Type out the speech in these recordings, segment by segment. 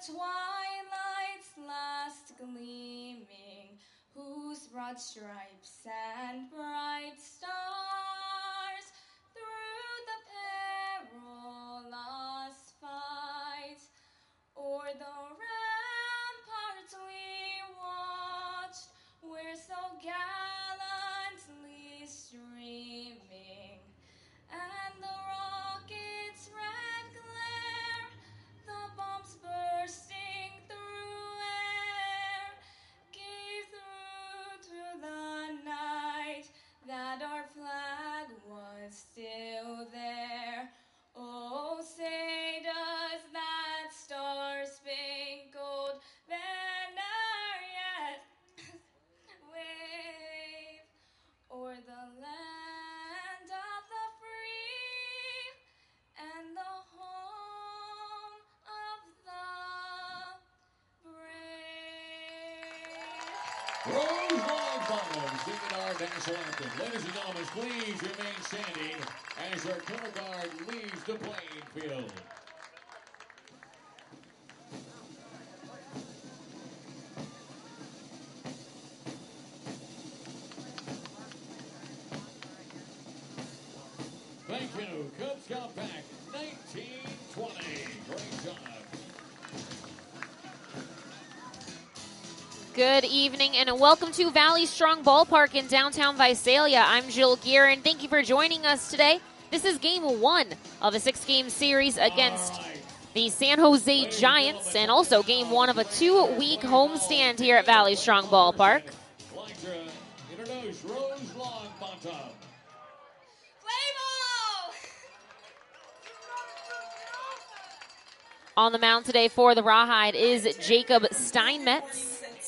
twilight's last gleaming, whose broad stripes and bright stars through the perilous fight o'er the ramparts we watched, were so gallantly streaming, and the rocket's red glare, the bombs bursting through air, gave through the night that our flag was still there. Oh, say does that star-spangled banner yet wave o'er the land of the free and the home of the brave. Rose Lawn Bottom singing our national anthem. Ladies and gentlemen, please remain standing as your color guard leaves the playing field. Thank you, Cub Scout Pack 1920. Great job. Good evening and welcome to Valley Strong Ballpark in downtown Visalia. I'm Jill Gear and thank you for joining us today. This is game 1 of a 6-game series against the San Jose Giants and also game 1 of a 2-week homestand here at Valley Strong Ballpark. Like to introduce Rose Lawn Bottom. On the mound today for the Rawhide is Jacob Steinmetz.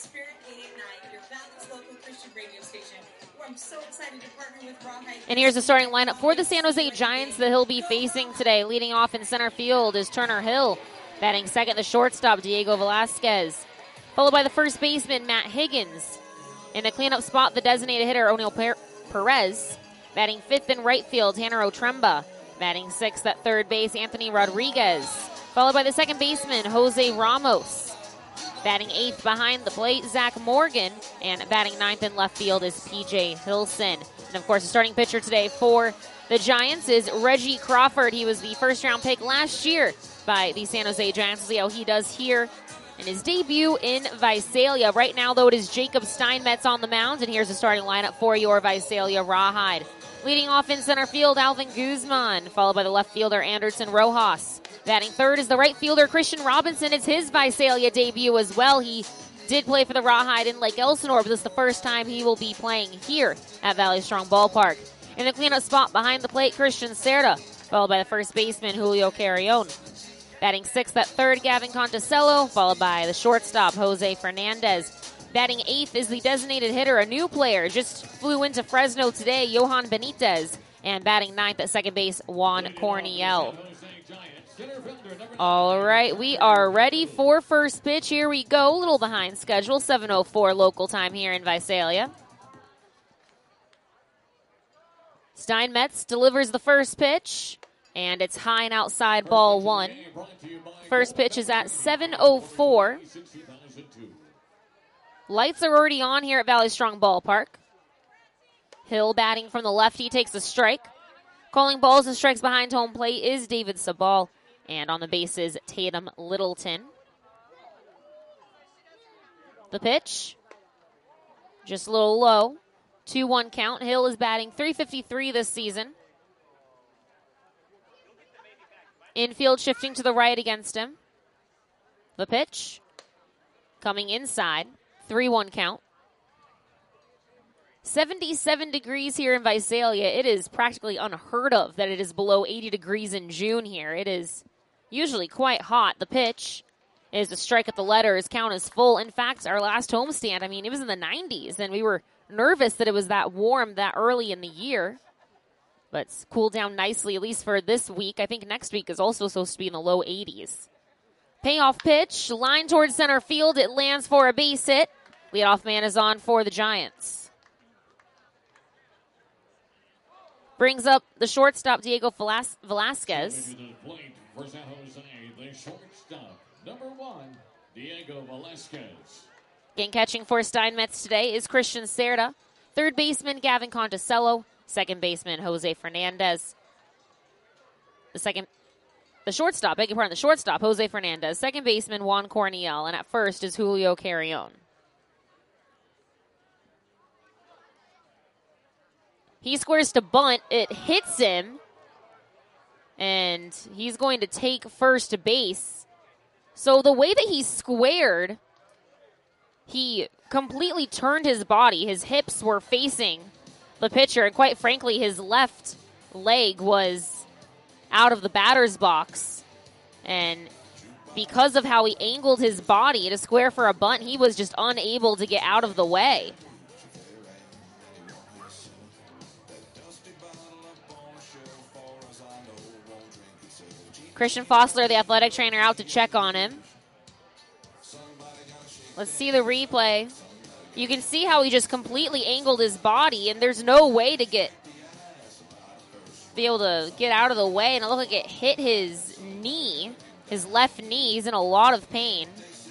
And here's the starting lineup for the San Jose Giants that he'll be facing today. Leading off in center field is Turner Hill. Batting second, the shortstop, Diego Velasquez. Followed by the first baseman, Matt Higgins. In the cleanup spot, the designated hitter, O'Neill Perez. Batting fifth in right field, Tanner Otremba. Batting sixth at third base, Anthony Rodriguez. Followed by the second baseman, Jose Ramos. Batting eighth behind the plate, Zach Morgan. And batting ninth in left field is P.J. Hilson. And, of course, the starting pitcher today for the Giants is Reggie Crawford. He was the first-round pick last year by the San Jose Giants. We'll see how he does here in his debut in Visalia. Right now, though, it is Jacob Steinmetz on the mound. And here's the starting lineup for your Visalia Rawhide. Leading off in center field, Alvin Guzman. Followed by the left fielder, Anderson Rojas. Batting third is the right fielder, Christian Robinson. It's his Visalia debut as well. He did play for the Rawhide in Lake Elsinore, but this is the first time he will be playing here at Valley Strong Ballpark. In the cleanup spot behind the plate, Christian Cerda, followed by the first baseman, Julio Carrion. Batting sixth at third, Gavin Conticello, followed by the shortstop, Jose Fernandez. Batting eighth is the designated hitter, a new player, just flew into Fresno today, Johan Benitez. And batting ninth at second base, Juan Corniel. All right, we are ready for first pitch. Here we go, a little behind schedule, 7:04 local time here in Visalia. Steinmetz delivers the first pitch, and it's high and outside, ball one. First pitch is at 7:04. Lights are already on here at Valley Strong Ballpark. Hill batting from the left, he takes a strike. Calling balls and strikes behind home plate is David Sabal. And on the bases, Tatum Littleton. The pitch, just a little low. 2-1 count. Hill is batting .353 this season. Infield shifting to the right against him. The pitch, coming inside. 3-1 count. 77 degrees here in Visalia. It is practically unheard of that it is below 80 degrees in June here. It is usually quite hot. The pitch is a strike at the letters. Count is full. In fact, our last homestand, it was in the 90s, and we were nervous that it was that warm that early in the year. But it's cooled down nicely, at least for this week. I think next week is also supposed to be in the low 80s. Payoff pitch, line towards center field. It lands for a base hit. Leadoff man is on for the Giants. Brings up the shortstop, Diego Velasquez. For San Jose, the shortstop, Number 1, Diego Velasquez. Again, catching for Steinmetz today is Christian Cerda. Third baseman, Gavin Conticello. Second baseman, Jose Fernandez. The shortstop, Jose Fernandez. Second baseman, Juan Corniel. And at first is Julio Carrion. He squares to bunt. It hits him. And he's going to take first base. So the way that he squared, he completely turned his body. His hips were facing the pitcher. And quite frankly, his left leg was out of the batter's box. And because of how he angled his body to square for a bunt, he was just unable to get out of the way. Christian Fossler, the athletic trainer, out to check on him. Let's see the replay. You can see how he just completely angled his body, and there's no way to be able to get out of the way, and it looked like it hit his knee, his left knee. He's in a lot of pain.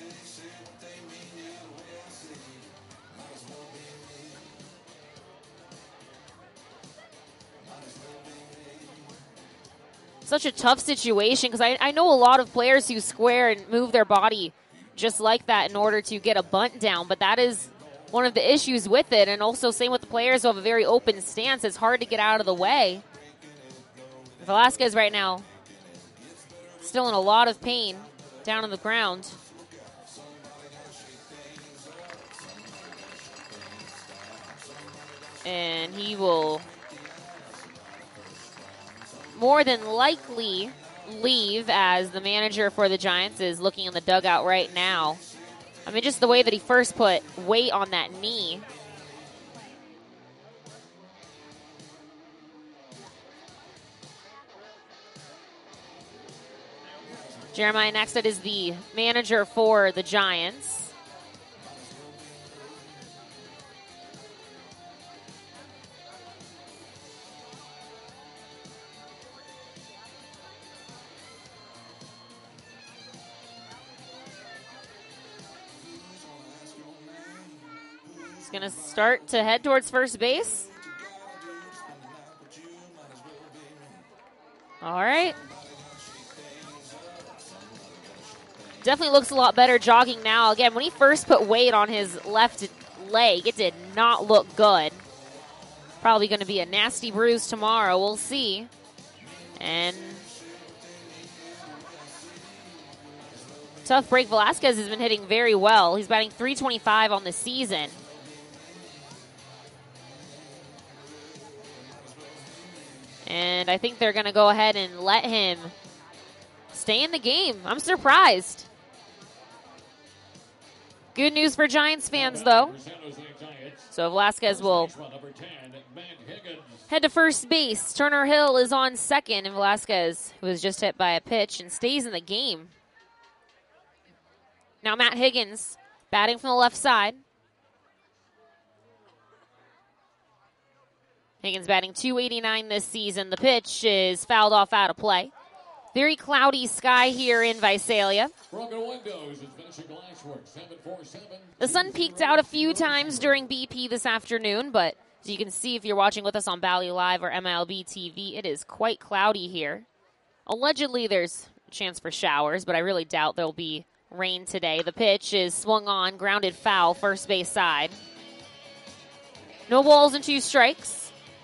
Such a tough situation because I know a lot of players who square and move their body just like that in order to get a bunt down, but that is one of the issues with it. And also same with the players who have a very open stance. It's hard to get out of the way. Velasquez right now still in a lot of pain down on the ground. And he will more than likely leave, as the manager for the Giants is looking in the dugout right now. I mean, just the way that he first put weight on that knee. Jeremiah Nexted is the manager for the Giants. Going to start to head towards first base. All right. Definitely looks a lot better jogging now. Again, when he first put weight on his left leg, it did not look good. Probably going to be a nasty bruise tomorrow. We'll see. And tough break. Velasquez has been hitting very well. He's batting .325 on the season. And I think they're going to go ahead and let him stay in the game. I'm surprised. Good news for Giants fans, though. So Velasquez will head to first base. Turner Hill is on second, and Velasquez, who was just hit by a pitch, and stays in the game. Now Matt Higgins batting from the left side. Higgins batting .289 this season. The pitch is fouled off out of play. Very cloudy sky here in Visalia. The sun peeked out a few times during BP this afternoon, but as you can see if you're watching with us on Valley Live or MLB TV, it is quite cloudy here. Allegedly there's a chance for showers, but I really doubt there'll be rain today. The pitch is swung on, grounded foul, first base side. No balls and 2 strikes.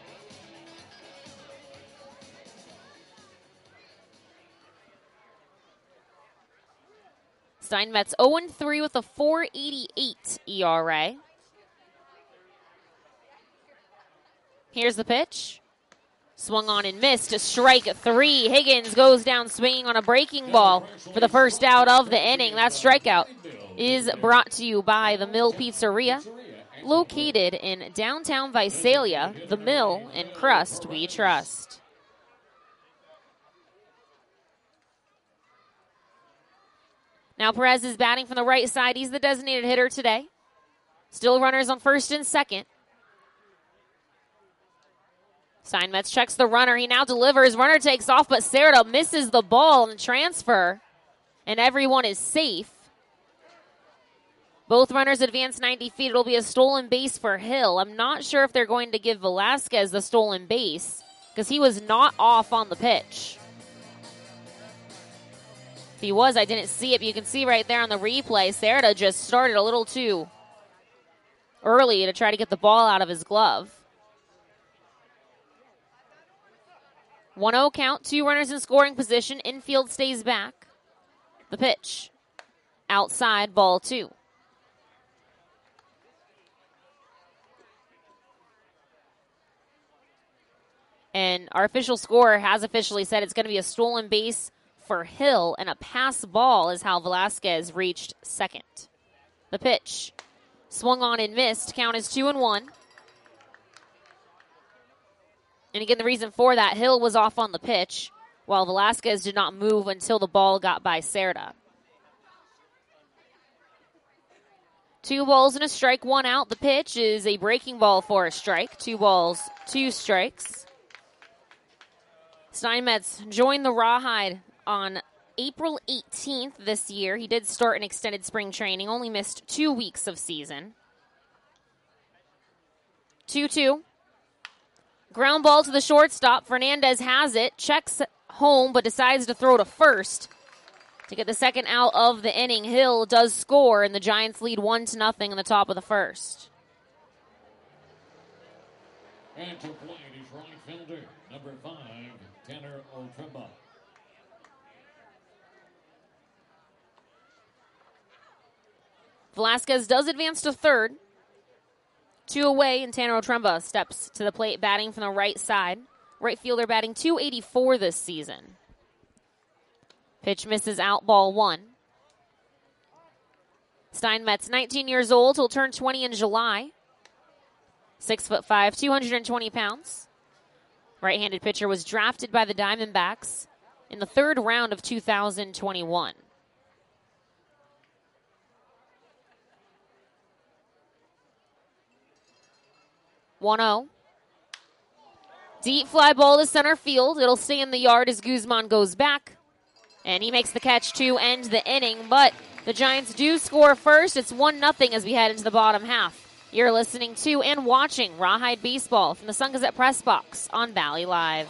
Steinmetz 0-3 with a .488 ERA. Here's the pitch. Swung on and missed. Strike 3. Higgins goes down swinging on a breaking ball for the first out of the inning. That strikeout is brought to you by the Mill Pizzeria, located in downtown Visalia. The Mill and crust we trust. Now Perez is batting from the right side. He's the designated hitter today. Still runners on first and second. Steinmetz checks the runner. He now delivers. Runner takes off, but Cerda misses the ball and transfer. and everyone is safe. Both runners advance 90 feet. It'll be a stolen base for Hill. I'm not sure if they're going to give Velasquez the stolen base because he was not off on the pitch. If he was, I didn't see it, but you can see right there on the replay, Cerda just started a little too early to try to get the ball out of his glove. 1-0 count, 2 runners in scoring position. Infield stays back. The pitch. Outside, ball 2. And our official scorer has officially said it's going to be a stolen base for Hill, and a pass ball is how Velasquez reached second. The pitch. Swung on and missed. Count is 2-1. And again, the reason for that, Hill was off on the pitch, while Velasquez did not move until the ball got by Cerda. 2 balls and a strike, 1 out. The pitch is a breaking ball for a strike. 2 balls, 2 strikes. Steinmetz joined the Rawhide on April 18th this year. He did start an extended spring training, only missed 2 weeks of season. 2-2. Ground ball to the shortstop. Fernandez has it, checks home, but decides to throw to first. To get the second out of the inning, Hill does score, and the Giants lead 1-0 in the top of the first. And to play is right fielder, number 5, Tanner Otremba. Velasquez does advance to third. 2 away, and Tanner Otremba steps to the plate, batting from the right side. Right fielder batting .284 this season. Pitch misses out, ball 1. Steinmetz, 19 years old, will turn 20 in July. 6'5", 220 pounds. Right-handed pitcher was drafted by the Diamondbacks in the 3rd round of 2021. One-0. Deep fly ball to center field. It'll stay in the yard as Guzman goes back. And he makes the catch to end the inning, but the Giants do score first. It's 1-0 as we head into the bottom half. You're listening to and watching Rawhide Baseball from the Sun Gazette Press Box on Valley Live.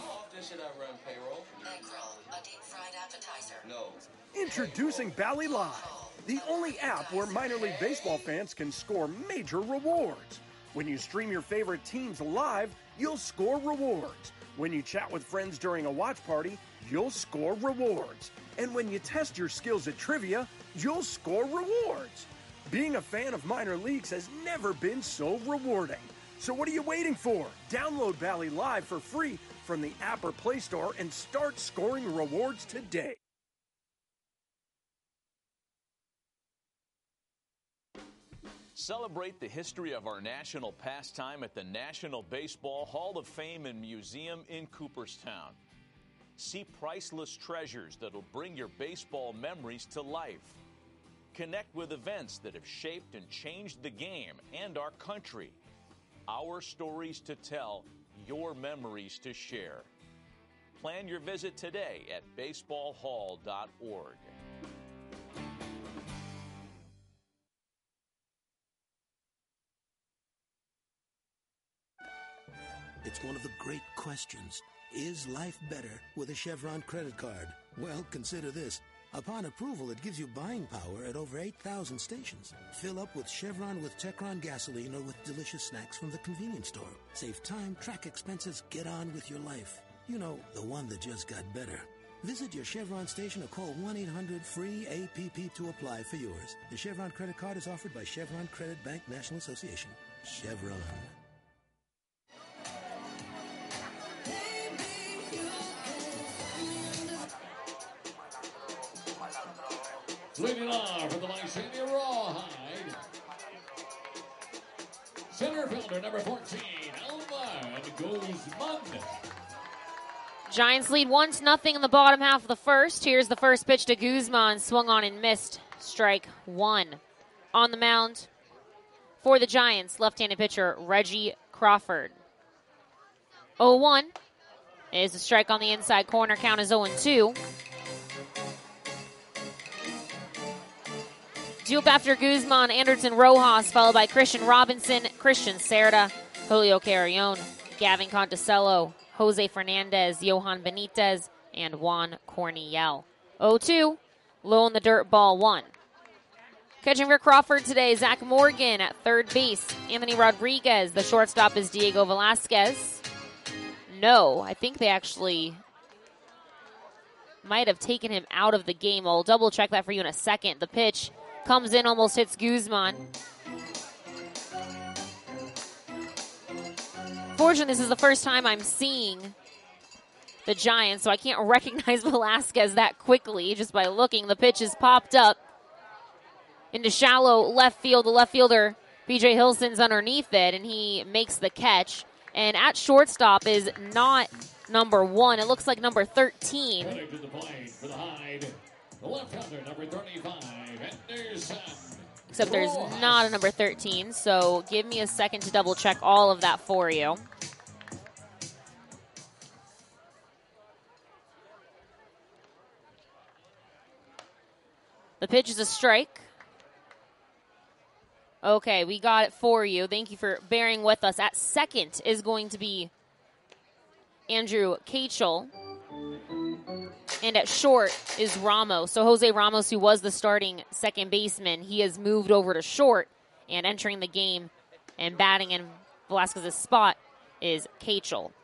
Introducing Valley Live, the only app where minor league baseball fans can score major rewards. When you stream your favorite teams live, you'll score rewards. When you chat with friends during a watch party, you'll score rewards. And when you test your skills at trivia, you'll score rewards. Being a fan of minor leagues has never been so rewarding. So what are you waiting for? Download Valley Live for free from the app or Play Store and start scoring rewards today. Celebrate the history of our national pastime at the National Baseball Hall of Fame and Museum in Cooperstown. See priceless treasures that'll bring your baseball memories to life. Connect with events that have shaped and changed the game and our country. Our stories to tell, your memories to share. Plan your visit today at baseballhall.org. It's one of the great questions. Is life better with a Chevron credit card? Well, consider this. Upon approval, it gives you buying power at over 8,000 stations. Fill up with Chevron with Techron gasoline or with delicious snacks from the convenience store. Save time, track expenses, get on with your life. You know, the one that just got better. Visit your Chevron station or call 1-800-FREE-APP to apply for yours. The Chevron credit card is offered by Chevron Credit Bank National Association. Chevron. Leading off for the Mycenae Rawhide. Center fielder number 14, Alma Guzman. Giants lead 1-0 in the bottom half of the first. Here's the first pitch to Guzman. Swung on and missed. Strike 1. On the mound for the Giants, left-handed pitcher Reggie Crawford. 0-1 is a strike on the inside corner. Count is 0-2. Due up after Guzman, Anderson Rojas, followed by Christian Robinson, Christian Cerda, Julio Carrion, Gavin Conticello, Jose Fernandez, Johan Benitez, and Juan Corniel. 0-2, low in the dirt, ball 1. Catching for Crawford today, Zach Morgan at third base. Anthony Rodriguez, the shortstop is Diego Velasquez. No, I think they actually might have taken him out of the game. I'll double check that for you in a second. The pitch comes in, almost hits Guzman. Fortunately, this is the first time I'm seeing the Giants, so I can't recognize Velasquez that quickly just by looking. The pitch is popped up into shallow left field. The left fielder, PJ Hilson's underneath it, and he makes the catch. And at shortstop is not number 1. It looks like number 13. Running to the plate for the Hide, the left-hander, number 35, Anderson. Except there's not a number 13, so give me a second to double check all of that for you. The pitch is a strike. Okay, we got it for you. Thank you for bearing with us. At second is going to be Andrew Kachel. And at short is Ramos. So Jose Ramos, who was the starting second baseman, he has moved over to short. And entering the game and batting in Velasquez's spot is Kachel.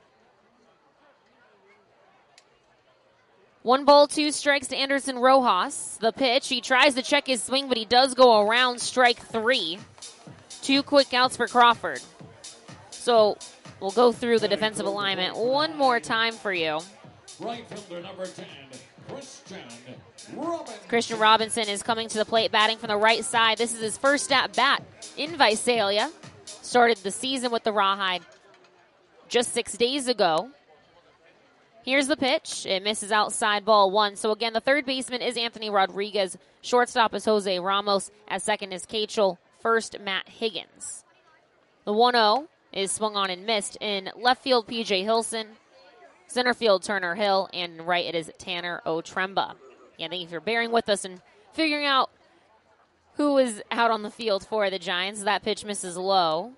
1 ball, 2 strikes to Anderson Rojas. The pitch, he tries to check his swing, but he does go around strike 3. 2 quick outs for Crawford. So we'll go through the defensive alignment one more time for you. Right fielder number 10, Robinson. Christian Robinson is coming to the plate, batting from the right side. This is his first at bat in Visalia. Started the season with the Rawhide just 6 days ago. Here's the pitch. It misses outside, ball 1. So again, the third baseman is Anthony Rodriguez. Shortstop is Jose Ramos. At second is Kachel. First, Matt Higgins. The 1-0 is swung on and missed. In left field, PJ Hilson. Center field, Turner Hill. And right, it is Tanner Otremba. Yeah, thank you for bearing with us and figuring out who is out on the field for the Giants. That pitch misses low.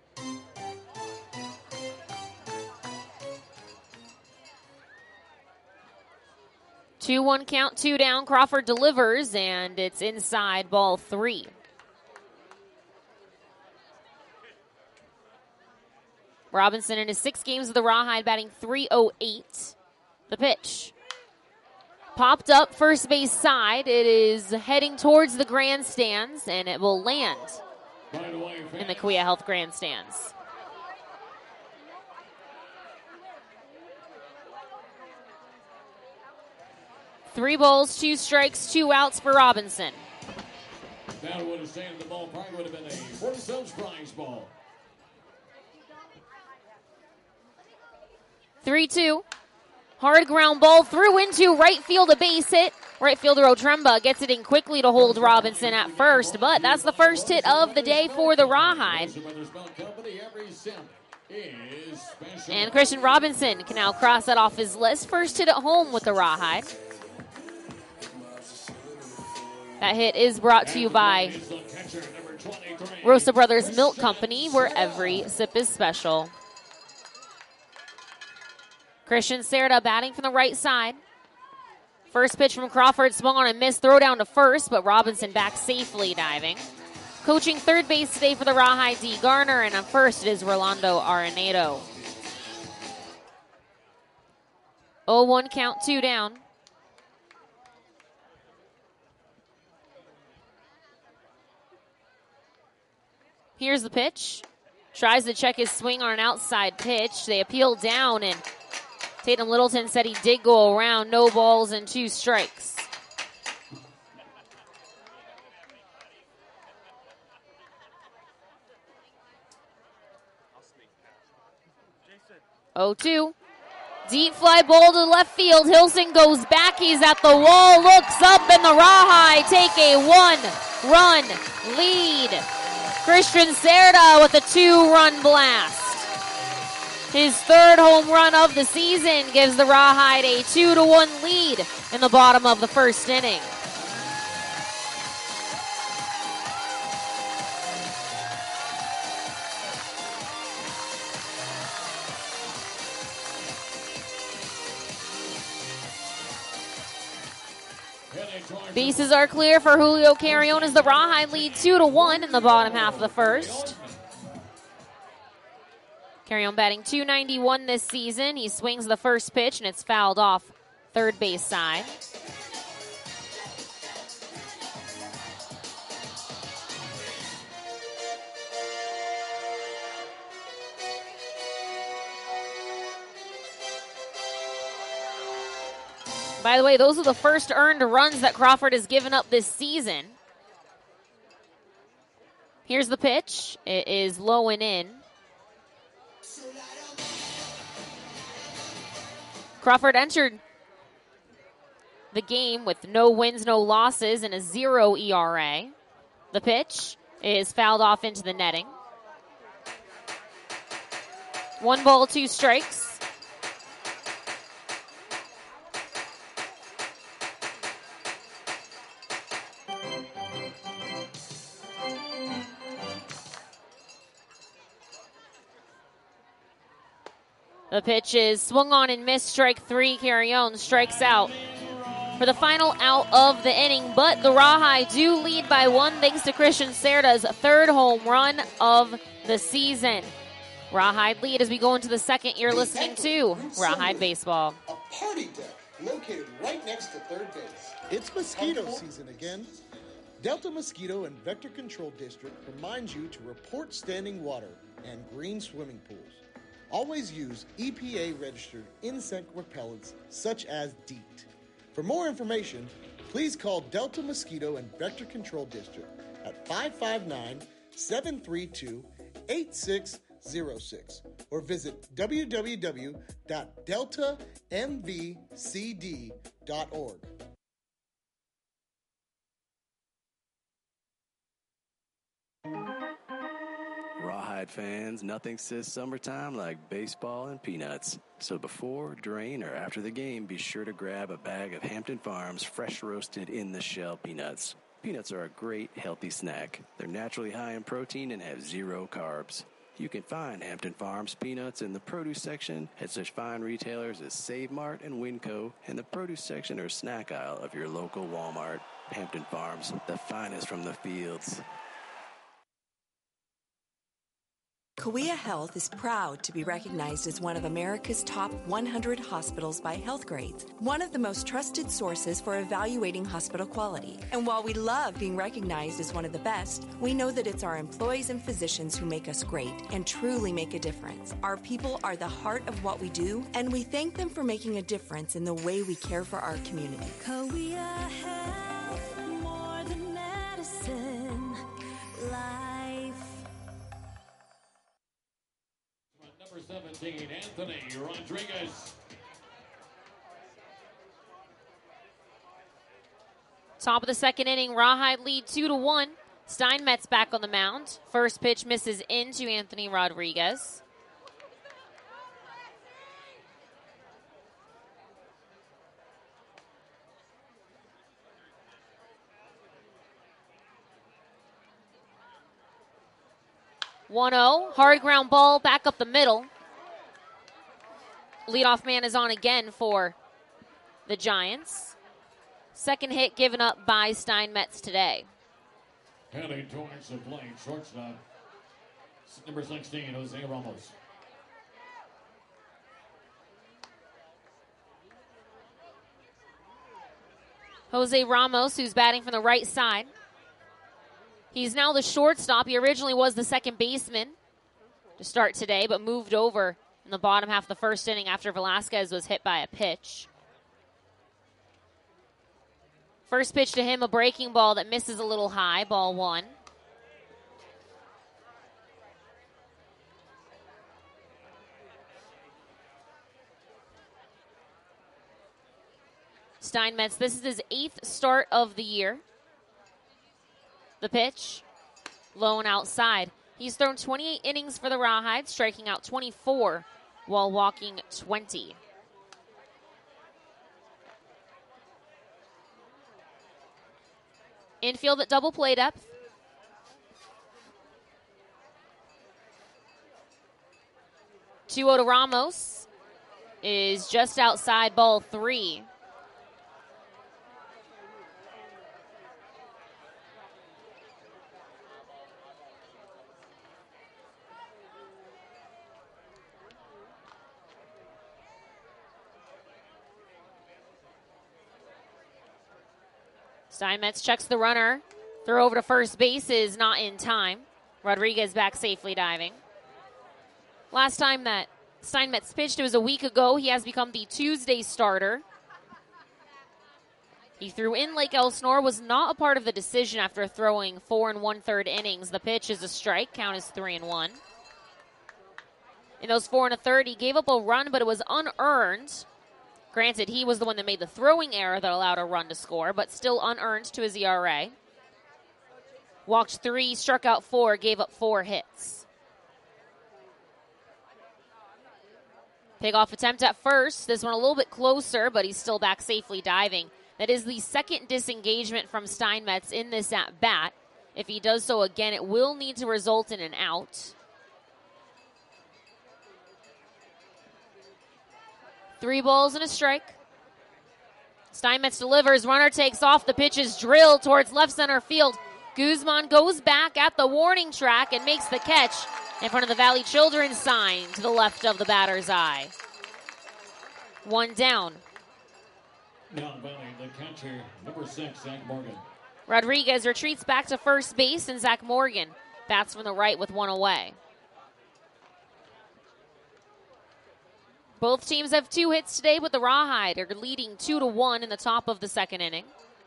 Two, 1 count, 2 down. Crawford delivers, and it's inside, ball 3. Robinson in his 6 games of the Rawhide batting .308. The pitch. Popped up first base side. It is heading towards the grandstands, and it will land in the Cahuilla Health grandstands. Three balls, 2 strikes, 2 outs for Robinson. That would have stayed in the ballpark, would have been a 47 prize ball. 3-2. Hard ground ball through into right field, a base hit. Right fielder Otremba gets it in quickly to hold Robinson at first, but that's the first hit of the day for the Rawhide. And Christian Robinson can now cross that off his list. First hit at home with the Rawhide. That hit is brought to you by Rosa Brothers Milk Company, where every sip is special. Christian Cerda batting from the right side. First pitch from Crawford, swung on and missed. Throw down to first, but Robinson back safely diving. Coaching third base today for the Rawhide, D. Garner, and on first it is Rolando Arenado. 0-1 count, 2 down. Here's the pitch. Tries to check his swing on an outside pitch. They appeal down, and Tatum Littleton said he did go around. No balls and 2 strikes. Oh, 2. Deep fly ball to left field. Hilson goes back. He's at the wall. Looks up, and the Rawhide take a 1-run lead. Christian Cerda with a 2-run blast. His 3rd home run of the season gives the Rawhide a 2-1 lead in the bottom of the 1st inning. Bases are clear for Julio Carrion as the Rawhide lead 2-1 in the bottom half of the first. Carrion batting .291 this season. He swings the first pitch and it's fouled off third base side. By the way, those are the first earned runs that Crawford has given up this season. Here's the pitch. It is low and in. Crawford entered the game with no wins, no losses, and a 0 ERA. The pitch is fouled off into the netting. 1 ball, 2 strikes. The pitch is swung on and missed, strike 3. Carrion strikes out for the final out of the inning, but the Rawhide do lead by 1 thanks to Christian Cerda's 3rd home run of the season. Rawhide lead as we go into the second. You're listening to Rawhide Baseball. A party deck located right next to third base. It's mosquito season again. Delta Mosquito and Vector Control District reminds you to report standing water and green swimming pools. Always use EPA-registered insect repellents such as DEET. For more information, please call Delta Mosquito and Vector Control District at 559-732-8606 or visit www.deltamvcd.org. Rawhide fans, nothing says summertime like baseball and peanuts. So before, during, or after the game, be sure to grab a bag of Hampton Farms fresh roasted in the shell peanuts. Peanuts are a great, healthy snack. They're naturally high in protein and have 0 carbs. You can find Hampton Farms peanuts in the produce section at such fine retailers as Save Mart and Winco, and the produce section or snack aisle of your local Walmart. Hampton Farms, the finest from the fields. Kauai Health is proud to be recognized as one of America's top 100 hospitals by Healthgrades, one of the most trusted sources for evaluating hospital quality. And while we love being recognized as one of the best, we know that it's our employees and physicians who make us great and truly make a difference. Our people are the heart of what we do, and we thank them for making a difference in the way we care for our community. Kauai Health, more than medicine, life. Number 17, Anthony Rodriguez. Top of the second inning, Rawhide lead 2-1. Steinmetz back on the mound. First pitch misses into Anthony Rodriguez. Hard ground ball back up the middle. Leadoff man is on again for the Giants. Second hit given up by Steinmetz today. Heading towards the plate, shortstop, number 16, Jose Ramos. Jose Ramos, who's batting from the right side. He's now the shortstop. He originally was the second baseman to start today, but moved over in the bottom half of the first inning after Velasquez was hit by a pitch. First pitch to him, a breaking ball that misses a little high, ball 1. Steinmetz, this is his 8th start of the year. The pitch, low and outside. He's thrown 28 innings for the Rawhide, striking out 24 while walking 20. Infield at double play depth. To Ramos is just outside, ball 3. Steinmetz checks the runner. Throw over to first base is not in time. Rodriguez back safely diving. Last time that Steinmetz pitched, it was a week ago. He has become the Tuesday starter. He threw in Lake Elsinore, was not a part of the decision after throwing 4 1/3 innings. The pitch is a strike, count is 3-1. In those 4 1/3, he gave up a run, but it was unearned. Granted, he was the one that made the throwing error that allowed a run to score, but still unearned to his ERA. Walked 3, struck out 4, gave up 4 hits. Pickoff attempt at first. This one a little bit closer, but he's still back safely diving. That is the second disengagement from Steinmetz in this at-bat. If he does so again, it will need to result in an out. 3 balls and a strike. Steinmetz delivers. Runner takes off. The pitch is drilled towards left center field. Guzman goes back at the warning track and makes the catch in front of the Valley Children's sign to the left of the batter's eye. 1 down. Now Valley, the catcher, number 6, Zach Morgan. Rodriguez retreats back to first base, and Zach Morgan bats from the right with 1 away. Both teams have 2 hits today, but the Rawhide are leading 2-1 in the top of the second inning.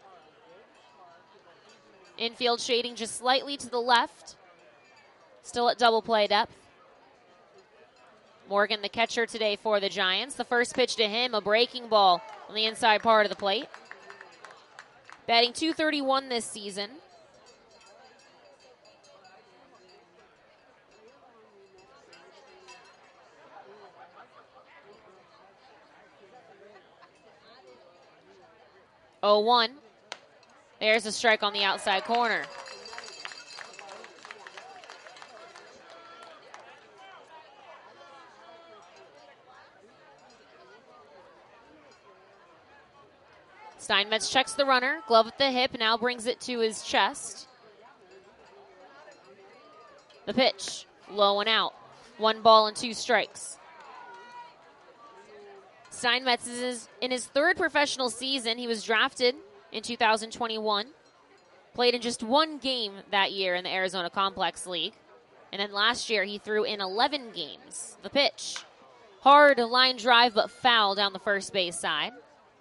Infield shading just slightly to the left. Still at double play depth. Morgan, the catcher today for the Giants. The first pitch to him, a breaking ball on the inside part of the plate. Batting .231 this season. Oh, 1. There's a strike on the outside corner. Steinmetz checks the runner, glove at the hip, now brings it to his chest. The pitch, low and out. 1 ball and 2 strikes. Steinmetz is in his 3rd professional season. He was drafted in 2021. Played in just 1 game that year in the Arizona Complex League. And then last year he threw in 11 games. The pitch, hard line drive but foul down the first base side.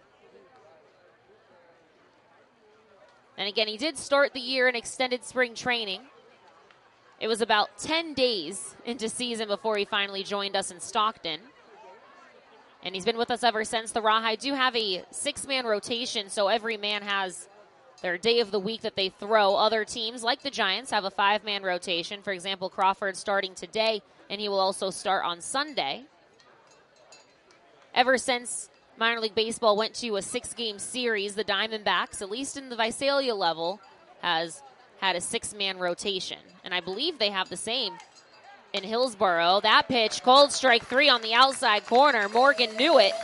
And again, he did start the year in extended spring training. It was about 10 days into season before he finally joined us in Stockton. And he's been with us ever since. The Rawhide do have a 6-man rotation, so every man has their day of the week that they throw. Other teams, like the Giants, have a 5-man rotation. For example, Crawford starting today, and he will also start on Sunday. Ever since minor league baseball went to a 6-game series, the Diamondbacks, at least in the Visalia level, has had a 6-man rotation. And I believe they have the same in Hillsboro. That pitch, cold strike 3 on the outside corner. Morgan knew it.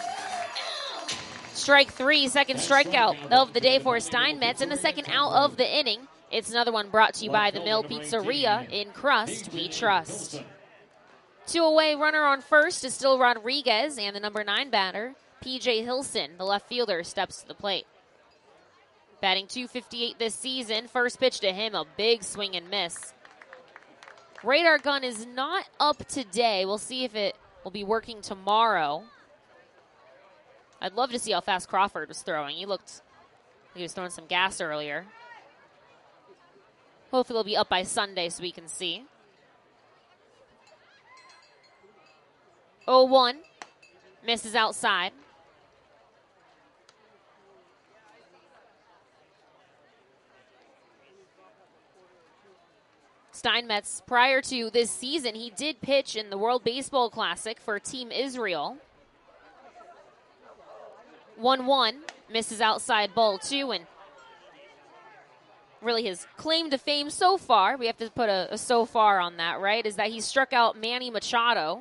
Strike 3, second strikeout of the day for Steinmetz, and the second out of the inning. It's another one brought to you by the Mill Pizzeria. In Crust, we trust. 2 away, runner on first is still Rodriguez, and the number 9 batter, P.J. Hilson, the left fielder, steps to the plate. Batting .258 this season. First pitch to him, a big swing and miss. Radar gun is not up today. We'll see if it will be working tomorrow. I'd love to see how fast Crawford was throwing. He looked like he was throwing some gas earlier. Hopefully it'll be up by Sunday so we can see. 0-1. Misses outside. Steinmetz, prior to this season, he did pitch in the World Baseball Classic for Team Israel. 1-1, misses outside ball 2, and really his claim to fame so far, we have to put a so far on that, right, is that he struck out Manny Machado.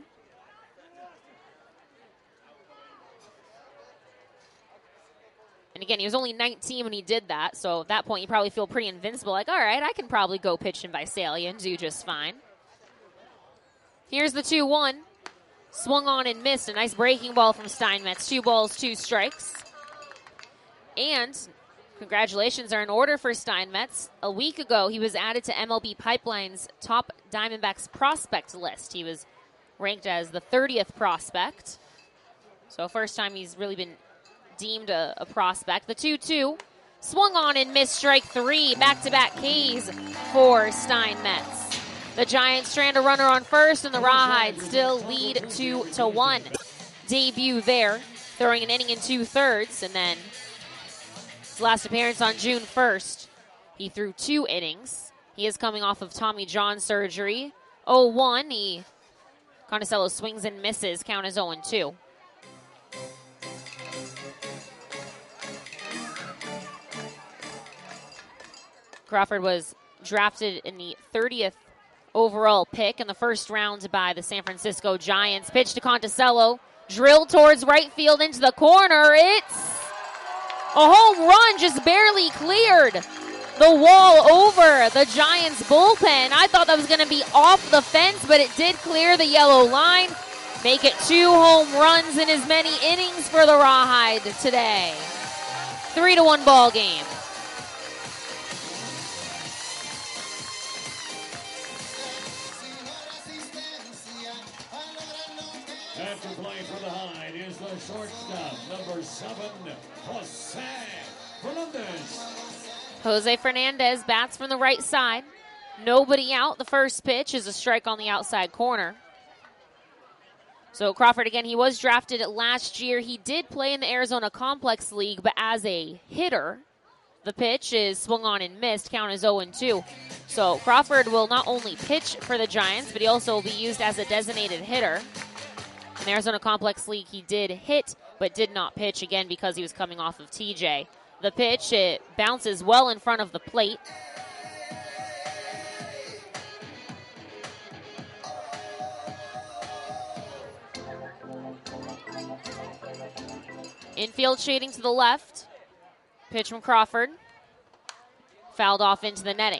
And again, he was only 19 when he did that, so at that point you probably feel pretty invincible, like, all right, I can probably go pitch in Visalia and do just fine. Here's the 2-1. Swung on and missed. A nice breaking ball from Steinmetz. 2 balls, 2 strikes. And Congratulations are in order for Steinmetz. A week ago, he was added to MLB Pipeline's top Diamondbacks prospect list. He was ranked as the 30th prospect. So first time he's really been deemed a prospect. The 2-2 swung on and missed strike 3. Back-to-back Ks for Steinmetz. The Giants strand a runner on first, and the Rawhide still lead 2-1. Debut there, throwing an inning in 2/3, and then his last appearance on June 1st, he threw 2 innings. He is coming off of Tommy John surgery. 0-1, Conticello swings and misses, count is 0-2. Crawford was drafted in the 30th overall pick in the first round by the San Francisco Giants. Pitch to Conticello, drilled towards right field into the corner. It's a home run, just barely cleared the wall over the Giants bullpen. I thought that was going to be off the fence, but it did clear the yellow line. Make it 2 home runs in as many innings for the Rawhide today. 3-1 ball game. After play for the Hide is the shortstop, number 7, Jose Fernandez. Jose Fernandez bats from the right side. Nobody out. The first pitch is a strike on the outside corner. So Crawford, again, he was drafted last year. He did play in the Arizona Complex League, but as a hitter. The pitch is swung on and missed. Count is 0-2. So Crawford will not only pitch for the Giants, but he also will be used as a designated hitter. In the Arizona Complex League, he did hit, but did not pitch, again, because he was coming off of TJ. The pitch, it bounces well in front of the plate. Infield shading to the left. Pitch from Crawford. Fouled off into the netting.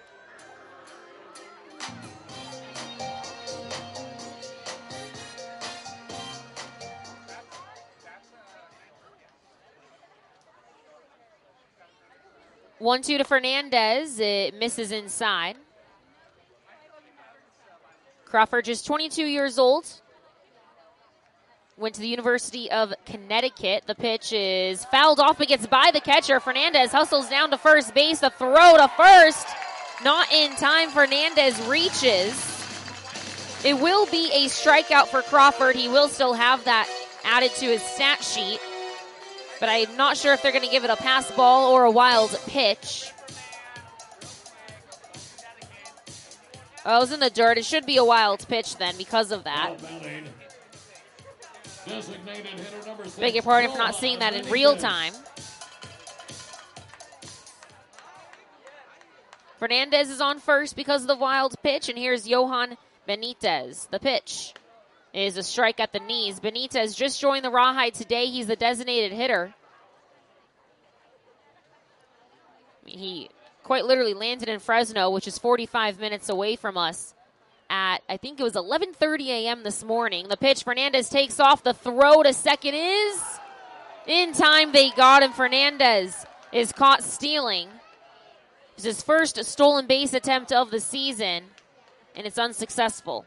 One-two to Fernandez. It misses inside. Crawford, just 22 years old. Went to the University of Connecticut. The pitch is fouled off, but gets by the catcher. Fernandez hustles down to first base. The throw to first. Not in time. Fernandez reaches. It will be a strikeout for Crawford. He will still have that added to his stat sheet. But I'm not sure if they're going to give it a pass ball or a wild pitch. Oh, it was in the dirt. It should be a wild pitch then because of that. Beg your pardon for not seeing that in real time. Fernandez is on first because of the wild pitch, and here's Johan Benitez. The pitch is a strike at the knees. Benitez just joined the Rawhide today. He's the designated hitter. He quite literally landed in Fresno, which is 45 minutes away from us, at, I think it was 11:30 a.m. this morning. The pitch, Fernandez takes off. The throw to second is in time. They got him. Fernandez is caught stealing. It's his first stolen base attempt of the season, and it's unsuccessful.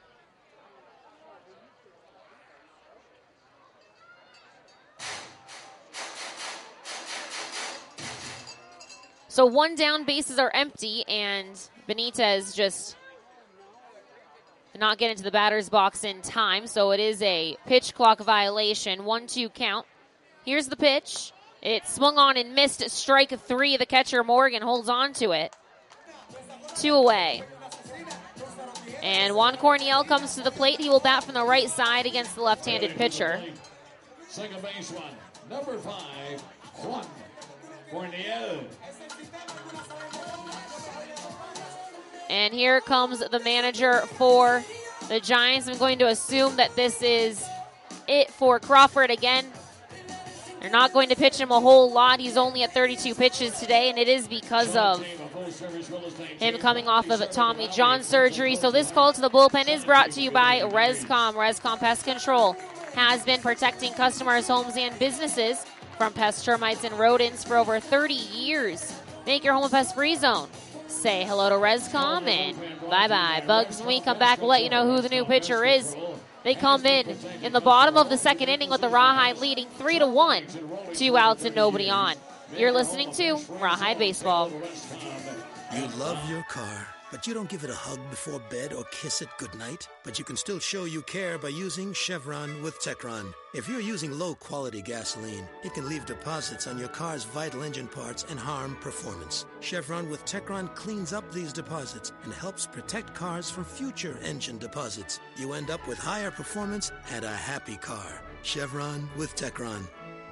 So one down, bases are empty, and Benitez just did not get into the batter's box in time, so it is a pitch clock violation. 1-2 count. Here's the pitch. It swung on and missed. Strike 3. The catcher, Morgan, holds on to it. 2 away. And Juan Corniel comes to the plate. He will bat from the right side against the left-handed pitcher. Second baseman, number 5, Juan Corniel. And here comes the manager for the Giants. I'm going to assume that this is it for Crawford again. They're not going to pitch him a whole lot. He's only at 32 pitches today, and it is because of him coming off of Tommy John surgery. So this call to the bullpen is brought to you by Rescom. Rescom Pest Control has been protecting customers' homes and businesses From pests, termites, and rodents for over 30 years. Make your home a pest-free zone. Say hello to Rescom and bye-bye. Bugs, when we come back, we'll let you know who the new pitcher is. They come in the bottom of the second inning with the Rawhide leading 3-1. 2 outs and nobody on. You're listening to Rawhide Baseball. You love your car, but you don't give it a hug before bed or kiss it goodnight. But you can still show you care by using Chevron with Techron. If you're using low-quality gasoline, it can leave deposits on your car's vital engine parts and harm performance. Chevron with Techron cleans up these deposits and helps protect cars from future engine deposits. You end up with higher performance and a happy car. Chevron with Techron.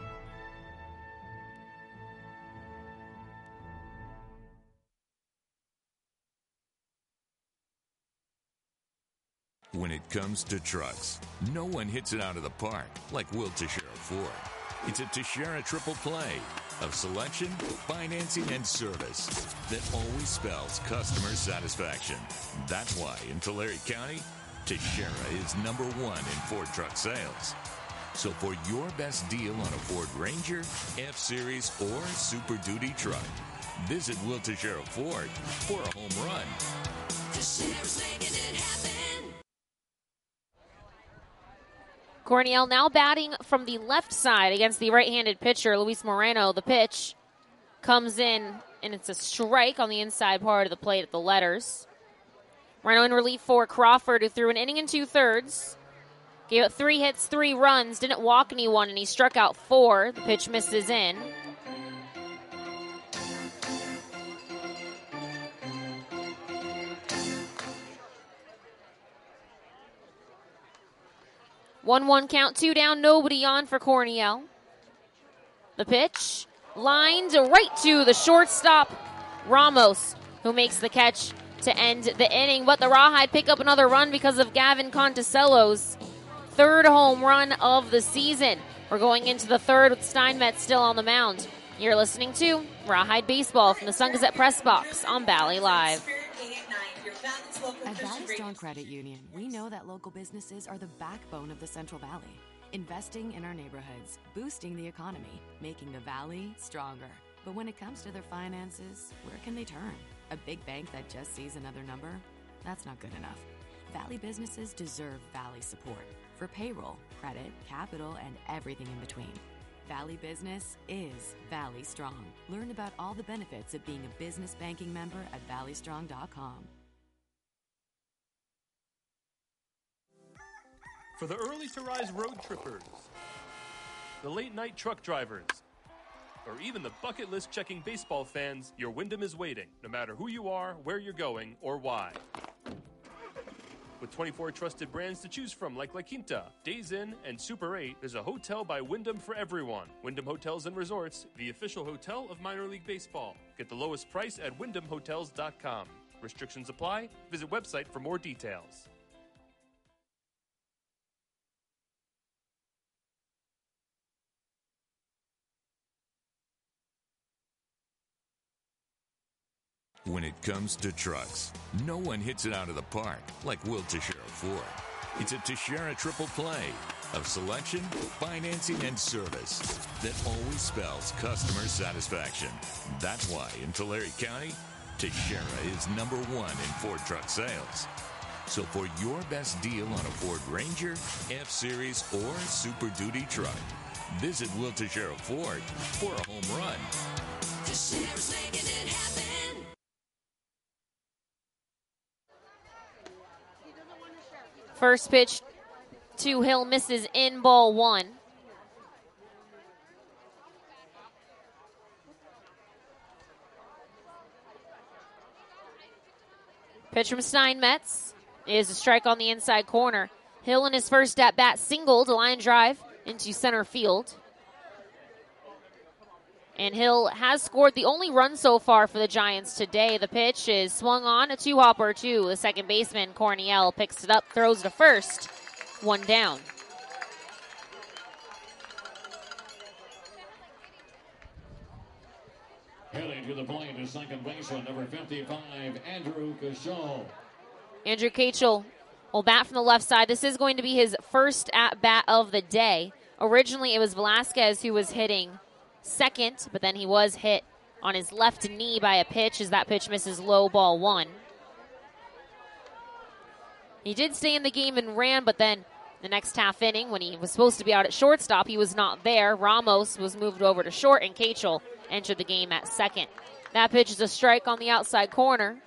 When it comes to trucks, no one hits it out of the park like Will Teixeira Ford. It's a Teixeira triple play of selection, financing, and service that always spells customer satisfaction. That's why in Tulare County, Teixeira is #1 in Ford truck sales. So for your best deal on a Ford Ranger, F-Series, or Super Duty truck, visit Will Teixeira Ford for a home run. Teixeira's making it happen. Cornell now batting from the left side against the right-handed pitcher, Luis Moreno. The pitch comes in, and it's a strike on the inside part of the plate at the letters. Moreno in relief for Crawford, who threw an inning and 2/3. Gave up 3 hits, 3 runs, didn't walk anyone, and he struck out 4. The pitch misses in. One count, 2 down, nobody on for Cornell. The pitch lined right to the shortstop, Ramos, who makes the catch to end the inning. But the Rawhide pick up another run because of Gavin Conticello's 3rd home run of the season. We're going into the 3rd with Steinmetz still on the mound. You're listening to Rawhide Baseball from the Sun Gazette Press Box on Valley Live. At Valley Strong Credit Union, we know that local businesses are the backbone of the Central Valley. Investing in our neighborhoods, boosting the economy, making the Valley stronger. But when it comes to their finances, where can they turn? A big bank that just sees another number? That's not good enough. Valley businesses deserve Valley support for payroll, credit, capital, and everything in between. Valley Business is Valley Strong. Learn about all the benefits of being a business banking member at valleystrong.com. For the early to rise road trippers, the late night truck drivers, or even the bucket list checking baseball fans, your Wyndham is waiting, no matter who you are, where you're going, or why. With 24 trusted brands to choose from like La Quinta, Days Inn, and Super 8, there's a hotel by Wyndham for everyone. Wyndham Hotels and Resorts, the official hotel of minor league baseball. Get the lowest price at wyndhamhotels.com. Restrictions apply. Visit website for more details. When it comes to trucks, no one hits it out of the park like Will Teixeira Ford. It's a Teixeira triple play of selection, financing, and service that always spells customer satisfaction. That's why in Tulare County, Teixeira is #1 in Ford truck sales. So for your best deal on a Ford Ranger, F-Series, or Super Duty truck, visit Will Teixeira Ford for a home run. Teixeira's making it happen. First pitch to Hill misses in, ball 1. Pitch from Steinmetz is a strike on the inside corner. Hill in his first at-bat singled a line drive into center field. And Hill has scored the only run so far for the Giants today. The pitch is swung on, a 2-hopper to the second baseman. Cornell picks it up, throws to first. 1 down. Heading to the plate is second baseman, number 55, Andrew Cashel. Andrew Cachel will bat from the left side. This is going to be his first at-bat of the day. Originally, it was Velasquez who was hitting second, but then he was hit on his left knee by a pitch as that pitch misses low, ball 1. He did stay in the game and ran, but then the next half inning, when he was supposed to be out at shortstop, he was not there. Ramos was moved over to short, and Kachel entered the game at second. That pitch is a strike on the outside corner.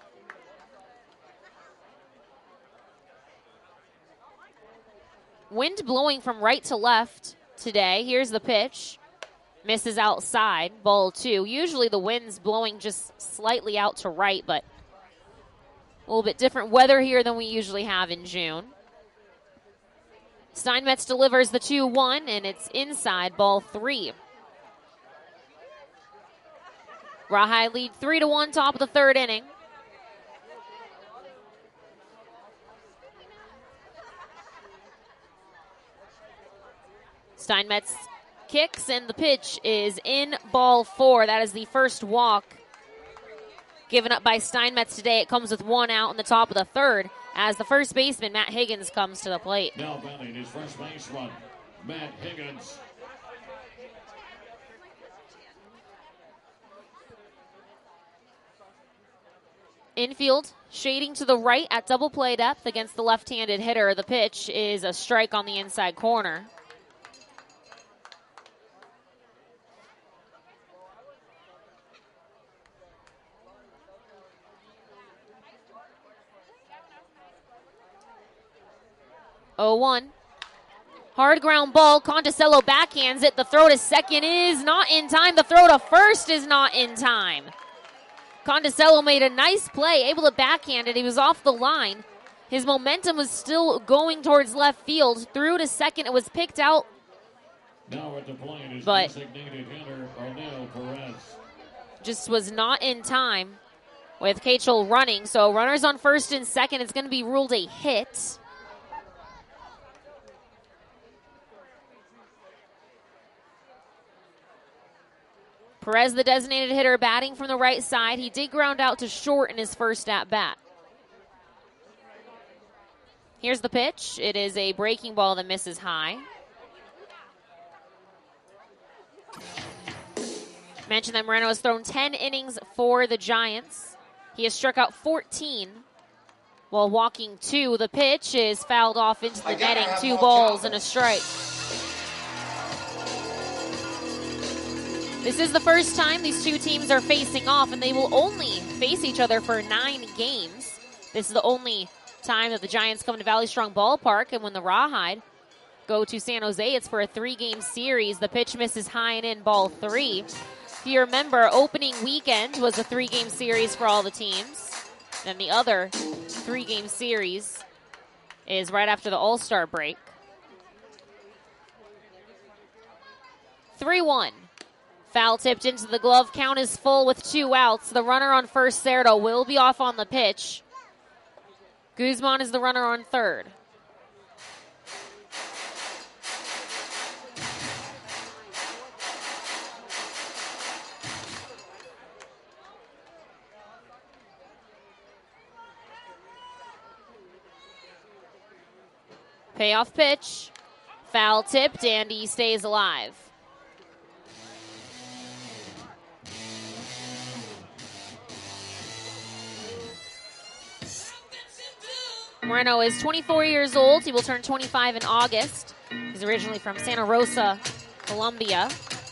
Wind blowing from right to left today. Here's the pitch. Misses outside, ball 2. Usually the wind's blowing just slightly out to right, but a little bit different weather here than we usually have in June. Steinmetz delivers the 2-1, and it's inside, ball 3. Rawhide lead 3-1, top of the third inning. Steinmetz kicks, and the pitch is in, ball 4. That is the first walk given up by Steinmetz today. It comes with 1 out in the top of the third as the first baseman, Matt Higgins, comes to the plate. Now batting his first base run, Matt Higgins. Infield, shading to the right at double play depth against the left-handed hitter. The pitch is a strike on the inside corner. Oh, 1. Hard ground ball. Conticello backhands it. The throw to second is not in time. The throw to first is not in time. Conticello made a nice play, able to backhand it. He was off the line. His momentum was still going towards left field. Through to second. It was picked out. Now at the plate is but designated hitter Arnel Perez. Just was not in time with Kachel running. So runners on first and second. It's going to be ruled a hit. Perez, the designated hitter, batting from the right side. He did ground out to short in his first at-bat. Here's the pitch. It is a breaking ball that misses high. Mentioned that Moreno has thrown 10 innings for the Giants. He has struck out 14 while walking 2. The pitch is fouled off into the netting. 2 balls and a strike. This is the first time these two teams are facing off, and they will only face each other for 9 games. This is the only time that the Giants come to Valley Strong Ballpark, and when the Rawhide go to San Jose, it's for a 3-game series. The pitch misses high and in, ball 3. If you remember, opening weekend was a 3-game series for all the teams. Then the other 3-game series is right after the All-Star break. 3-1. Foul tipped into the glove. Count is full with 2 outs. The runner on first, Cerdo, will be off on the pitch. Guzman is the runner on third. Payoff pitch. Foul tipped, and he stays alive. Moreno is 24 years old. He will turn 25 in August. He's originally from Santa Rosa, Colombia.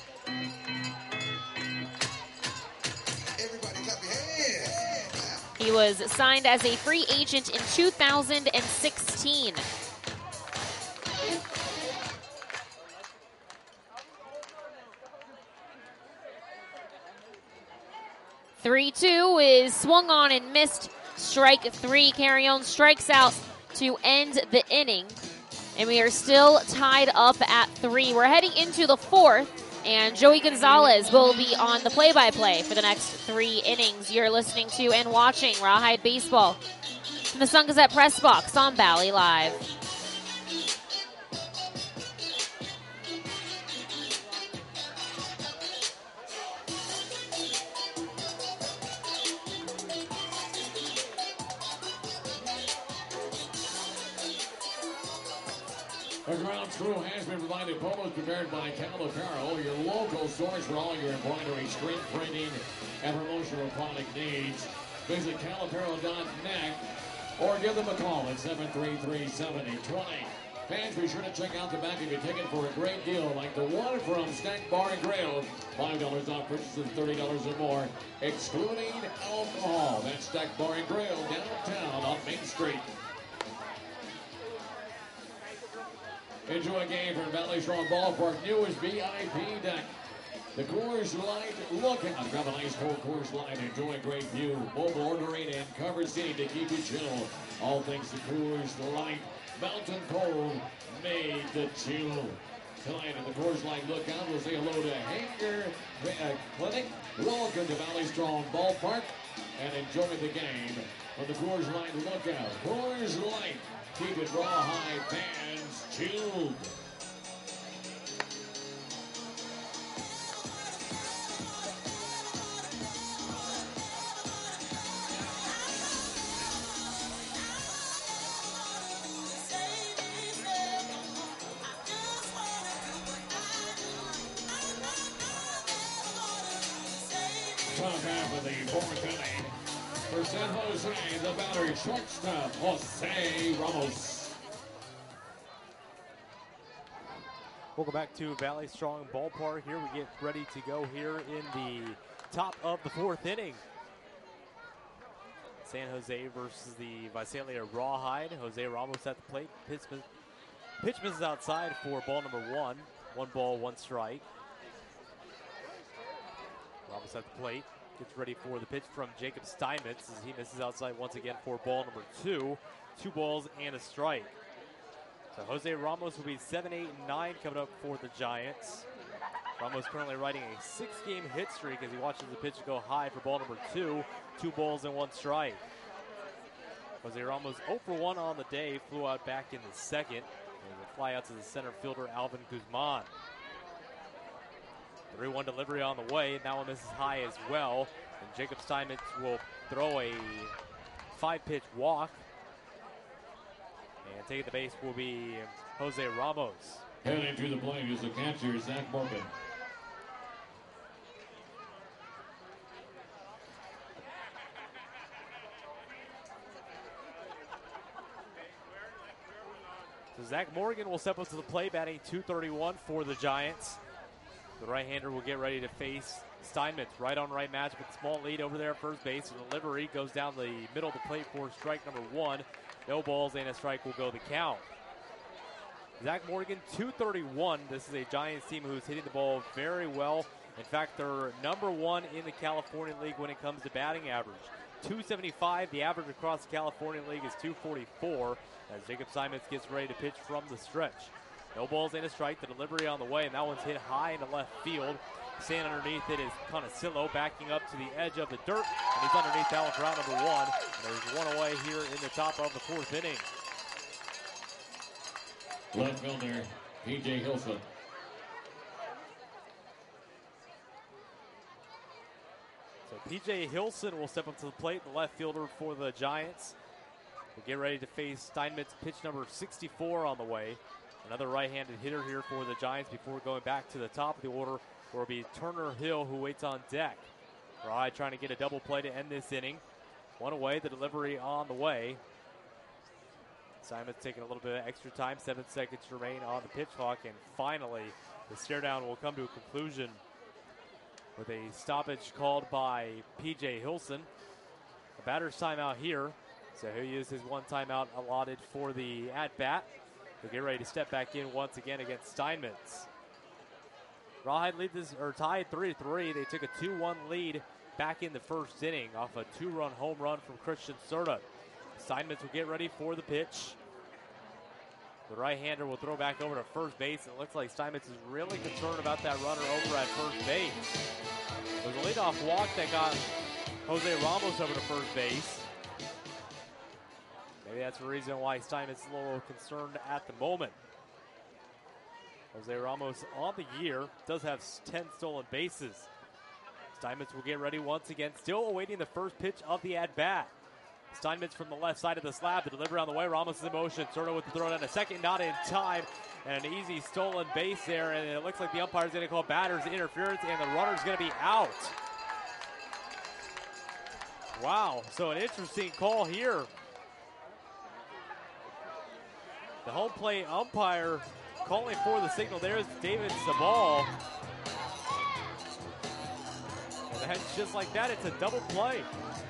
He was signed as a free agent in 2016. "3-2 is swung on and missed. Strike 3. Carrion strikes out to end the inning. And we are still tied up at 3. We're heading into the 4th, and Joey Gonzalez will be on the play-by-play for the next 3 innings. You're listening to and watching Rawhide Baseball from the Sun Gazette Press Box on Valley Live. The ground crew has been provided. Polos prepared by Caliparo, your local source for all your embroidery, screen printing, and promotional product needs. Visit caliparo.net or give them a call at 733-7020. Fans, be sure to check out the back of your ticket for a great deal like the one from Snack Bar and Grill. $5 off purchases, $30 or more, excluding alcohol. That's Snack Bar and Grill downtown on Main Street. Enjoy a game from Valley Strong Ballpark. Newest VIP deck. The Coors Light lookout. Grab an ice cold Coors Light. Enjoy a great view. Mobile ordering and covered seating to keep you chill. All thanks to Coors Light. Mountain Cold made to chill. Tonight at the Coors Light lookout, we'll say hello to Hanger Clinic. Welcome to Valley Strong Ballpark and enjoy the game from the Coors Light lookout. Coors Light. Keep it rawhide, fans chilled. Top half of the fourth inning. For San Jose, the batter shortstop, Jose Ramos. Welcome back to Valley Strong Ballpark. Here we get ready to go here in the top of the fourth inning. San Jose versus the Visalia Rawhide. Jose Ramos at the plate. Pitch misses outside for ball number one. 1 ball, 1 strike. Ramos at the plate. Gets ready for the pitch from Jacob Steinmetz as he misses outside once again for ball number 2. 2 balls and a strike. So Jose Ramos will be 7, 8, and 9 coming up for the Giants. Ramos currently riding a 6-game hit streak as he watches the pitch go high for ball number 2. 2 balls and 1 strike. Jose Ramos 0 for 1 on the day, flew out back in the second. And will fly out to the center fielder Alvin Guzman. 3-1 delivery on the way, and that one misses high as well. And Jacob Steinmetz will throw a 5-pitch walk. And taking the base will be Jose Ramos. Heading to the plate is the catcher, Zach Morgan. So Zach Morgan will step up to the plate, batting .231 for the Giants. The right-hander will get ready to face Steinmetz. Right on right match, but small lead over there at first base. The delivery goes down the middle of the plate for strike number 1. No balls and a strike will go the count. Zach Morgan, .231. This is a Giants team who's hitting the ball very well. In fact, they're number 1 in the California League when it comes to batting average. .275. The average across the California League is .244 as Jacob Steinmetz gets ready to pitch from the stretch. No balls and a strike. The delivery on the way, and that one's hit high into left field. Standing underneath it is Conicillo backing up to the edge of the dirt, and he's underneath that one for out number 1. And there's 1 away here in the top of the fourth inning. Left fielder, P.J. Hilson. So P.J. Hilson will step up to the plate, the left fielder for the Giants. We'll get ready to face Steinmetz, pitch number 64 on the way. Another right-handed hitter here for the Giants before going back to the top of the order, where it'll be Turner Hill who waits on deck. Rye trying to get a double play to end this inning. 1 away, the delivery on the way. Steinmetz taking a little bit of extra time, 7 seconds remain on the pitch clock, and finally the stare down will come to a conclusion with a stoppage called by P.J. Hilson. A batter's timeout here, so he'll use his 1 timeout allotted for the at-bat. He'll get ready to step back in once again against Steinmetz. Rawhide tied 3-3. They took a 2-1 lead back in the first inning off a 2-run home run from Christian Serta. Steinmetz will get ready for the pitch. The right-hander will throw back over to first base. It looks like Steinmetz is really concerned about that runner over at first base. It was a leadoff walk that got Jose Ramos over to first base. Maybe that's the reason why Steinmetz is a little concerned at the moment. Jose Ramos on the year does have 10 stolen bases. Steinmetz will get ready once again, still awaiting the first pitch of the at-bat. Steinmetz from the left side of the slab. The delivery on the way. Ramos is in motion. Sorta with the throw down a second, not in time. And an easy stolen base there. And it looks like the umpire's going to call batters interference, and the runner's going to be out. Wow, so an interesting call here. The home plate umpire calling for the signal. There's David Sabal. And that's just like that. It's a double play.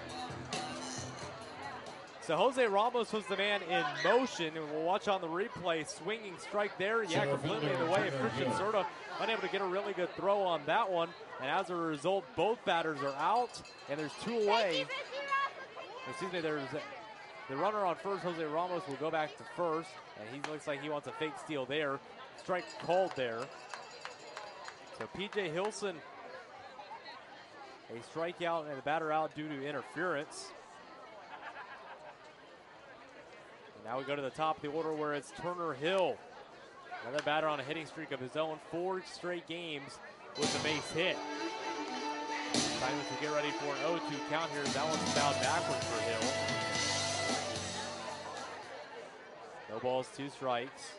So Jose Ramos was the man in motion, and we'll watch on the replay. Swinging strike there. Yeah, completely in the way of Christian Serta. Unable to get a really good throw on that one. And as a result, both batters are out, and there's two away. Excuse me, there's the runner on first, Jose Ramos, will go back to first, and he looks like he wants a fake steal there. Strike called there. So P.J. Hilson, a strikeout and the batter out due to interference. And now we go to the top of the order where it's Turner Hill. Another batter on a hitting streak of his own, 4 straight games with a base hit. Steinmetz will get ready for an 0-2 count here. That one's fouled backwards for Hill. No balls, 2 strikes.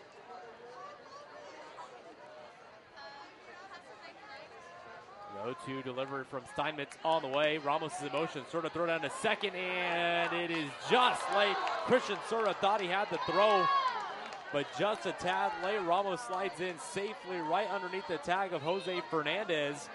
The 0-2 delivery from Steinmetz on the way. Ramos is in motion. Serta throw down to second, and it is just late. Christian Serta thought he had the throw, but just a tad late. Ramos slides in safely right underneath the tag of Jose Fernandez.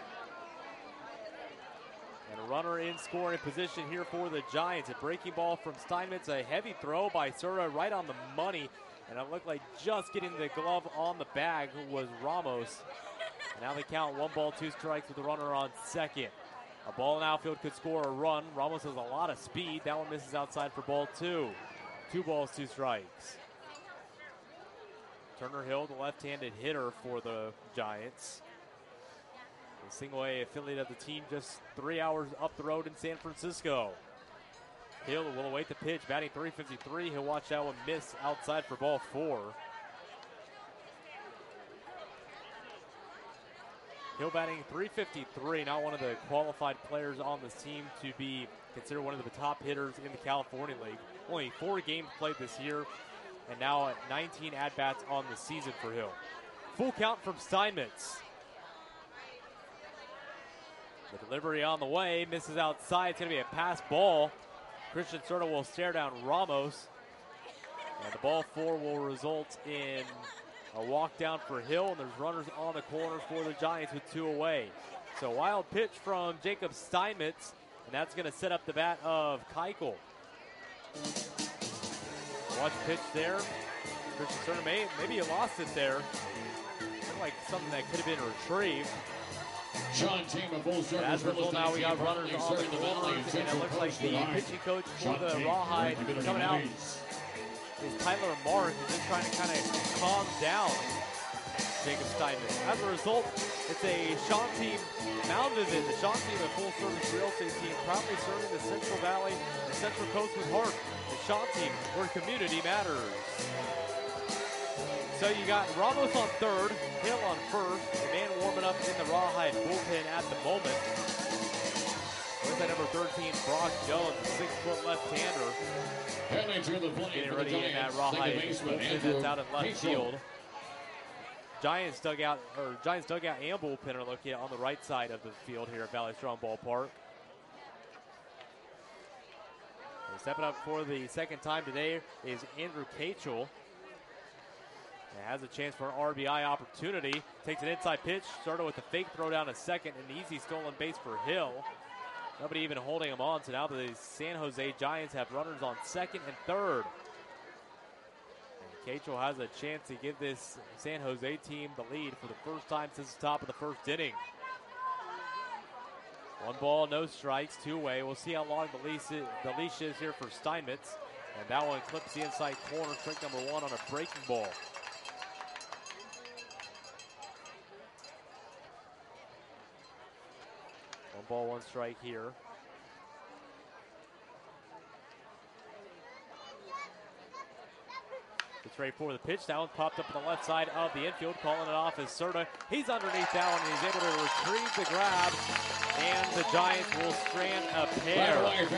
And a runner in scoring position here for the Giants. A breaking ball from Steinmetz. A heavy throw by Serta right on the money. And it looked like just getting the glove on the bag was Ramos. And now they count 1 ball, 2 strikes with the runner on second. A ball in outfield could score a run. Ramos has a lot of speed. That one misses outside for ball 2. 2 balls, 2 strikes. Turner Hill, the left-handed hitter for the Giants. A single-A affiliate of the team just 3 hours up the road in San Francisco. Hill will await the pitch, batting .353. He'll watch that one miss outside for ball 4. Hill batting .353, not one of the qualified players on this team to be considered one of the top hitters in the California League. Only 4 games played this year, and now 19 at-bats on the season for Hill. Full count from Steinmetz. The delivery on the way, misses outside. It's going to be a pass ball. Christian Serta will stare down Ramos. And the ball 4 will result in a walk down for Hill, and there's runners on the corners for the Giants with 2 away. So wild pitch from Jacob Steinmetz, and that's going to set up the bat of Keuchel. Watch pitch there. Christian Serta, maybe he lost it there. Looked like something that could have been retrieved. Sean Team of full circle. As a result, now we got runners on the corners, and it looks like the pitching coach for the Rawhide coming out is Tyler Mark, just trying to kind of calm down Jacob Steinmetz. As a result, it's a Sean Team mound visit. The Sean Team, a full-service real estate team, proudly serving the Central Valley and Central Coast with heart. The Sean Team, where community matters. So you got Ramos on third, Hill on first, the man warming up in the Rawhide bullpen at the moment. With that number 13, Brock Jones, a 6-foot left-hander. Heading to the plate getting for ready the in that Giants. Rawhide Baseman, bullpen Andrew that's out in left Keuchel. field. Giants dugout and bullpen are located on the right side of the field here at Valley Strong Ballpark. And stepping up for the second time today is Andrew Keuchel. Has a chance for an RBI opportunity. Takes an inside pitch. Started with a fake throw down to second. An easy stolen base for Hill. Nobody even holding him on. So now the San Jose Giants have runners on second and third. And Keuchel has a chance to give this San Jose team the lead for the first time since the top of the first inning. 1 ball, no strikes, 2 away. We'll see how long the leash is here for Steinmetz. And that one clips the inside corner. Strike number 1 on a breaking ball. 1 ball, 1 strike here. The Gets ready for the pitch. That one popped up on the left side of the infield, calling it off as Serta. He's underneath that one, and he's able to retrieve the grab, and the Giants will strand a pair.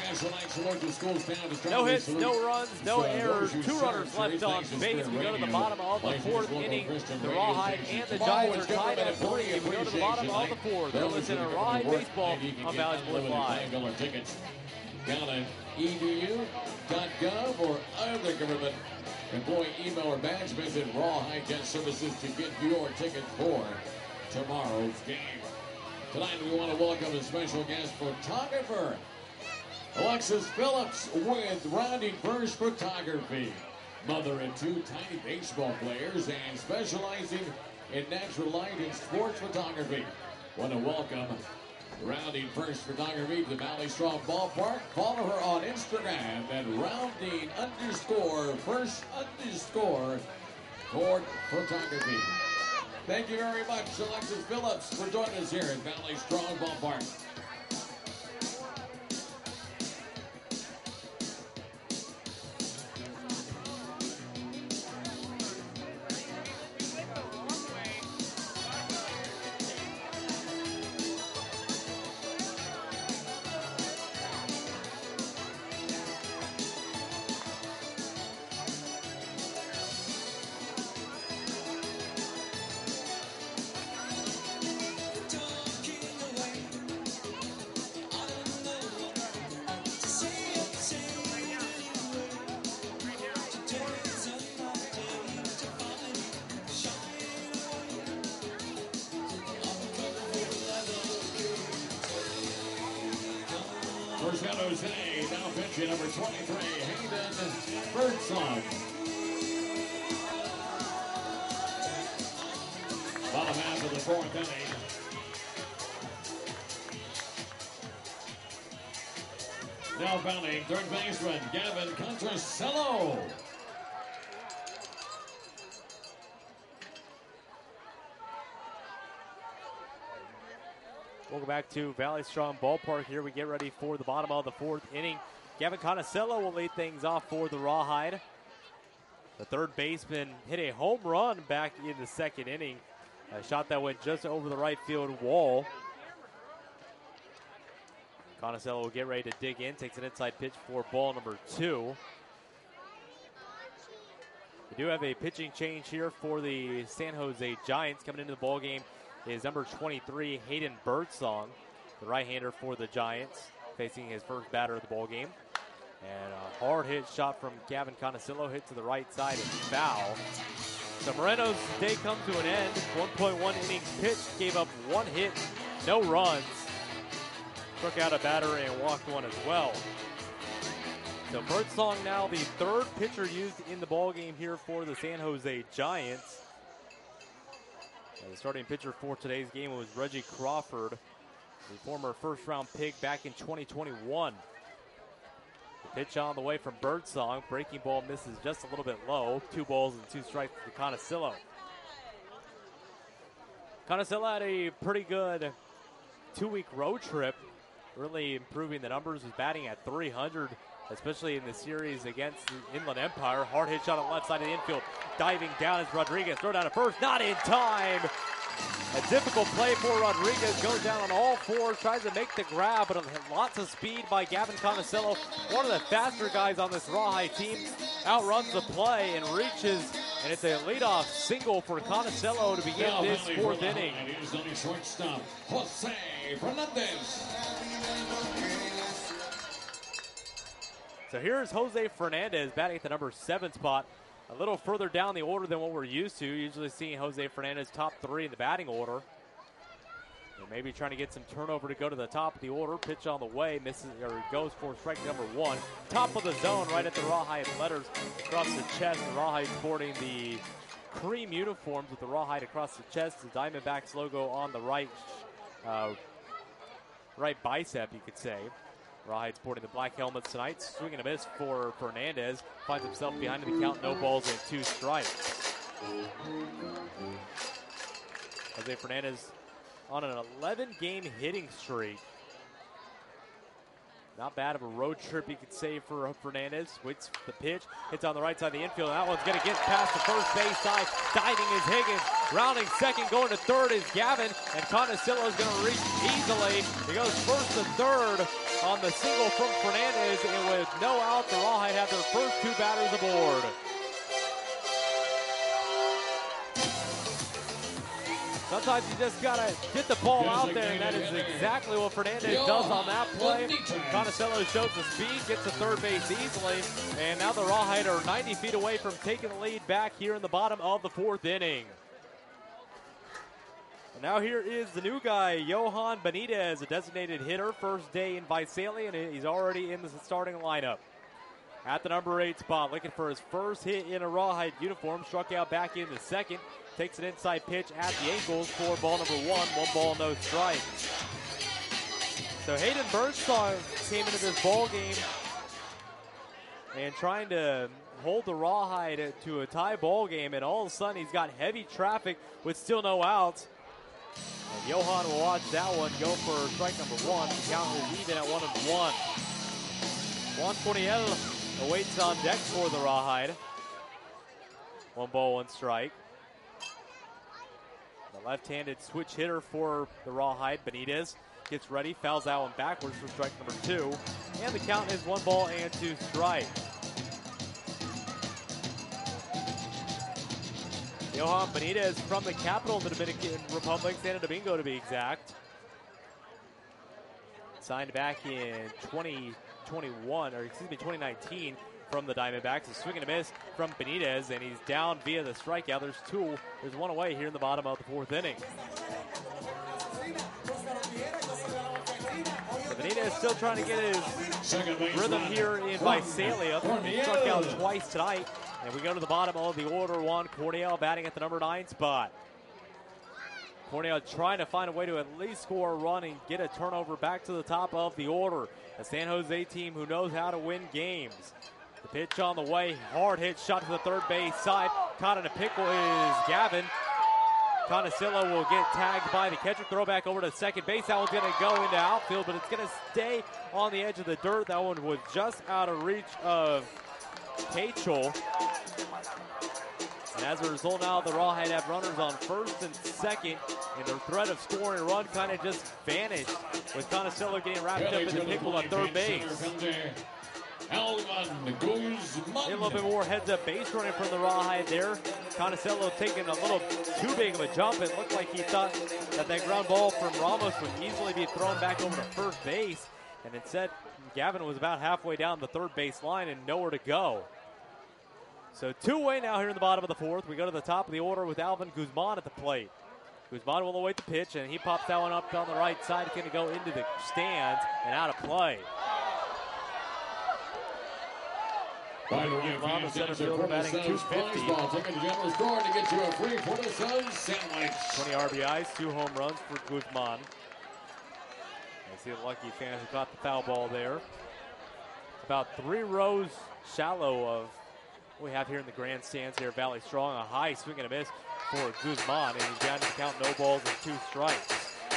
No hits, no runs, no errors. 2 runners left on base. We go to the bottom of the 4th inning. The Rawhide and the Giants are tied at 3. We go to the bottom of the 4th. They're listening to Rawhide Baseball on Valley Sports Live. Tickets down at edu.gov or other government employee email or badge. Visit Rawhide Jet Services to get your ticket for tomorrow's game. Tonight we want to welcome a special guest photographer, Alexis Phillips, with Rounding First Photography. Mother of 2 tiny baseball players and specializing in natural light and sports photography. Want to welcome Rounding First Photography to the Valley Strong Ballpark. Follow her on Instagram at rounding_first_Ford Photography. Thank you very much, Alexis Phillips, for joining us here at Valley Strong Ballpark. For San Jose, now pitching number 23, Hayden Birdsong. Bottom half of the 4th inning. Now bounding, third baseman Gavin Contrasello. Welcome back to Valley Strong Ballpark. Here we get ready for the bottom of the 4th inning. Gavin Contrasello will lead things off for the Rawhide. The third baseman hit a home run back in the 2nd inning. A shot that went just over the right field wall. Contrasello will get ready to dig in. Takes an inside pitch for ball number 2. We do have a pitching change here for the San Jose Giants. Coming into the ball game is number 23, Hayden Birdsong, the right-hander for the Giants, facing his first batter of the ball game. And a hard hit shot from Gavin Contrasello, hit to the right side and foul. So Moreno's day comes to an end. 1.1 innings pitched, gave up 1 hit, no runs. Took out a batter and walked 1 as well. So Birdsong now the 3rd pitcher used in the ball game here for the San Jose Giants. The starting pitcher for today's game was Reggie Crawford, the former first-round pick back in 2021. The pitch on the way from Birdsong. Breaking ball misses just a little bit low. 2 balls and 2 strikes to Contrasello. Contrasello had a pretty good 2-week road trip, really improving the numbers. Was batting at 300, especially in the series against the Inland Empire. Hard hit shot on the left side of the infield. Diving down is Rodriguez. Throw down to first. Not in time. A difficult play for Rodriguez. Goes down on all 4s. Tries to make the grab, but lots of speed by Gavin Contrasello. One of the faster guys on this Rawhide team. Outruns the play and reaches. And it's a leadoff single for Contrasello to begin this 4th inning. Here's the shortstop, Jose Fernandez. So here's Jose Fernandez batting at the number 7 spot. A little further down the order than what we're used to. Usually seeing Jose Fernandez top 3 in the batting order. And maybe trying to get some turnover to go to the top of the order. Pitch on the way, misses or goes for strike number 1. Top of the zone, right at the Rawhide letters across the chest. The Rawhide sporting the cream uniforms with the Rawhide across the chest. The Diamondbacks logo on the right bicep, you could say. Rawhide sporting the black helmets tonight. Swing and a miss for Fernandez. Finds himself behind the count. No balls and 2 strikes. Jose Fernandez on an 11-game hitting streak. Not bad of a road trip you could say for Fernandez. Waits the pitch, hits on the right side of the infield. That one's going to get past the first base side. Diving is Higgins. Rounding second, going to third is Gavin. And Conasillo is going to reach easily. He goes first to third on the single from Fernandez. And with no out, the Rawhide have their first 2 batters aboard. Sometimes you just got to get the ball out there, and that is exactly what Fernandez does on that play. Conasillo shows the speed, gets to third base easily, and now the Rawhide are 90 feet away from taking the lead back here in the bottom of the 4th inning. And now here is the new guy, Johan Benitez, a designated hitter, first day in Visalia, and he's already in the starting lineup. At the number 8 spot, looking for his first hit in a Rawhide uniform, struck out back in the second. Takes an inside pitch at the ankles for ball number 1 ball, no strike. So Hayden Birdsong came into this ball game and trying to hold the Rawhide to a tie ball game, and all of a sudden he's got heavy traffic with still no outs. And Johan will watch that one go for strike number 1. The count is even at 1-1. Juan Corniel awaits on deck for the Rawhide. 1 ball, 1 strike. The left-handed switch hitter for the Rawhide, Benitez, gets ready, fouls that one backwards for strike number 2. And the count is 1 ball and 2 strikes. Johan Benitez from the capital of the Dominican Republic, Santo Domingo to be exact. Signed back in 2019 from the Diamondbacks. A swing and a miss from Benitez, and he's down via the strikeout. There's 1 away here in the bottom of the 4th inning. So Benitez still trying to get his rhythm here in Visalia. He struck out twice tonight. And we go to the bottom of the order. Juan Corniel batting at the number 9 spot. Corniel trying to find a way to at least score a run and get a turnover back to the top of the order. A San Jose team who knows how to win games. The pitch on the way, hard hit shot to the third base side. Caught in a pickle is Gavin. Conasillo will get tagged by the catcher. Throw back over to second base. That one's going to go into outfield, but it's going to stay on the edge of the dirt. That one was just out of reach of Kachel. And as a result, now the Rawhide have runners on first and second, and their threat of scoring a run kind of just vanished with Conasillo getting wrapped up in the pickle on third base. A little bit more heads-up base running from the Rawhide there. Conasillo taking a little too big of a jump. It looked like he thought that ground ball from Ramos would easily be thrown back over to first base. And instead, Gavin was about halfway down the third base line and nowhere to go. So 2 away now here in the bottom of the 4th. We go to the top of the order with Alvin Guzman at the plate. Guzman will await the pitch, and he pops that one up on the right side. It's going to go into the stands and out of play. Guzman, the center fielder, batting 250. Taking the general store to get you a free Portisone sandwich. 20 RBIs, 2 home runs for Guzman. I see the lucky fan who caught the foul ball there. About 3 rows shallow of what we have here in the grandstands here at Valley Strong. A high swing and a miss for Guzman, and he's down to count no balls and 2 strikes.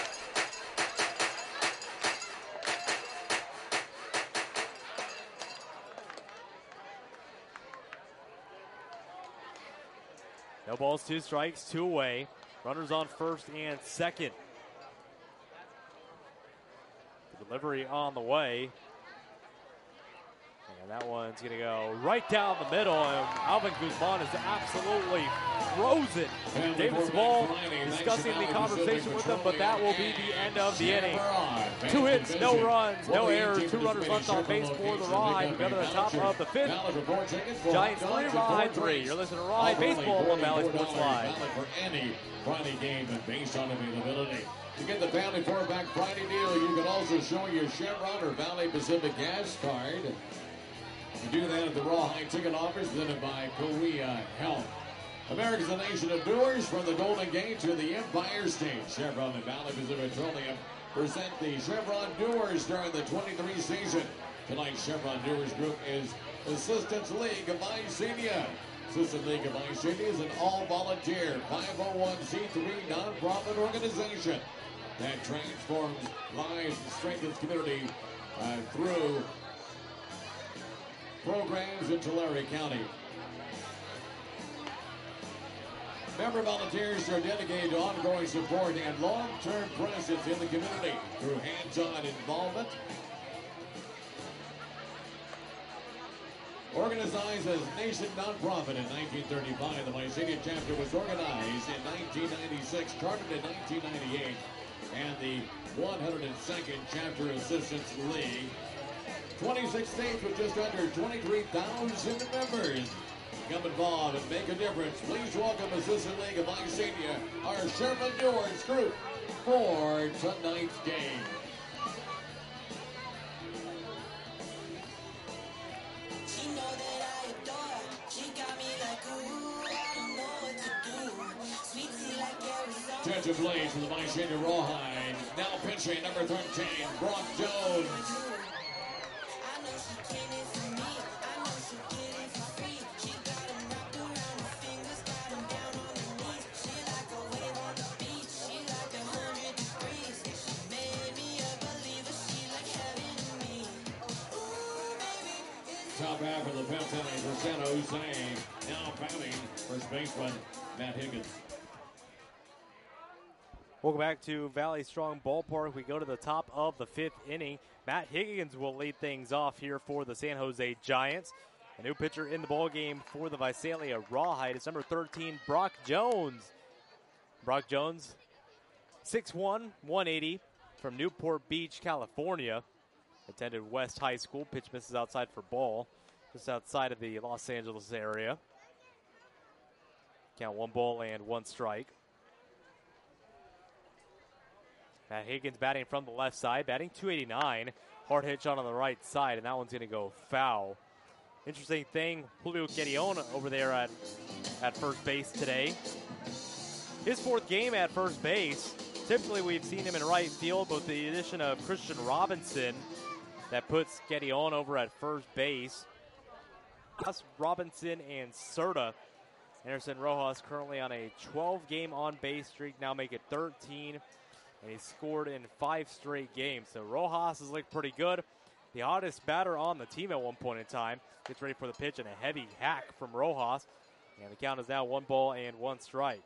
No balls, 2 strikes, 2 away. Runners on first and second. The delivery on the way. And that one's going to go right down the middle, and Alvin Guzman is absolutely frozen. David Small discussing the conversation with him, but that will be the end of the inning. 2 hits, no runs, no errors, 2 runners left on base for the Rawhide. We go to the top of the 5th. Giants 3, Rawhide 3. You're listening to Rawhide Baseball on Valley Sports Live. For any Friday game and based on availability. To get the Valley 4 Black Friday deal, you can also show your Chevron or Valley Pacific gas card. You do that at the Rawhide Ticket Office, presented by Cahuilla Health. America's a nation of doers, from the Golden Gate to the Empire State. Chevron and Valley Pacific Petroleum present the Chevron Doers during the 23 season. Tonight's Chevron Doers group is Assistance League of Visalia. Assistance League of Visalia is an all-volunteer 501c3 nonprofit organization that transforms lives and strengthens community through programs in Tulare County. Member volunteers are dedicated to ongoing support and long-term presence in the community through hands-on involvement. Organized as a nation nonprofit in 1935, the Mycenae chapter was organized in 1996, chartered in 1998, and the 102nd Chapter Assistance League. 26 states with just under 23,000 members. Come involved and make a difference. Please welcome Assistant League of Mycenae, our Sherman Newards group for tonight's game. Attention plays for the Mycenae Rawhide. Now pitching number 13, Brock Jones. Top half of the fifth inning for San Jose. Now batting first baseman Matt Higgins. Welcome back to Valley Strong Ballpark. We go to the top of the fifth inning. Matt Higgins will lead things off here for the San Jose Giants. A new pitcher in the ballgame for the Visalia Rawhide is number 13, Brock Jones. Brock Jones, 6'1", 180, from Newport Beach, California. Attended West High School. Pitch misses outside for ball, just outside of the Los Angeles area. Count 1 ball and 1 strike. Matt Higgins batting from the left side, batting .289. Hard hit shot on the right side, and that one's going to go foul. Interesting thing, Julio Guerillon over there at first base today. His fourth game at first base. Typically, we've seen him in right field, but the addition of Christian Robinson that puts Guerillon over at first base. Plus Robinson and Serta. Anderson Rojas currently on a 12-game on-base streak, now make it 13. And he scored in 5 straight games. So Rojas has looked pretty good. The hottest batter on the team at one point in time. Gets ready for the pitch and a heavy hack from Rojas. And the count is now 1 ball and 1 strike.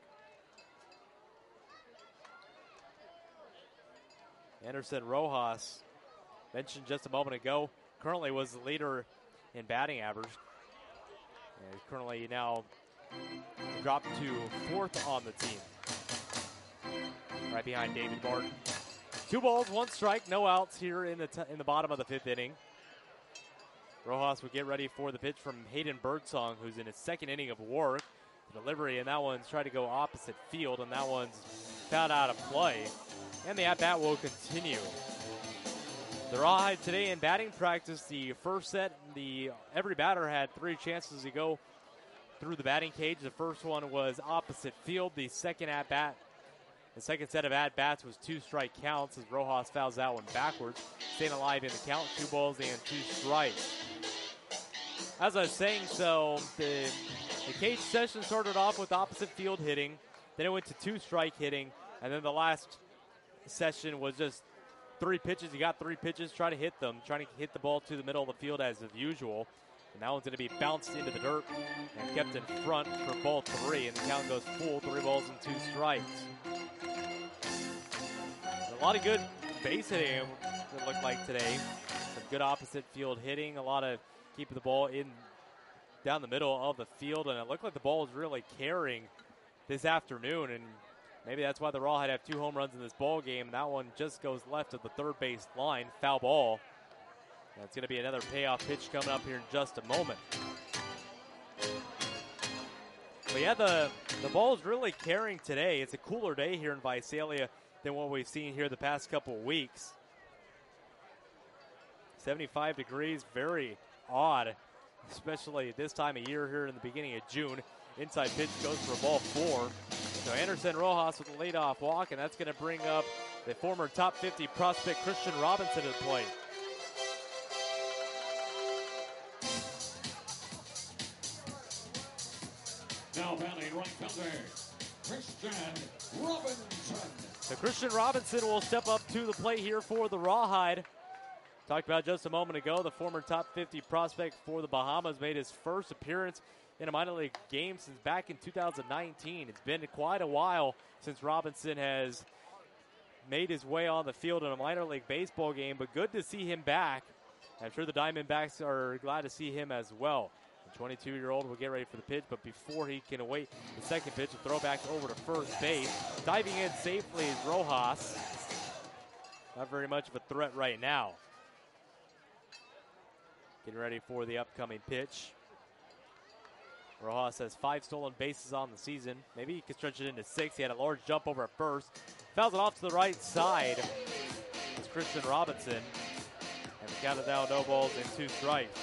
Anderson Rojas, mentioned just a moment ago, currently was the leader in batting average. And currently now dropped to 4th on the team. Right behind David Martin. 2 balls, 1 strike, no outs here in the bottom of the 5th inning. Rojas will get ready for the pitch from Hayden Birdsong, who's in his 2nd inning of work. The delivery, and that one's tried to go opposite field, and that one's fouled out of play. And the at-bat will continue. The Rawhide today in batting practice, the first set, every batter had 3 chances to go through the batting cage. The first one was opposite field. The second set of at-bats was 2 strike counts as Rojas fouls that one backwards. Staying alive in the count, 2 balls and 2 strikes. As I was saying, so the cage session started off with opposite field hitting. Then it went to 2 strike hitting. And then the last session was just 3 pitches. You got 3 pitches, trying to hit the ball to the middle of the field as of usual. And that one's going to be bounced into the dirt and kept in front for ball 3. And the count goes full, 3 balls and 2 strikes. A lot of good base hitting, it looked like today. Some good opposite field hitting. A lot of keeping the ball down the middle of the field. And it looked like the ball was really carrying this afternoon. And maybe that's why the Rawhide have 2 home runs in this ball game. That one just goes left of the third base line. Foul ball. That's going to be another payoff pitch coming up here in just a moment. But yeah, the ball is really carrying today. It's a cooler day here in Visalia than what we've seen here the past couple of weeks. 75 degrees, very odd, especially this time of year here in the beginning of June. Inside pitch goes for ball 4. So Anderson Rojas with the leadoff walk, and that's going to bring up the former top 50 prospect Christian Robinson to the plate. Now batting right fielder, Christian Robinson. So Christian Robinson will step up to the plate here for the Rawhide. Talked about just a moment ago, the former top 50 prospect for the Bahamas made his first appearance in a minor league game since back in 2019. It's been quite a while since Robinson has made his way on the field in a minor league baseball game, but good to see him back. I'm sure the Diamondbacks are glad to see him as well. The 22-year-old will get ready for the pitch, but before he can await the second pitch, a throw back over to first base. Diving in safely is Rojas. Not very much of a threat right now. Getting ready for the upcoming pitch. Rojas has 5 stolen bases on the season. Maybe he could stretch it into 6. He had a large jump over at first. Fouls it off to the right side. It's Christian Robinson. And the count is now no balls and 2 strikes.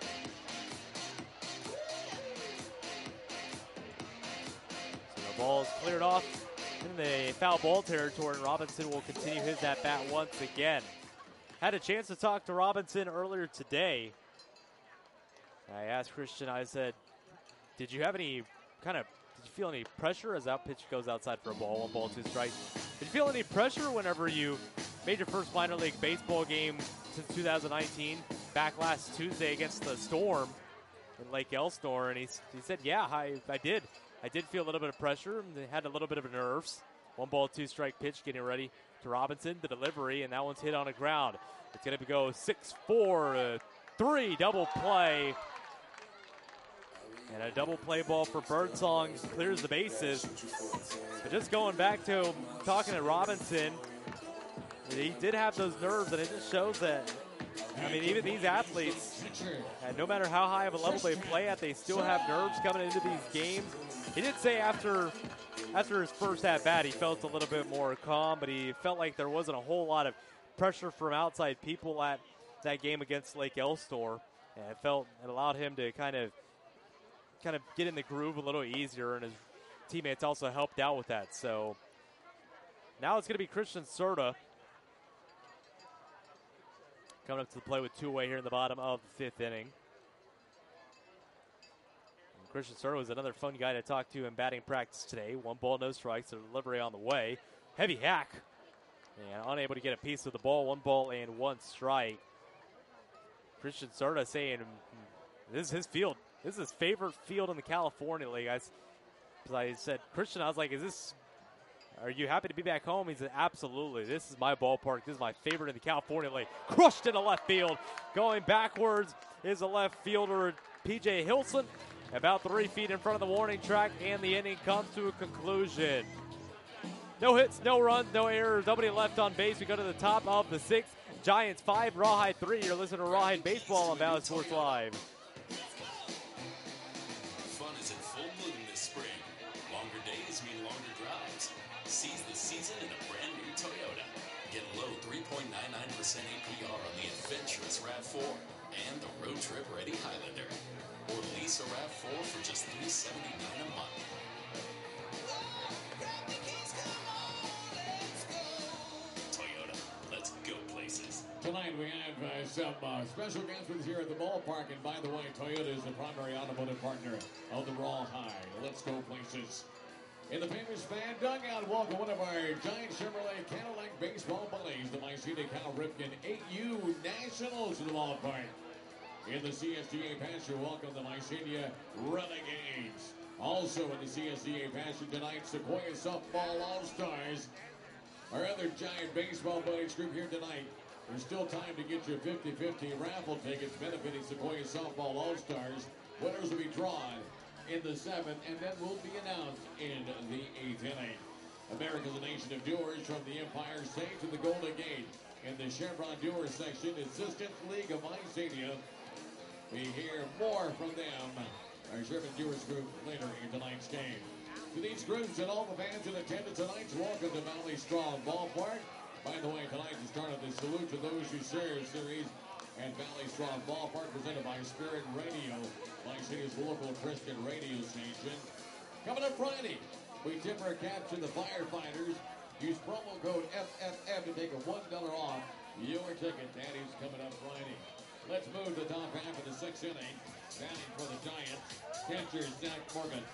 So the ball is cleared off in the foul ball territory, and Robinson will continue his at-bat once again. Had a chance to talk to Robinson earlier today. I asked Christian, I said, did you feel any pressure as that pitch goes outside for a ball, 1 ball, 2 strikes? Did you feel any pressure whenever you made your first minor league baseball game since 2019, back last Tuesday against the Storm in Lake Elsinore? And he said, yeah, I did. I did feel a little bit of pressure and had a little bit of nerves. 1 ball, 2 strike pitch getting ready to Robinson, the delivery, and that one's hit on the ground. It's going to go 6-4, 3 double play. And a double play ball for Birdsong clears the bases. But just going back to talking to Robinson, he did have those nerves, and it just shows that, even these athletes, and no matter how high of a level they play at, they still have nerves coming into these games. He did say after his first at-bat, he felt a little bit more calm, but he felt like there wasn't a whole lot of pressure from outside people at that game against Lake Elsinore. And it allowed him to kind of get in the groove a little easier, and his teammates also helped out with that. So now it's going to be Christian Serta coming up to the plate with 2 away here in the bottom of the 5th inning. And Christian Serta was another fun guy to talk to in batting practice today. 1 ball, no strikes, a delivery on the way. Heavy hack, and unable to get a piece of the ball. 1 ball and 1 strike. Christian Serta saying this is his field. This is his favorite field in the California League. I said, Christian, I was like, are you happy to be back home? He said, absolutely. This is my ballpark. This is my favorite in the California League. Crushed into left field. Going backwards is the left fielder, P.J. Hilson. About 3 feet in front of the warning track, and the inning comes to a conclusion. No hits, no runs, no errors. Nobody left on base. We go to the top of the 6th. Giants 5, Rawhide 3. You're listening to Rawhide Baseball on Valley Sports Live. Fun is in full bloom this spring. Longer days mean longer drives. Seize the season in a brand new Toyota. Get low 3.99% APR on the adventurous RAV4 and the road trip ready Highlander. Or lease a RAV4 for just $379 a month. Toyota, let's go places. Tonight we have some special guests with us here at the ballpark. And by the way, Toyota is the primary automotive partner of the Rawhide. Let's go places. In the famous fan dugout, welcome one of our Giant Chevrolet Cadillac baseball buddies, the Mycenae Cal Ripken 8U Nationals to the ballpark. In the CSDA pasture, welcome the Mycenae Renegades. Also in the CSDA pasture tonight, Sequoia Softball All-Stars. Our other Giant baseball buddies group here tonight. There's still time to get your 50-50 raffle tickets benefiting Sequoia Softball All-Stars. Winners will be drawn in the 7th and then will be announced in the 8th inning. America's a nation of doers, from the Empire State to the Golden Gate. In the Chevron Doer section, Assistance League of Mycenae. We hear more from them, our Chevron Doers group, later in tonight's game. To these groups and all the fans in attendance tonight, welcome to Valley Strong Ballpark. By the way, tonight the start of the Salute to Those Who Serve series at Valley Strong Ballpark, presented by Spirit Radio, Mycenae's local Christian radio station. Coming up Friday, we tip our caps to the firefighters. Use promo code FFF to take a $1 off your ticket. That is coming up Friday. Let's move to the top half of the 6th inning. Batting for the Giants, catcher Zach Morgan.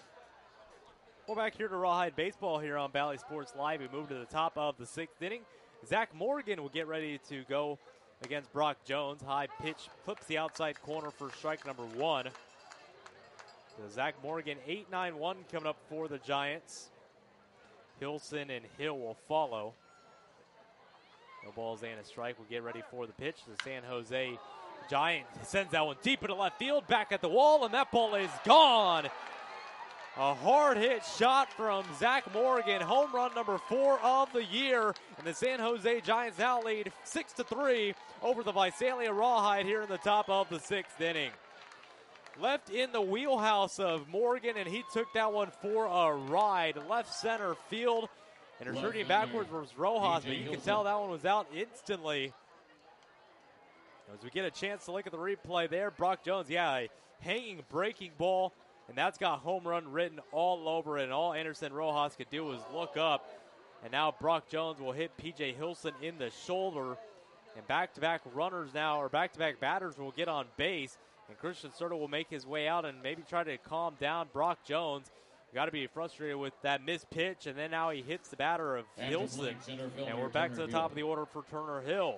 We're back here to Rawhide Baseball here on Valley Sports Live. We move to the top of the 6th inning. Zach Morgan will get ready to go against Brock Jones. High pitch flips the outside corner for strike number 1. So Zach Morgan, 8-9-1 coming up for the Giants. Hilson and Hill will follow. No balls and a strike. We'll get ready for the pitch. The San Jose Giant sends that one deep into left field, back at the wall, and that ball is gone. A hard hit shot from Zach Morgan, home run number 4 of the year, and the San Jose Giants now lead 6-3 over the Visalia Rawhide here in the top of the 6th inning. Left in the wheelhouse of Morgan, and he took that one for a ride. Left center field, and retreating backwards was Rojas, but you can tell that one was out instantly. As we get a chance to look at the replay there, Brock Jones, a hanging breaking ball, and that's got home run written all over it, and all Anderson Rojas could do was look up. And now Brock Jones will hit P.J. Hilson in the shoulder, and back-to-back runners now, or back-to-back batters will get on base, and Christian Serta will make his way out and maybe try to calm down Brock Jones. You got to be frustrated with that missed pitch, and then now he hits the batter of Hilson, and we're back to the top of the order for Turner Hill.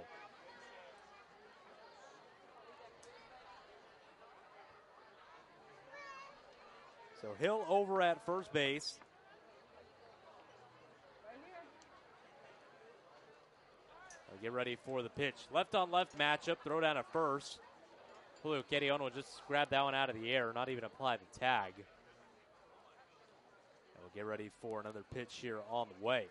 So Hill over at first base. Get ready for the pitch. Left on left matchup. Throw down at first. Julio Querion will just grab that one out of the air, not even apply the tag. And we'll get ready for another pitch here on the way.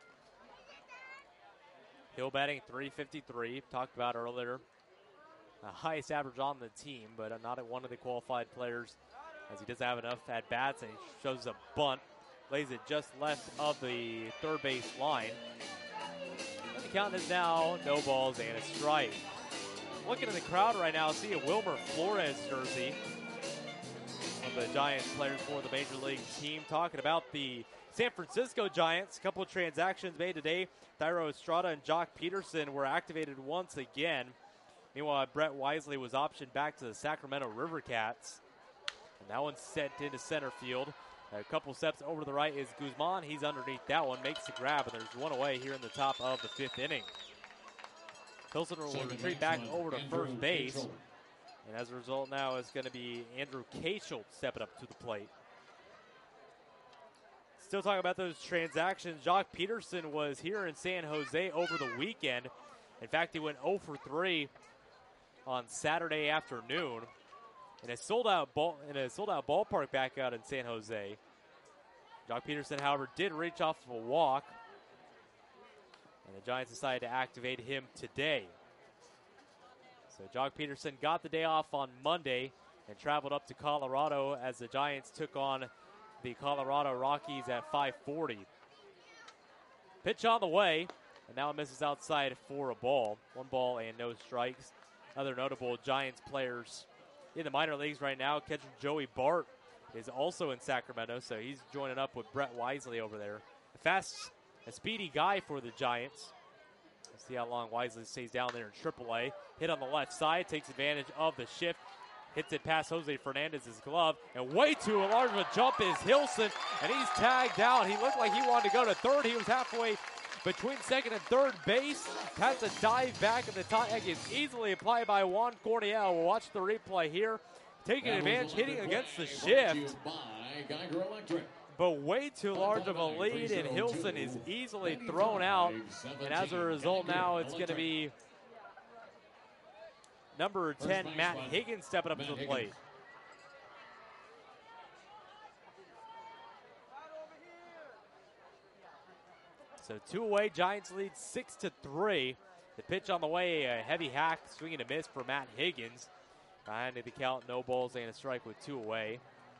Hill batting .353. Talked about earlier. The highest average on the team, but not at one of the qualified players, as he doesn't have enough at-bats, and he shows a bunt. Lays it just left of the third base line. And the count is now no balls and a strike. Looking at the crowd right now, see a Wilmer Flores jersey. One of the Giants players for the Major League team. Talking about the San Francisco Giants. A couple of transactions made today. Thairo Estrada and Jock Peterson were activated once again. Meanwhile, Brett Wisely was optioned back to the Sacramento River Cats. And that one's sent into center field. A couple steps over to the right is Guzman. He's underneath that one, makes the grab, and there's one away here in the top of the 5th inning. Hilson will retreat back over to first base. And as a result now, it's going to be Andrew Cashel stepping up to the plate. Still talking about those transactions. Jock Peterson was here in San Jose over the weekend. In fact, he went 0 for 3 on Saturday afternoon. In a sold-out ballpark back out in San Jose. Jock Peterson, however, did reach off of a walk. And the Giants decided to activate him today. So Jock Peterson got the day off on Monday and traveled up to Colorado as the Giants took on the Colorado Rockies at 5:40. Pitch on the way, and now it misses outside for a ball. 1 ball and no strikes. Other notable Giants players in the minor leagues right now, catcher Joey Bart is also in Sacramento, so he's joining up with Brett Wisely over there. A speedy guy for the Giants. Let's see how long Wisely stays down there in AAA. Hit on the left side, takes advantage of the shift, hits it past Jose Fernandez's glove, and way too large of a jump is Hilson, and he's tagged out. He looked like he wanted to go to third. He was halfway between second and third base. Has a dive back, and the tag is easily applied by Juan Corniel. We'll watch the replay here. Taking advantage, hitting against the shift. But way too large of a lead, and Hilson is easily thrown out. And as a result, now it's going to be number 10, Matt Higgins, stepping up to the plate. So 2 away, Giants lead 6-3. The pitch on the way, a heavy hack, swing and a miss for Matt Higgins. Behind the count, no balls and a strike with 2 away.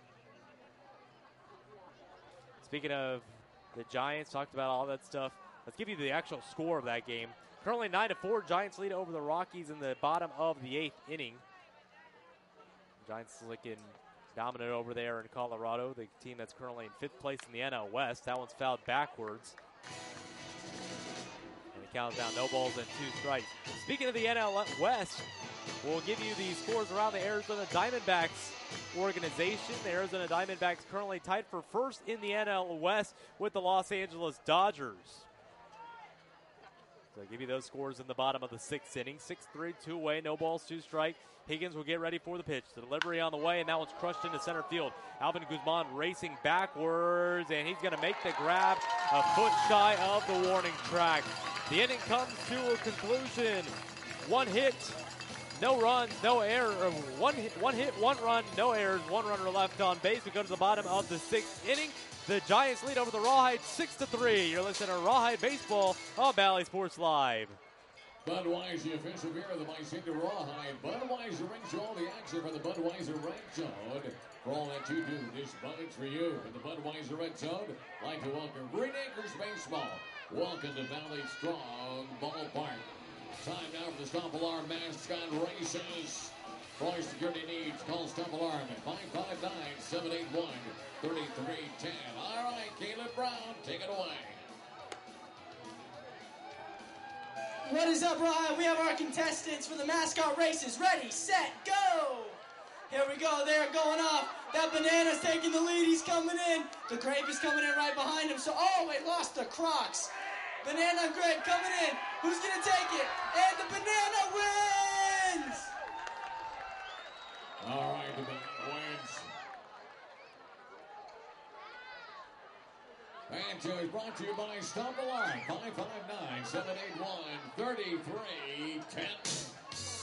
Speaking of the Giants, talked about all that stuff. Let's give you the actual score of that game. Currently 9-4, Giants lead over the Rockies in the bottom of the 8th inning. Giants looking dominant over there in Colorado, the team that's currently in 5th place in the NL West. That one's fouled backwards. And it counts down, no balls and 2 strikes. Speaking of the NL West, we'll give you the scores around the Arizona Diamondbacks organization. The Arizona Diamondbacks currently tied for first in the NL West with the Los Angeles Dodgers. So I give you those scores in the bottom of the 6th inning. 6-3, two-way, no balls, 2 strike. Higgins will get ready for the pitch. The delivery on the way, and that one's crushed into center field. Alvin Guzman racing backwards, and he's going to make the grab a foot shy of the warning track. The inning comes to a conclusion. 1 hit, no runs, no error. One hit, 1 run, no errors. 1 runner left on base. We go to the bottom of the 6th inning. The Giants lead over the Rawhide 6-3. You're listening to Rawhide Baseball on Valley Sports Live. Budweiser, the official beer of the Bicentennial Rawhide. Budweiser brings you all the action for the Budweiser Red Zone. For all that you do, this bud's for you. In the Budweiser Red Zone, like to welcome Green Acres Baseball. Welcome to Valley Strong Ballpark. Time now for the Stop Alarm Mascot Races. For all your security needs, call Stop Alarm at 559-781-3310. All right, Caleb Brown, take it away. What is up, Rawhide? We have our contestants for the mascot races. Ready, set, go! Here we go. They're going off. That banana's taking the lead. He's coming in. The grape is coming in right behind him. So, oh, wait, lost the Crocs. Banana and grape coming in. Who's going to take it? And the banana wins! All right, the banana wins. And show is brought to you by Stop Alarm, 559-781-3310.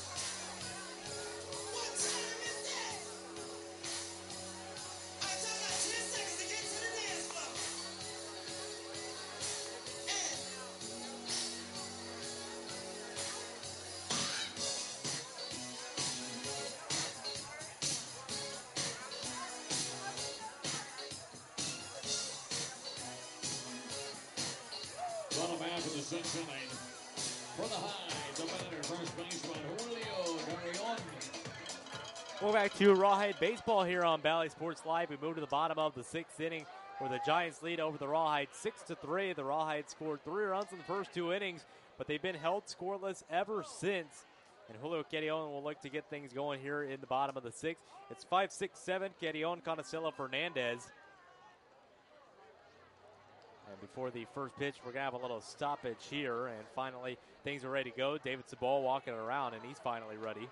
For the high, the batter, first baseman, Julio Carrion. We're back to Rawhide Baseball here on Valley Sports Live. We move to the bottom of the 6th inning where the Giants lead over the Rawhide 6-3. The Rawhide scored 3 runs in the first 2 innings, but they've been held scoreless ever since. And Julio Carrion will look to get things going here in the bottom of the 6th. It's 5-6-7, Carrion, Conicillo, Fernandez. And before the first pitch, we're going to have a little stoppage here. And finally, things are ready to go. David Sabal walking around, and he's finally ready.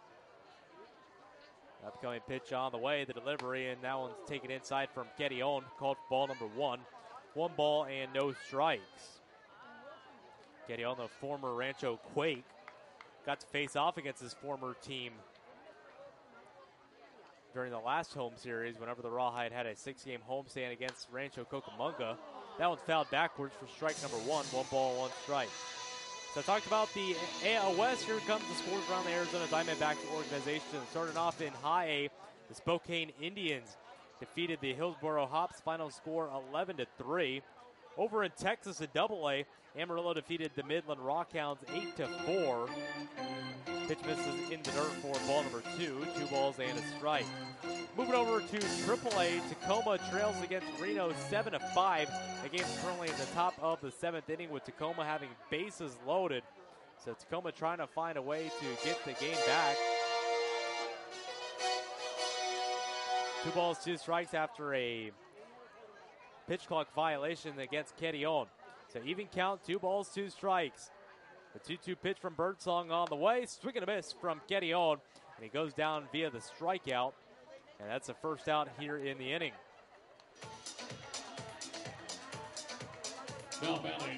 Upcoming pitch on the way, the delivery, and that one's taken inside from Carrion, called ball number 1. 1 ball and no strikes. Carrion, the former Rancho Quake, got to face off against his former team during the last home series whenever the Rawhide had a 6-game homestand against Rancho Cucamonga. That one's fouled backwards for strike number 1. 1 ball, 1 strike. So I talked about the AL West. Here comes the scores around the Arizona Diamondbacks organization. Starting off in High A, the Spokane Indians defeated the Hillsboro Hops. Final score 11-3. Over in Texas at Double A, Amarillo defeated the Midland Rockhounds 8-4. Pitch misses in the dirt for ball number 2. 2 balls and a strike. Moving over to AAA, Tacoma trails against Reno 7-5. The game's currently in the top of the 7th inning with Tacoma having bases loaded. So Tacoma trying to find a way to get the game back. 2 balls, 2 strikes after a pitch clock violation against Carrion. So even count, 2 balls, 2 strikes. The 2-2 pitch from Birdsong on the way. Swing and a miss from Carrion. And he goes down via the strikeout. And that's the first out here in the inning. Now batting.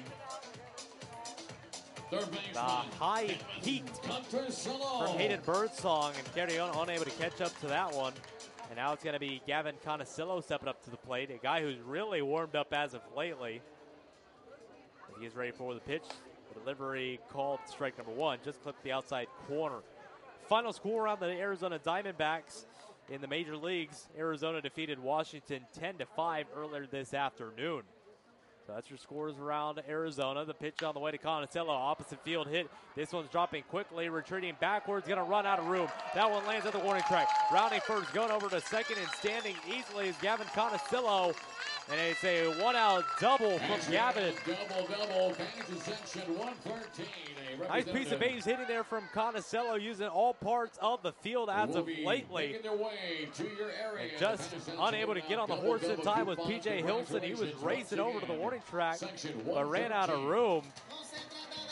Third baseman. The high heat from Hayden Birdsong, and Carrion unable to catch up to that one. And now it's going to be Gavin Conicillo stepping up to the plate, a guy who's really warmed up as of lately. He is ready for the pitch. The delivery called strike number 1, just clipped the outside corner. Final score on the Arizona Diamondbacks. In the major leagues, Arizona defeated Washington 10-5 earlier this afternoon. So that's your scores around Arizona. The pitch on the way to Conicillo, opposite field hit. This one's dropping quickly, retreating backwards, going to run out of room. That one lands at the warning track. Rounding first, going over to second, and standing easily is Gavin Conicillo. And it's a 1-out double from Gavin. Double, Kansas section 113. Nice piece of base hitting there from Conicillo, using all parts of the field as of lately. And just unable to get on the horse in time with P.J. Hilson. He was racing over to the warning track, but ran out of room.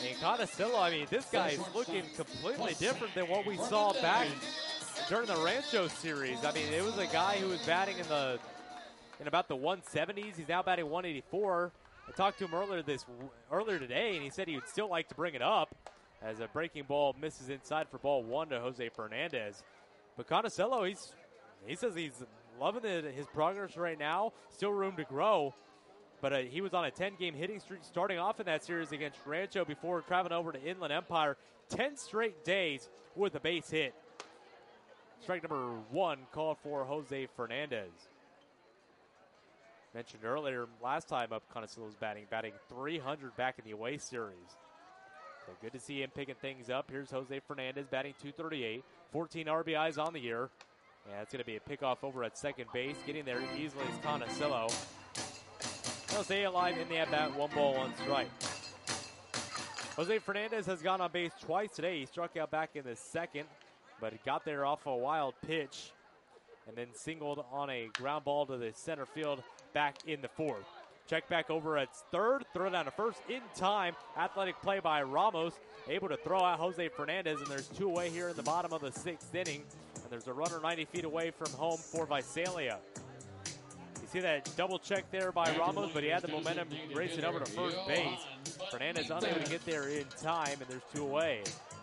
And Conicillo, I mean, this guy is looking completely different than what we saw back during the Rancho series. I mean, it was a guy who was batting in about the 170s. He's now batting 184. I talked to him earlier today, and he said he would still like to bring it up as a breaking ball misses inside for ball 1 to Jose Fernandez. But Conicillo, he says he's loving his progress right now. Still room to grow. But he was on a 10-game hitting streak starting off in that series against Rancho before traveling over to Inland Empire. 10 straight days with a base hit. Strike number 1 called for Jose Fernandez. Mentioned earlier, last time up Conicillo's batting 300 back in the away series. So good to see him picking things up. Here's Jose Fernandez batting .238, 14 RBIs on the year. Yeah, it's going to be a pickoff over at second base. Getting there easily is Conicillo. They'll stay alive in the at-bat, 1 ball, 1 strike. Jose Fernandez has gone on base twice today. He struck out back in the second, but he got there off a wild pitch and then singled on a ground ball to the center field back in the fourth. Check back over at third, throw down to first in time. Athletic play by Ramos, able to throw out Jose Fernandez, and there's 2 away here in the bottom of the 6th inning. And there's a runner 90 feet away from home for Visalia. You see that double check there by Ramos, but he had the momentum racing over to first base. Fernandez unable to get there in time, and there's 2 away.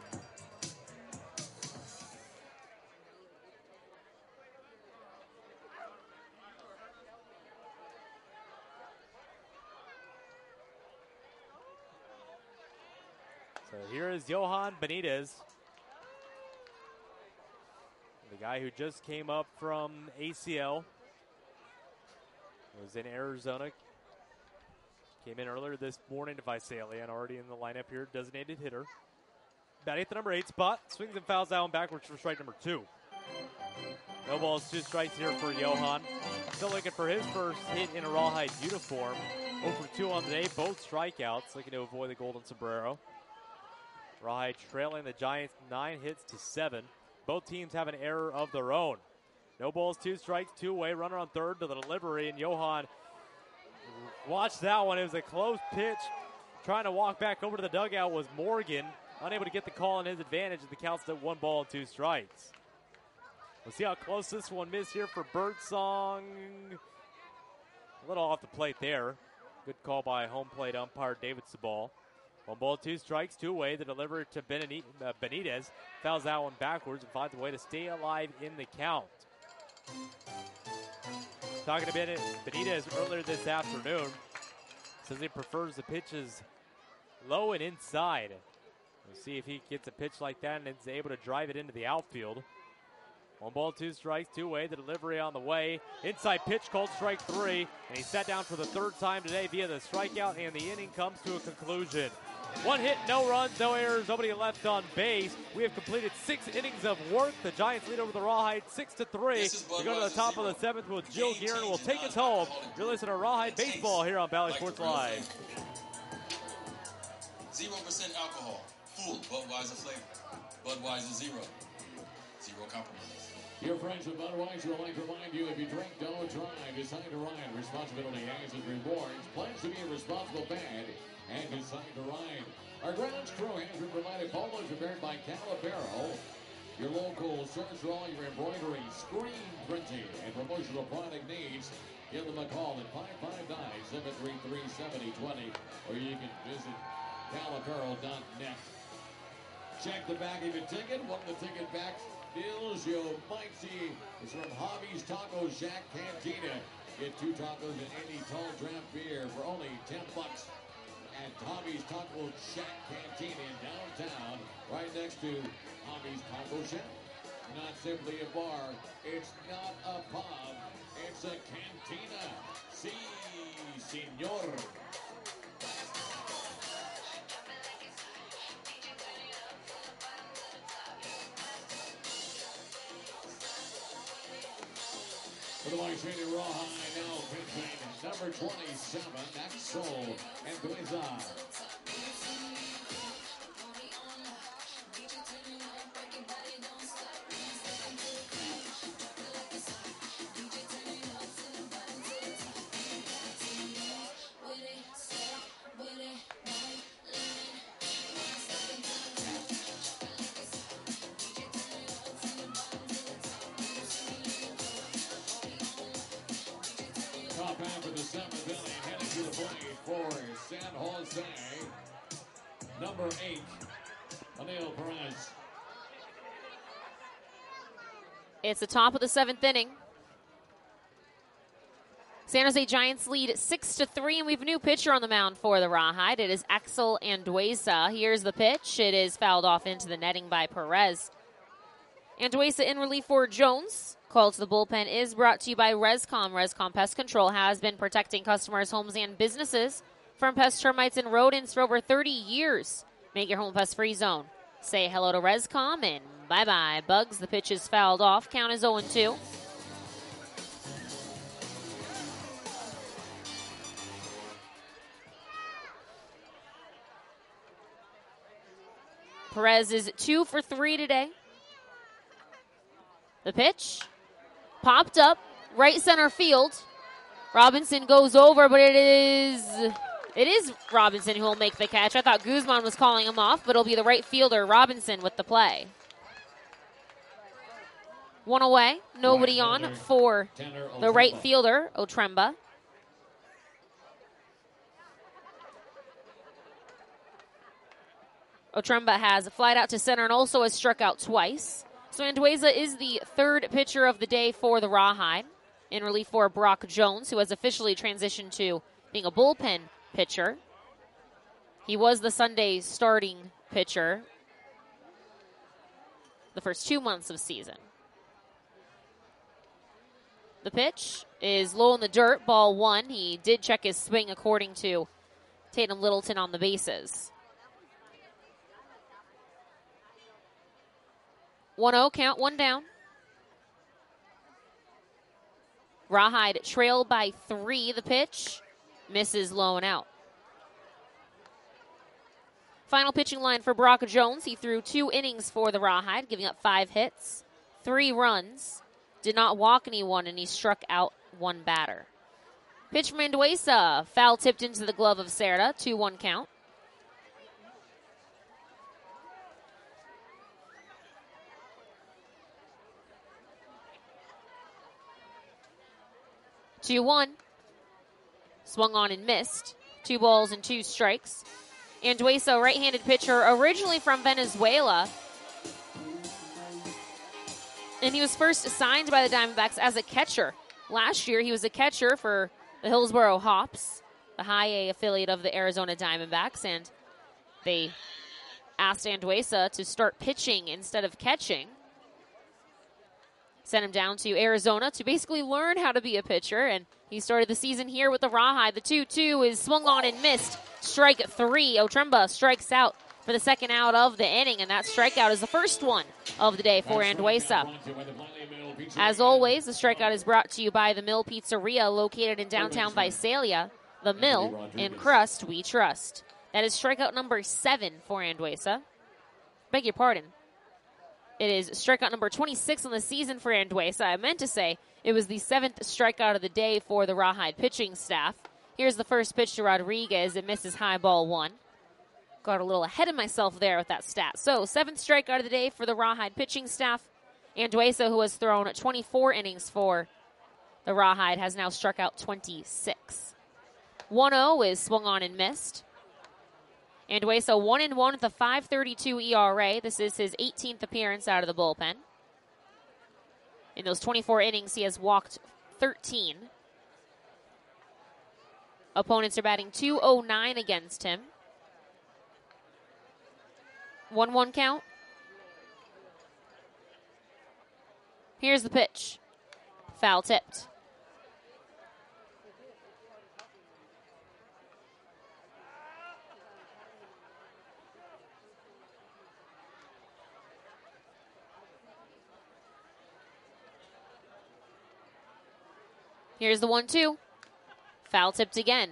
So here is Johan Benitez, the guy who just came up from ACL. Was in Arizona. Came in earlier this morning to Visalia and already in the lineup here, designated hitter. Batting at the number 8 spot, swings and fouls that one backwards for strike number 2. No balls, 2 strikes here for Johan. Still looking for his first hit in a Rawhide uniform. 0 for 2 on the day, both strikeouts, looking to avoid the golden sombrero. Rawhide trailing the Giants 9 hits to 7. Both teams have an error of their own. No balls, 2 strikes, 2 away. Runner on third to the delivery, and Johan watched that one. It was a close pitch. Trying to walk back over to the dugout was Morgan. Unable to get the call in his advantage, and the count's at 1 ball and 2 strikes. We'll see how close this one missed here for Birdsong. A little off the plate there. Good call by home plate umpire David Sabal. 1 ball, 2 strikes, 2 away. The delivery to Benitez fouls that one backwards and finds a way to stay alive in the count. Talking to Benitez earlier this afternoon. Says he prefers the pitches low and inside. We'll see if he gets a pitch like that and is able to drive it into the outfield. 1 ball, 2 strikes, 2 away. The delivery on the way. Inside pitch called strike 3. And he sat down for the 3rd time today via the strikeout, and the inning comes to a conclusion. 1 hit, no runs, no errors, nobody left on base. We have completed 6 innings of work. The Giants lead over the Rawhide 6-3. We go to the top of the 7th with Jill Gearin will take us home. You're listening to Rawhide Baseball here on Valley Sports Live. 0% alcohol, full Budweiser flavor. Budweiser Zero. Zero compromise. Your friends at Budweiser would like to remind you, if you drink, don't drive. Decide to ride. Responsibility has its rewards. Plans to be a responsible fan and decide to ride. Our grounds crew has been provided polos prepared by Caliparo. Your local source for all your embroidery, screen printing, and promotional product needs. Give them a call at 559-733-7020, or you can visit caliparo.net. Check the back of your ticket. One of the ticket backs deals you might see is from Hobby's Taco Shack Cantina. Get 2 tacos and any tall draft beer for only $10 at Hobby's Taco Shack Cantina in downtown, right next to Hobby's Taco Shack. Not simply a bar, it's not a pub, it's a cantina. Si, senor. For the Montreal Rawhide now pitching number 27, Axel Andueza. seventh inning, heading to the plate for San Jose. Number 8, Anil Perez. It's the top of the 7th inning. San Jose Giants lead 6-3, and we have a new pitcher on the mound for the Rawhide. It is Axel Andueza. Here's the pitch. It is fouled off into the netting by Perez. Andueza in relief for Jones. Call to the bullpen is brought to you by Rescom. Rescom Pest Control has been protecting customers' homes and businesses from pest, termites, and rodents for over 30 years. Make your home pest-free zone. Say hello to Rescom and bye-bye, bugs. The pitch is fouled off. Count is 0-2. Perez is 2 for 3 today. The pitch popped up right center field. Robinson goes over, but it is Robinson who will make the catch. I thought Guzman was calling him off, but it'll be the right fielder, Robinson, with the play. One away, nobody on for the right fielder, Otremba. Otremba has flied out to center and also has struck out twice. So Andueza is the third pitcher of the day for the Rawhide, in relief for Brock Jones, who has officially transitioned to being a bullpen pitcher. He was the Sunday starting pitcher the first 2 months of season. The pitch is low in the dirt, ball 1. He did check his swing according to Tatum Littleton on the bases. 1-0 count, 1 down. Rawhide trailed by 3. The pitch misses low and out. Final pitching line for Brock Jones. He threw 2 innings for the Rawhide, giving up 5 hits, 3 runs, did not walk anyone, and he struck out 1 batter. Pitch from Andueza, foul tipped into the glove of Cerda, 2-1 count. Two-1. Swung on and missed. 2 balls and 2 strikes. Andueza, right-handed pitcher, originally from Venezuela. And he was first signed by the Diamondbacks as a catcher. Last year, he was a catcher for the Hillsboro Hops, the high A affiliate of the Arizona Diamondbacks, and they asked Andueza to start pitching instead of catching. Sent him down to Arizona to basically learn how to be a pitcher, and he started the season here with the Rawhide. The 2-2 is swung on and missed. Strike 3. Otremba strikes out for the second out of the inning, and that strikeout is the first one of the day for Andueza. As always, the strikeout is brought to you by the Mill Pizzeria, located in downtown Visalia. The Mill, in crust we trust. That is strikeout number 7 for Andueza. Beg your pardon. It is strikeout number 26 on the season for Andueza. I meant to say it was the 7th strikeout of the day for the Rawhide pitching staff. Here's the first pitch to Rodriguez. It misses high, ball 1. Got a little ahead of myself there with that stat. So, 7th strikeout of the day for the Rawhide pitching staff. Andueza, who has thrown 24 innings for the Rawhide, has now struck out 26. 1-0 is swung on and missed. Andueza 1-1 with a 5.32 ERA. This is his 18th appearance out of the bullpen. In those 24 innings, he has walked 13. Opponents are batting .209 against him. 1-1 count. Here's the pitch. Foul tipped. Here's the 1-2. Foul tipped again.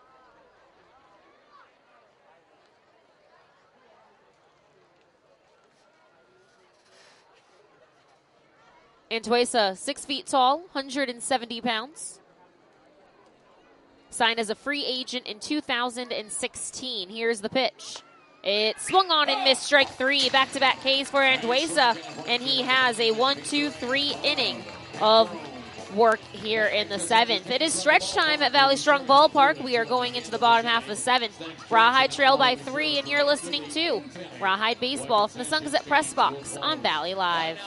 Andueza, 6 feet tall, 170 pounds. Signed as a free agent in 2016. Here's the pitch. It swung on and missed, strike 3. Back-to-back Ks for Andueza, and he has a 1-2-3 inning of work here in the 7th. It is stretch time at Valley Strong Ballpark. We are going into the bottom half of the 7th. Rawhide trail by 3, and you're listening to Rawhide Baseball from the Sun Gazette Press Box on Valley Live.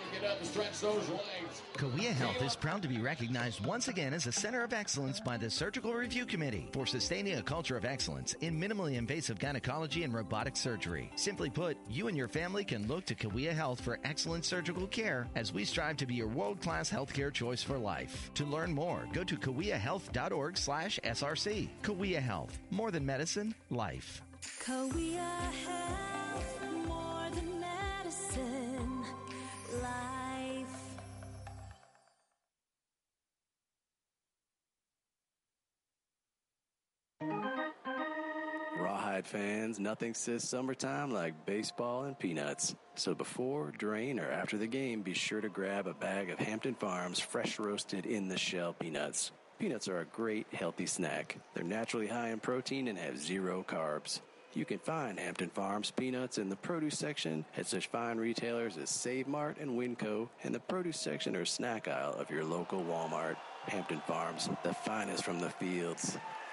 Cahuilla Health is proud to be recognized once again as a center of excellence by the Surgical Review Committee for sustaining a culture of excellence in minimally invasive gynecology and robotic surgery. Simply put, you and your family can look to Cahuilla Health for excellent surgical care as we strive to be your world-class healthcare choice for life. To learn more, go to cahuillahealth.org/SRC. Cahuilla Health, more than medicine, life. Cahuilla Health, more than medicine, life. Rawhide fans, nothing says summertime like baseball and peanuts. So before, during, or after the game, be sure to grab a bag of Hampton Farms fresh roasted in the shell peanuts. Peanuts are a great healthy snack. They're naturally high in protein and have 0 carbs. You can find Hampton Farms peanuts in the produce section at such fine retailers as Save Mart and Winco, and the produce section or snack aisle of your local Walmart. Hampton Farms, the finest from the fields.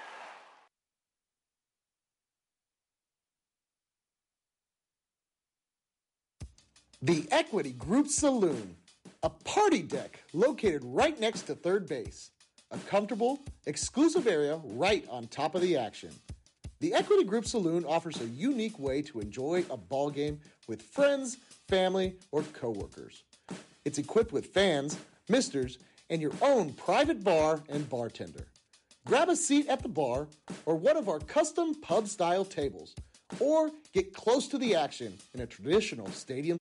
The Equity Group Saloon, a party deck located right next to third base. A comfortable, exclusive area right on top of the action. The Equity Group Saloon offers a unique way to enjoy a ball game with friends, family, or coworkers. It's equipped with fans, misters, and your own private bar and bartender. Grab a seat at the bar or one of our custom pub-style tables, or get close to the action in a traditional stadium.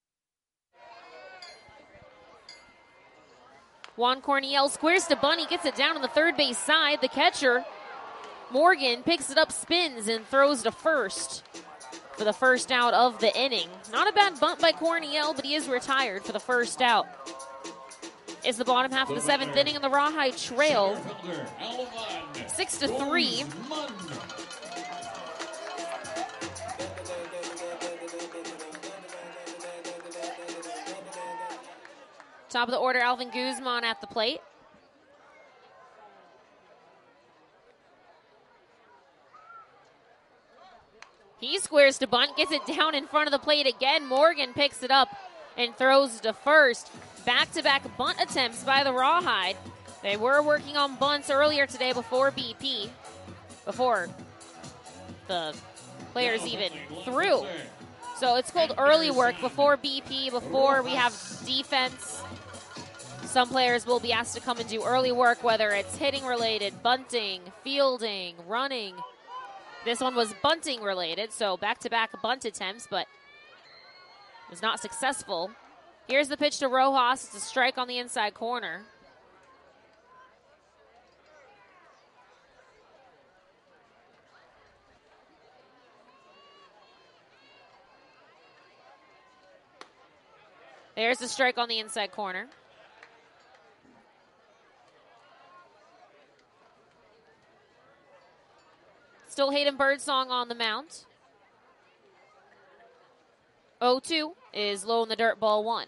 Juan Corniel squares to Bunny, gets it down on the third base side. The catcher, Morgan, picks it up, spins, and throws to first for the first out of the inning. Not a bad bunt by Corniel, but he is retired for the first out. It's the bottom half of the 7th inning, and the Rawhide trail 6-3. Top of the order, Alvin Guzman at the plate. He squares to bunt, gets it down in front of the plate again. Morgan picks it up and throws to first. Back-to-back bunt attempts by the Rawhide. They were working on bunts earlier today before BP, before the players even threw. So it's called early work before BP, before we have defense. Some players will be asked to come and do early work, whether it's hitting related, bunting, fielding, running. This one was bunting related, so back-to-back bunt attempts, but was not successful. Here's the pitch to Rojas. It's a strike on the inside corner. There's the strike on the inside corner. Still Hayden Birdsong on the mound. 0-2 is low in the dirt, ball 1.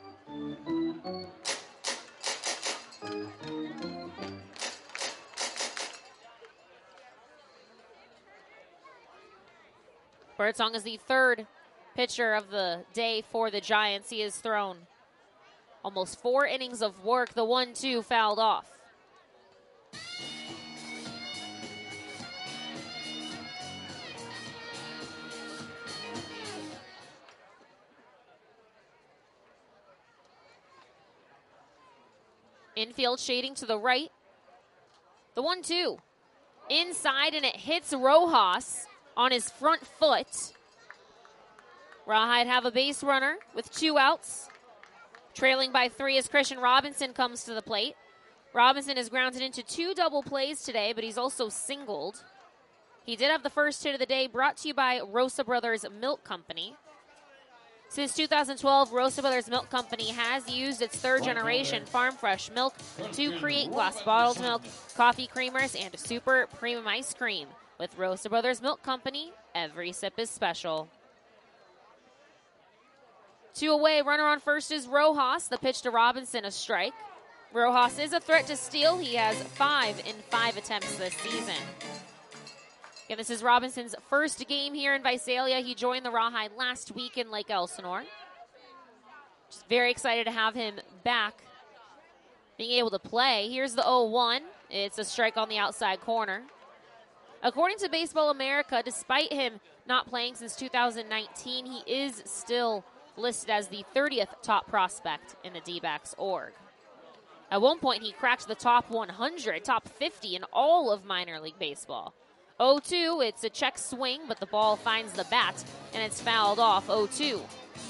Birdsong is the third pitcher of the day for the Giants. He has thrown almost 4 innings of work. The 1-2 fouled off. Infield shading to the right. The 1-2. Inside, and it hits Rojas on his front foot. Rawhide have a base runner with 2 outs. Trailing by 3 as Christian Robinson comes to the plate. Robinson is grounded into 2 double plays today, but he's also singled. He did have the first hit of the day, brought to you by Rosa Brothers Milk Company. Since 2012, Rosa Brothers Milk Company has used its 3rd-generation farm fresh milk to create glass bottled milk, coffee creamers, and super premium ice cream. With Rosa Brothers Milk Company, every sip is special. 2 away, runner on first is Rojas. The pitch to Robinson, a strike. Rojas is a threat to steal. He has 5 in 5 attempts this season. Again, this is Robinson's first game here in Visalia. He joined the Rawhide last week in Lake Elsinore. Just very excited to have him back, being able to play. Here's the 0-1. It's a strike on the outside corner. According to Baseball America, despite him not playing since 2019, he is still listed as the 30th top prospect in the D-backs org. At one point, he cracked the top 100, top 50 in all of minor league baseball. 0-2, it's a check swing, but the ball finds the bat, and it's fouled off 0-2.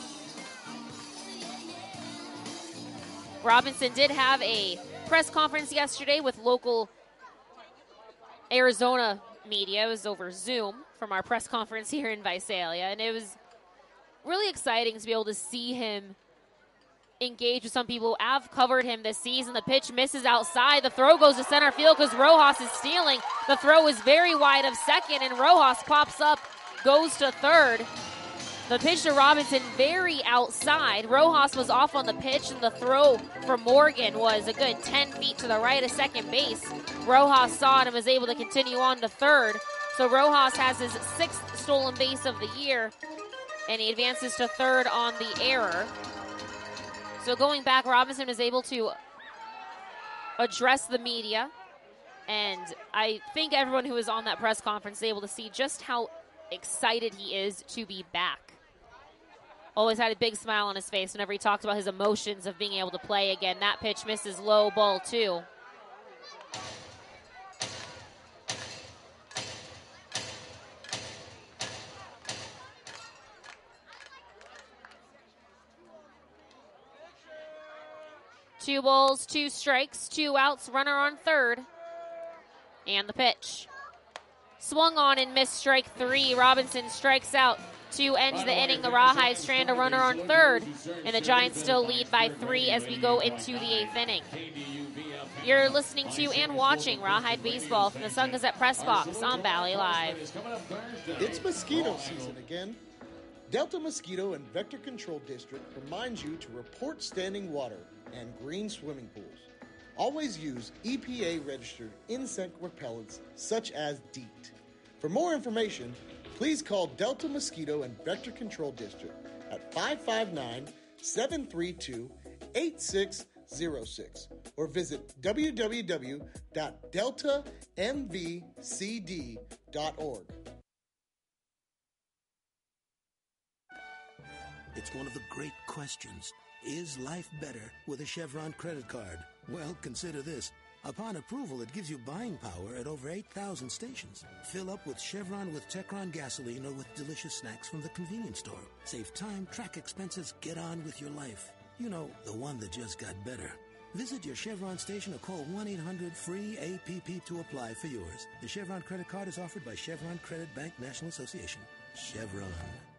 Robinson did have a press conference yesterday with local Arizona media. It was over Zoom from our press conference here in Visalia, and it was really exciting to be able to see him engage with some people who have covered him this season. The pitch misses outside. The throw goes to center field because Rojas is stealing. The throw is very wide of second, and Rojas pops up, goes to third. The pitch to Robinson very outside. Rojas was off on the pitch, and the throw for Morgan was a good 10 feet to the right of second base. Rojas saw it and was able to continue on to third. So Rojas has his 6th stolen base of the year, and he advances to third on the error. So going back, Robinson was able to address the media, and I think everyone who was on that press conference was able to see just how excited he is to be back. Always had a big smile on his face whenever he talked about his emotions of being able to play again. That pitch misses low, ball 2. Two balls, 2 strikes, 2 outs, runner on third. And the pitch. Swung on and missed strike 3. Robinson strikes out to end the inning. The Rawhide strand a runner on third, and the Giants still lead by 3 as we go into the 8th inning. You're listening to and watching Rawhide Baseball from the Sun Gazette Press Box on Valley Live. It's mosquito season again. Delta Mosquito and Vector Control District reminds you to report standing water and green swimming pools. Always use EPA-registered insect repellents such as DEET. For more information, please call Delta Mosquito and Vector Control District at 559-732-8606 or visit www.deltamvcd.org. It's one of the great questions. Is life better with a Chevron credit card? Well, consider this. Upon approval, it gives you buying power at over 8,000 stations. Fill up with Chevron with Techron gasoline or with delicious snacks from the convenience store. Save time, track expenses, get on with your life. You know, the one that just got better. Visit your Chevron station or call 1-800-FREE-APP to apply for yours. The Chevron credit card is offered by Chevron Credit Bank National Association. Chevron.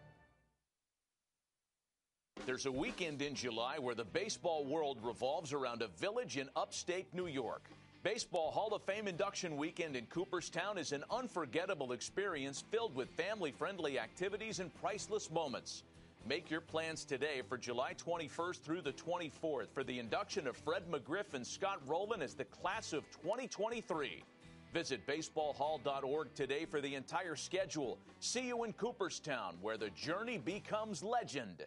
There's a weekend in July where the baseball world revolves around a village in upstate New York. Baseball Hall of Fame induction weekend in Cooperstown is an unforgettable experience filled with family-friendly activities and priceless moments. Make your plans today for July 21st through the 24th for the induction of Fred McGriff and Scott Rowland as the class of 2023. Visit baseballhall.org today for the entire schedule. See you in Cooperstown, where the journey becomes legend.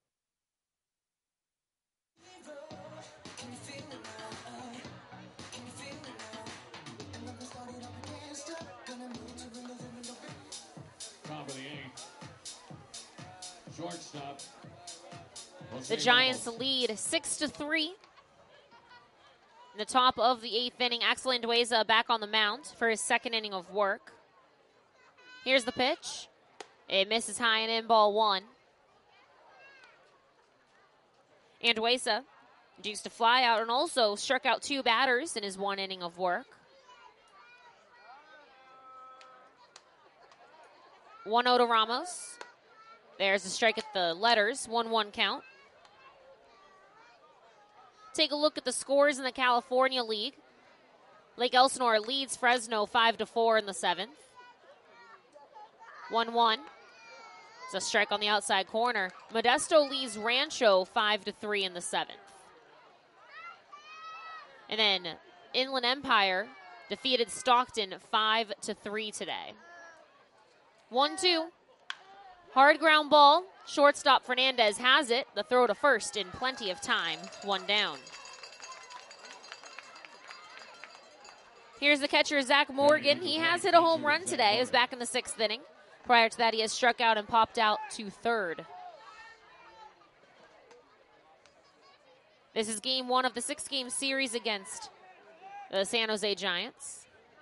Top of the 8th. Shortstop. The Giants lead 6-3. In the top of the 8th inning, Axel Andueza back on the mound for his 2nd inning of work. Here's the pitch. It misses high and in, ball 1. Andueza induced a fly out and also struck out 2 batters in his 1 inning of work. 1-0 to Ramos. There's a strike at the letters, 1-1 count. Take a look at the scores in the California League. Lake Elsinore leads Fresno 5-4 in the 7th. 1-1. It's a strike on the outside corner. Modesto leads Rancho 5-3 in the 7th. And then Inland Empire defeated Stockton 5-3 today. 1-2. Hard ground ball. Shortstop Fernandez has it. The throw to first in plenty of time. 1 down. Here's the catcher, Zach Morgan. He has hit a home run today. He was back in the 6th inning. Prior to that, he has struck out and popped out to third. This is game 1 of the 6-game series against the San Jose Giants.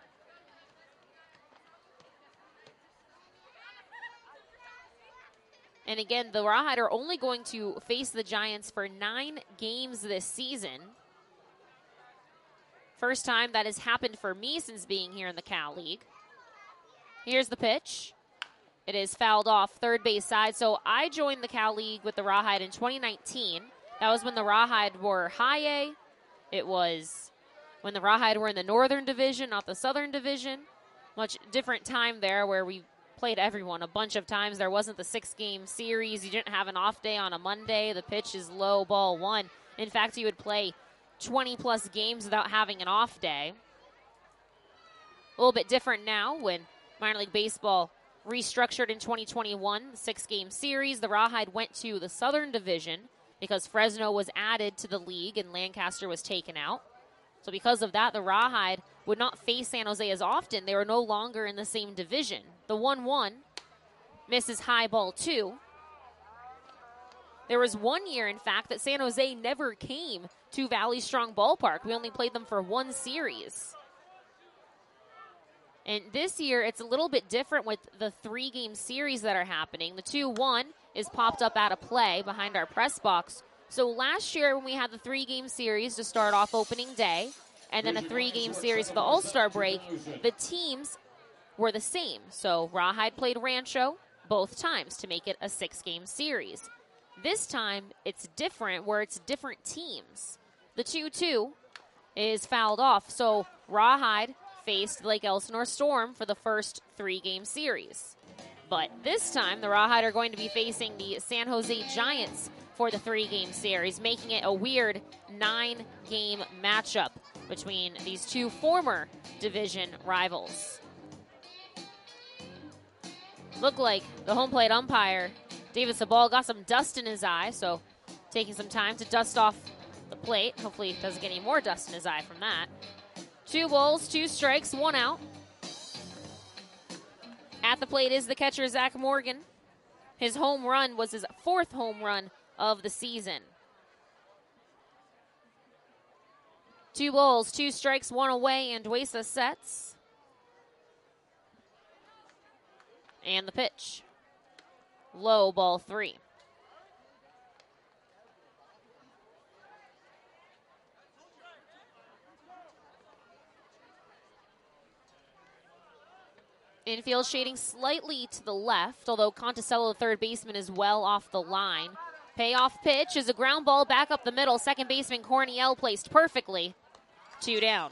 And again, the Rawhide are only going to face the Giants for 9 games this season. First time that has happened for me since being here in the Cal League. Here's the pitch. It is fouled off third base side. So I joined the Cal League with the Rawhide in 2019. That was when the Rawhide were high A. It was when the Rawhide were in the Northern Division, not the Southern Division. Much different time there where we played everyone a bunch of times. There wasn't the 6-game series. You didn't have an off day on a Monday. The pitch is low, ball 1. In fact, you would play 20-plus games without having an off day. A little bit different now when minor league baseball restructured in 2021, the 6-game series. The Rawhide went to the Southern Division because Fresno was added to the league and Lancaster was taken out. So because of that, the Rawhide would not face San Jose as often. They were no longer in the same division. The 1-1 misses high ball 2. There was one year, in fact, that San Jose never came to Valley Strong Ballpark. We only played them for 1 series. And this year, it's a little bit different with the 3-game series that are happening. The 2-1 is popped up out of play behind our press box. So last year when we had the 3-game series to start off opening day, and then a 3-game series for the All-Star break, the teams were the same. So Rawhide played Rancho both times to make it a 6-game series. This time, it's different where it's different teams. The 2-2 is fouled off, so Rawhide faced Lake Elsinore Storm for the first 3-game series. But this time, the Rawhide are going to be facing the San Jose Giants for the 3-game series, making it a weird 9-game matchup between these two former division rivals. Looked like the home plate umpire, David Sabal, got some dust in his eye, so taking some time to dust off the plate. Hopefully he doesn't get any more dust in his eye from that. 2 balls, 2 strikes, 1 out. At the plate is the catcher, Zach Morgan. His home run was his 4th home run of the season. 2 balls, 2 strikes, 1 away, and Duesa sets. And the pitch. Low, ball 3. Infield shading slightly to the left, although Conticello, the third baseman, is well off the line. Payoff pitch is a ground ball back up the middle. Second baseman Corniel placed perfectly. 2 down.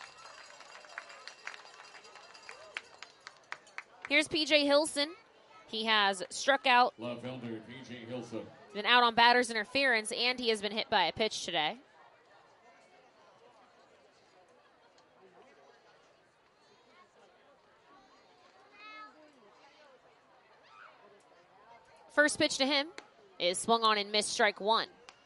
Here's P.J. Hilson. He has struck out, Left fielder P.J. Hilson. been out on batter's interference, and he has been hit by a pitch today. First pitch to him is swung on and missed, strike 1.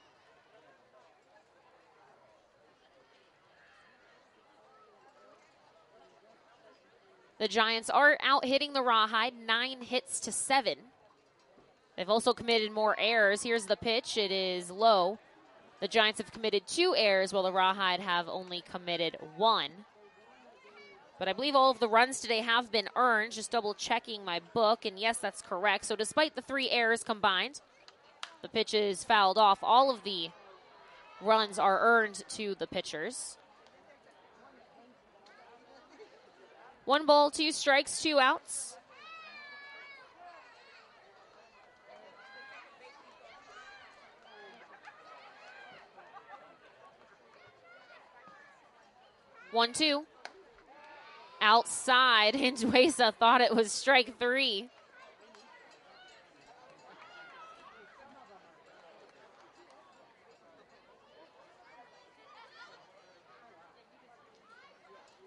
The Giants are out hitting the Rawhide, 9 hits to 7. They've also committed more errors. Here's the pitch. It is low. The Giants have committed 2 errors, while the Rawhide have only committed 1. But I believe all of the runs today have been earned. Just double checking my book, and yes, that's correct. So despite the 3 errors combined, the pitch is fouled off. All of the runs are earned to the pitchers. 1 ball, 2 strikes, 2 outs. One, 2. Outside, and Duesa thought it was strike 3.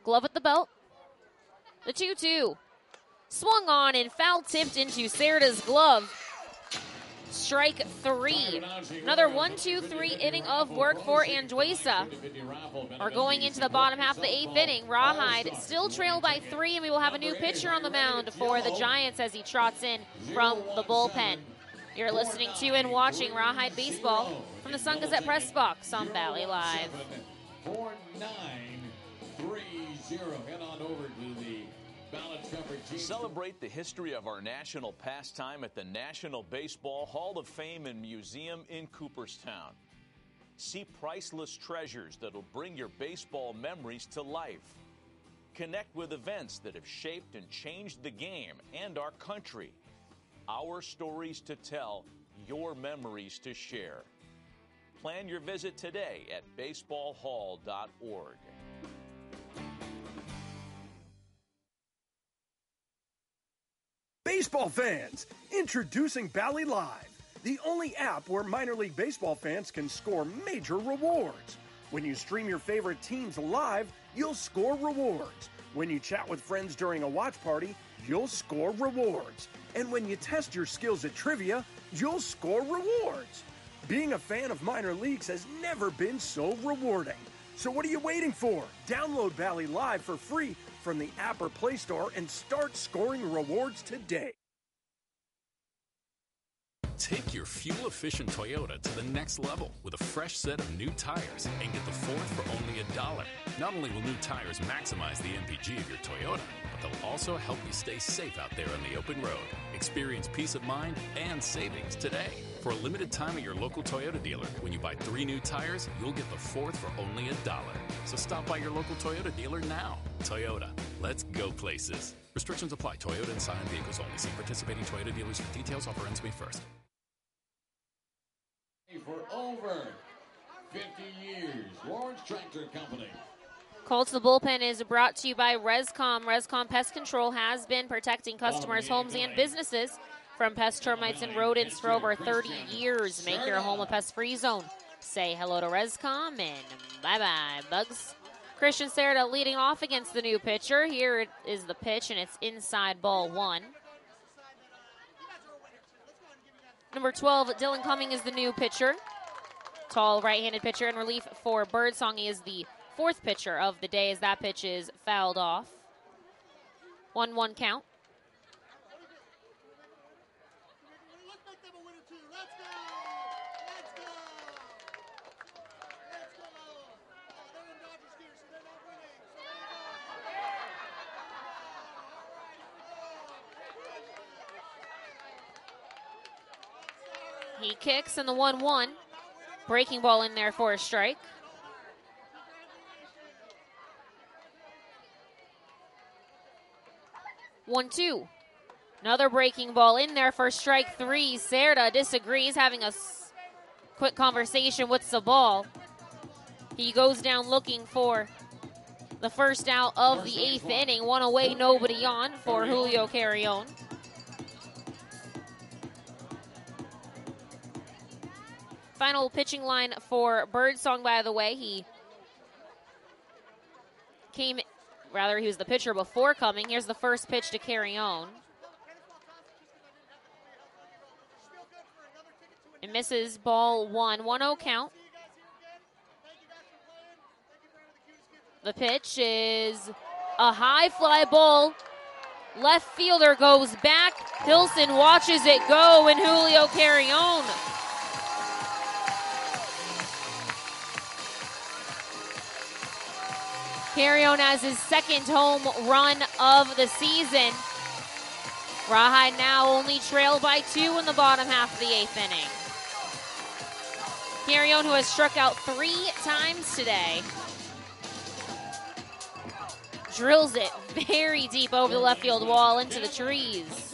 Glove at the belt. The 2-2. Swung on and foul tipped into Cerda's glove. Strike 3. Another 1-2-3 inning of work for Anduesa. We're going into the bottom half of the 8th inning. Rawhide still trailed by 3, and we will have a new pitcher on the mound for the Giants as he trots in from the bullpen. You're listening to and watching Rawhide Baseball from the Sun Gazette Press Box on Valley Live. 4930. Head on over to the ballot coverage. Celebrate the history of our national pastime at the National Baseball Hall of Fame and Museum in Cooperstown. See priceless treasures that'll bring your baseball memories to life. Connect with events that have shaped and changed the game and our country. Our stories to tell, your memories to share. Plan your visit today at baseballhall.org. Baseball fans, introducing Bally Live, the only app where minor league baseball fans can score major rewards. When you stream your favorite teams live, you'll score rewards. When you chat with friends during a watch party, you'll score rewards. And when you test your skills at trivia, you'll score rewards. Being a fan of minor leagues has never been so rewarding. So what are you waiting for? Download Bally Live for free from the app or Play Store and start scoring rewards today. Take your fuel-efficient Toyota to the next level with a fresh set of new tires and get the fourth for only $1. Not only will new tires maximize the MPG of your Toyota, but they'll also help you stay safe out there on the open road. Experience peace of mind and savings today. For a limited time at your local Toyota dealer, when you buy 3 new tires, you'll get the fourth for only $1. So stop by your local Toyota dealer now. Toyota, let's go places. Restrictions apply. Toyota and Scion vehicles only. See participating Toyota dealers for details. Offer ends May 1st. For over 50 years, Lawrence Tractor Company. Call to the Bullpen is brought to you by Rescom. Rescom Pest Control has been protecting customers' homes and businesses from pest, termites, and rodents for over 30 years. Make your home a pest-free zone. Say hello to Rescom and bye-bye, bugs. Christian Cerda leading off against the new pitcher. Here it is the pitch, and it's inside ball 1. Number 12, Dylan Cumming is the new pitcher. Tall right-handed pitcher in relief for Birdsong. He is the 4th pitcher of the day as that pitch is fouled off. 1-1 count. He kicks in the 1-1. Breaking ball in there for a strike. One-two. Another breaking ball in there for strike 3. Cerda disagrees, having a quick conversation with Sabal. He goes down looking for the first out of the 8th inning. One away, nobody on for Julio Carrion. Final pitching line for Birdsong, by the way. He was the pitcher before coming. Here's the first pitch to Carrion. It misses ball 1. 1-0 count. The pitch is a high fly ball. Left fielder goes back. Hilson watches it go, and Julio Carrion Carrion has his 2nd home run of the season. Rawhide now only trailed by 2 in the bottom half of the 8th inning. Carrion, who has struck out 3 times today, drills it very deep over the left field wall into the trees.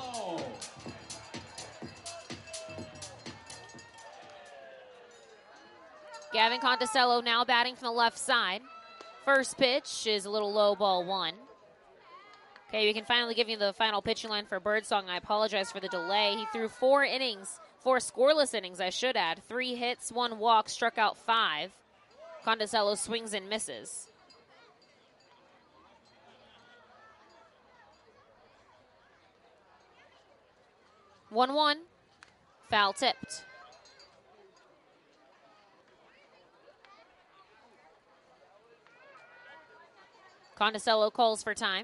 Gavin Conticello now batting from the left side. First pitch is a little low, ball 1. Okay, we can finally give you the final pitching line for Birdsong. I apologize for the delay. He threw 4 scoreless innings, I should add. 3 hits, 1 walk, struck out 5. Conticello swings and misses. 1-1. Foul tipped. Condicello calls for time.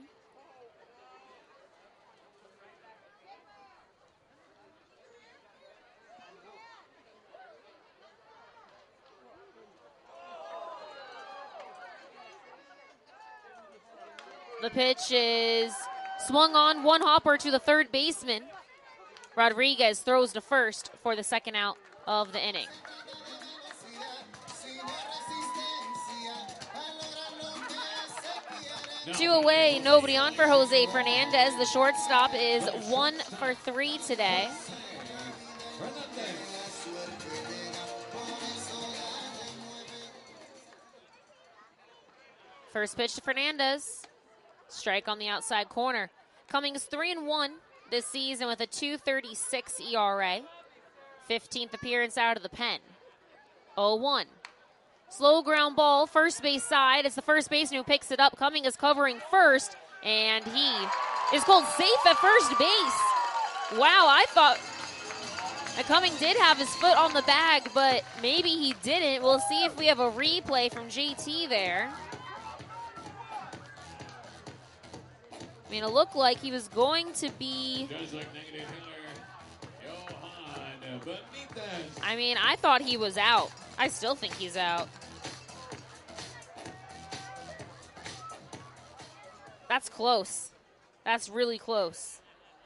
The pitch is swung on, one hopper to the third baseman. Rodriguez throws to first for the second out of the inning. Two away, nobody on for Jose Fernandez. The shortstop is 1 for 3 today. First pitch to Fernandez. Strike on the outside corner. Cummings 3-1 this season with a 2.36 ERA. 15th appearance out of the pen. 0-1. Slow ground ball, first base side. It's the first baseman who picks it up. Cummings is covering first, and he is called safe at first base. Wow, I thought that Cummings did have his foot on the bag, but maybe he didn't. We'll see if we have a replay from JT there. I mean, it looked like he was going to be... I mean, I thought he was out. I still think he's out. That's close. That's really close.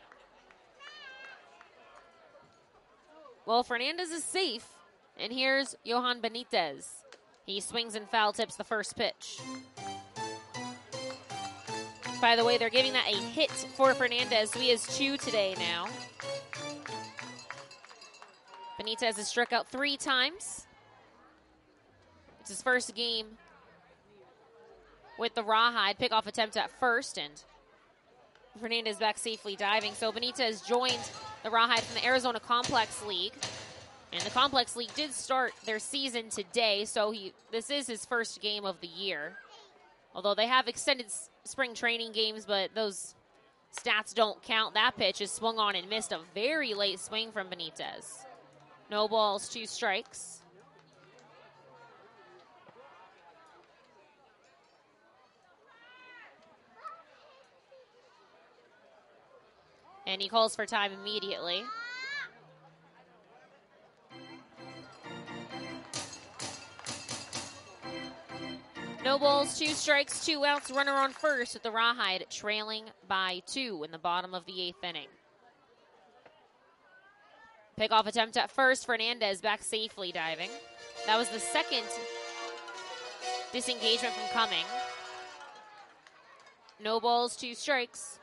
Well, Fernandez is safe. And here's Johan Benitez. He swings and foul tips the first pitch. By the way, they're giving that a hit for Fernandez, so he has 2 today now. Benitez has struck out 3 times. It's his first game with the Rawhide. Pickoff attempt at first, and Fernandez back safely diving. So Benitez joined the Rawhide from the Arizona Complex League. And the Complex League did start their season today, so this is his first game of the year. Although they have extended spring training games, but those stats don't count. That pitch is swung on and missed. A very late swing from Benitez. No balls, 2 strikes. And he calls for time immediately. No balls, 2 strikes, 2 outs, runner on first with the Rawhide trailing by 2 in the bottom of the 8th inning. Pickoff attempt at first, Fernandez back safely diving. That was the second disengagement from Cumming. No balls, 2 strikes.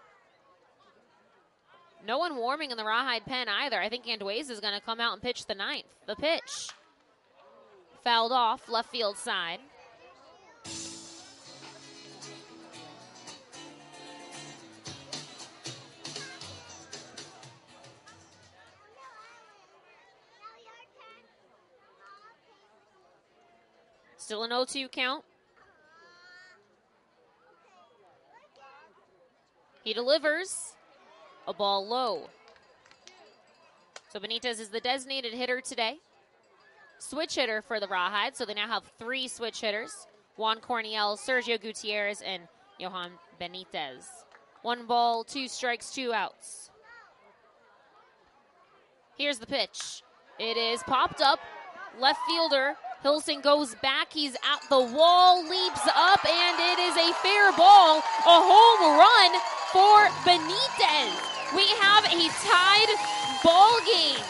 No one warming in the Rawhide pen either. I think Andueza is going to come out and pitch the 9th. The pitch fouled off, left field side. Still an 0-2 count. He delivers a ball low. So Benitez is the designated hitter today. Switch hitter for the Rawhide, so they now have 3 switch hitters. Juan Corniel, Sergio Gutierrez, and Johan Benitez. 1 ball, 2 strikes, 2 outs. Here's the pitch. It is popped up. Left fielder Hilson goes back. He's at the wall, leaps up, and it is a fair ball. A home run for Benitez. We have a tied ball game.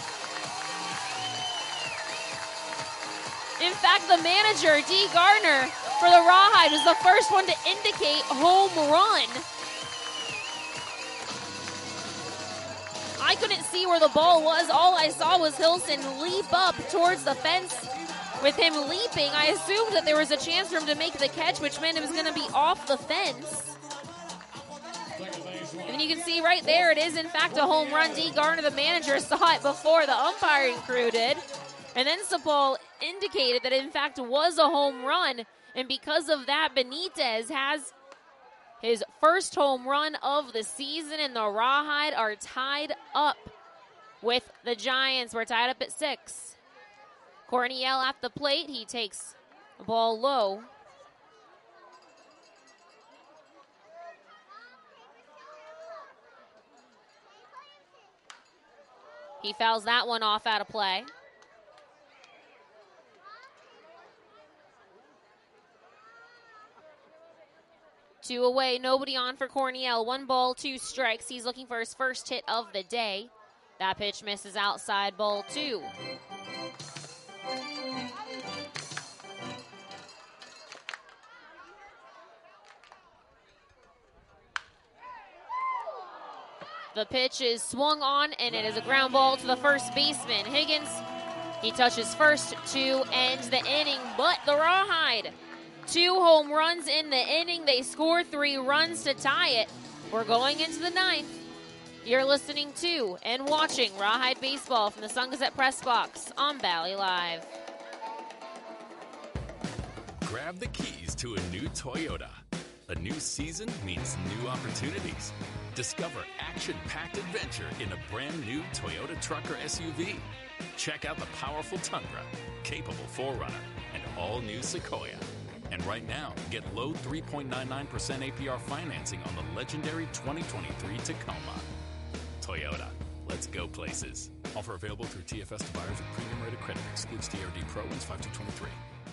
In fact, the manager, Dee Gardner, for the Rawhide was the first one to indicate home run. I couldn't see where the ball was. All I saw was Hilson leap up towards the fence. With him leaping, I assumed that there was a chance for him to make the catch, which meant it was going to be off the fence. And you can see right there, it is in fact a home run. Dee Gardner, the manager, saw it before the umpiring crew did. And then Sapol indicated that it in fact was a home run. And because of that, Benitez has his first home run of the season, and the Rawhide are tied up with the Giants. We're tied up at 6. Corniel at the plate. He takes the ball low. He fouls that one off out of play. Two away, nobody on for Corniel. 1 ball, 2 strikes. He's looking for his first hit of the day. That pitch misses outside, ball 2. The pitch is swung on, and it is a ground ball to the first baseman. Higgins, he touches first to end the inning, but the Rawhide, 2 home runs in the inning. They score 3 runs to tie it. We're going into the 9th. You're listening to and watching Rawhide Baseball from the Sun Gazette Press Box on Valley Live. Grab the keys to a new Toyota. A new season means new opportunities. Discover action-packed adventure in a brand new Toyota truck or SUV. Check out the powerful Tundra, capable 4Runner, and all-new Sequoia. And right now, get low 3.99% APR financing on the legendary 2023 Tacoma. Toyota, let's go places. Offer available through TFS to buyers with premium rated credit. Excludes DRD Pro. Wins 5-23.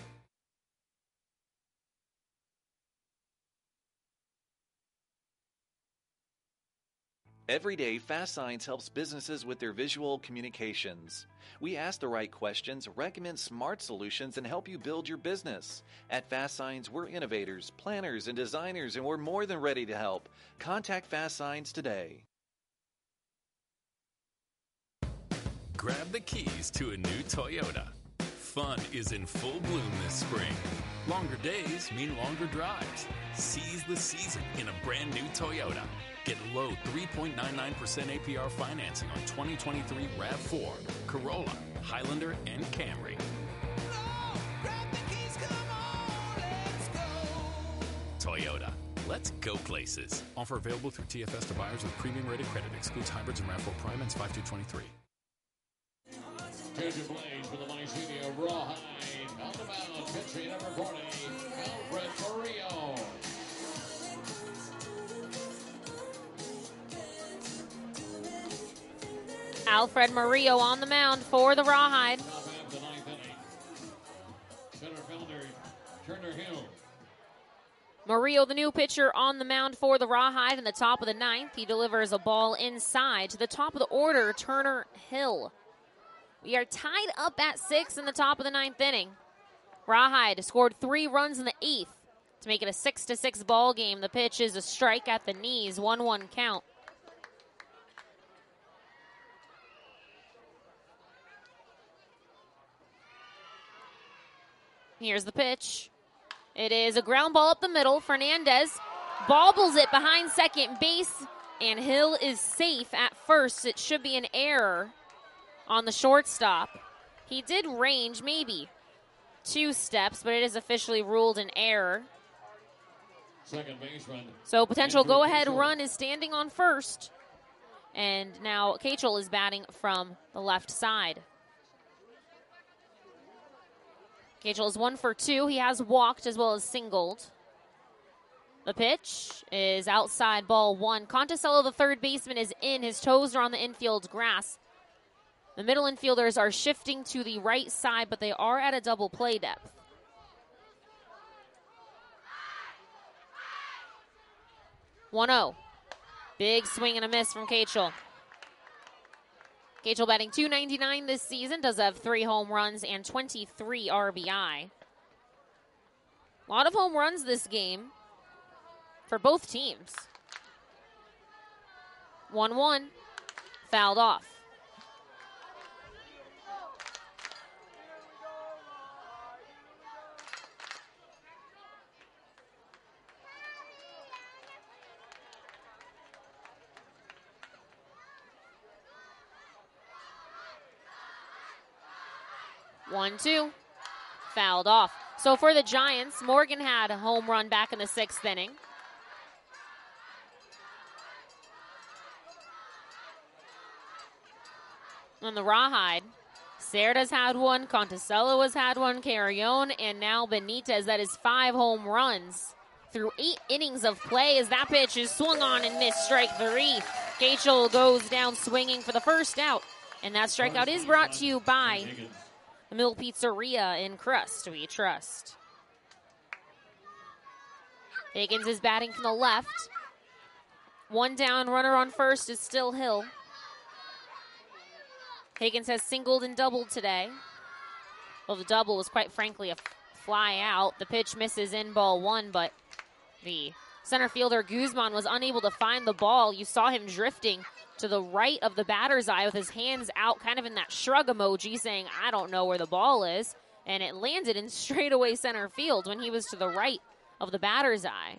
Every day, Fast Signs helps businesses with their visual communications. We ask the right questions, recommend smart solutions, and help you build your business. At Fast Signs, we're innovators, planners, and designers, and we're more than ready to help. Contact Fast Signs today. Grab the keys to a new Toyota. Fun is in full bloom this spring. Longer days mean longer drives. Seize the season in a brand new Toyota. Get low 3.99% APR financing on 2023 RAV4, Corolla, Highlander, and Camry. Toyota, let's go places. Offer available through TFS to buyers with premium rated credit. Excludes hybrids and RAV4 Prime. Ends 5-2-23. Change of blades for the Mycenae Rawhide. On the mound, pitching number 40, Alfred Murillo. Alfred Murillo on the mound for the Rawhide. Top half the 9th inning. Center fielder, Turner Hill. Murillo, the new pitcher, on the mound for the Rawhide in the top of the 9th. He delivers a ball inside to the top of the order, Turner Hill. We are tied up at 6 in the top of the 9th inning. Rawhide scored 3 runs in the 8th to make it a 6-6 ball game. The pitch is a strike at the knees, 1-1 count. Here's the pitch. It is a ground ball up the middle. Fernandez bobbles it behind second base, and Hill is safe at first. It should be an error on the shortstop. He did range maybe 2 steps, but it is officially ruled an error. Second baseman. So potential go-ahead run is standing on first. And now Cachel is batting from the left side. Cachel is 1 for 2. He has walked as well as singled. The pitch is outside, ball 1. Conticello, the third baseman, is in. His toes are on the infield grass. The middle infielders are shifting to the right side, but they are at a double play depth. (1-0). Big swing and a miss from Cachel. Cachel batting .299 this season, does have 3 home runs and 23 RBI. A lot of home runs this game for both teams. 1-1, fouled off. One, two, fouled off. So for the Giants, Morgan had a home run back in the 6th inning. on the Rawhide. Cerda's had one, Conticello has had one, Carrion, and now Benitez. That is 5 home runs through 8 innings of play as that pitch is swung on and missed. Strike 3. Gachel goes down swinging for the first out. And that strikeout is brought to you by the Mill Pizzeria in Crust. We trust. Higgins is batting from the left. 1 down, runner on first is still Hill. Higgins has singled and doubled today. Well, the double was quite frankly a fly out. The pitch misses in ball 1, but the center fielder Guzman was unable to find the ball. You saw him drifting to the right of the batter's eye with his hands out, kind of in that shrug emoji saying, I don't know where the ball is. And it landed in straightaway center field when he was to the right of the batter's eye.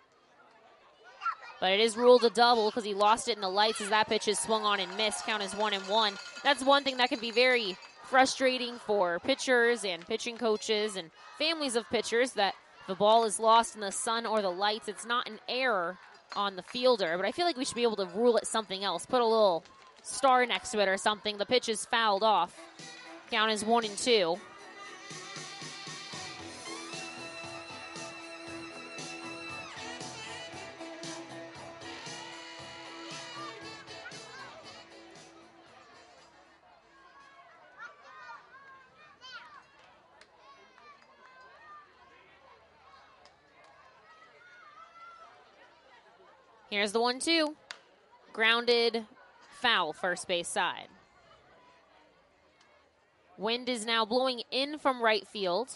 But it is ruled a double because he lost it in the lights as that pitch is swung on and missed. Count is 1-1. That's one thing that can be very frustrating for pitchers and pitching coaches and families of pitchers, that the ball is lost in the sun or the lights. It's not an error on the fielder, but I feel like we should be able to rule it something else. Put a little star next to it or something. The pitch is fouled off. Count is 1-2. Here's the 1-2. Grounded foul, first base side. Wind is now blowing in from right field.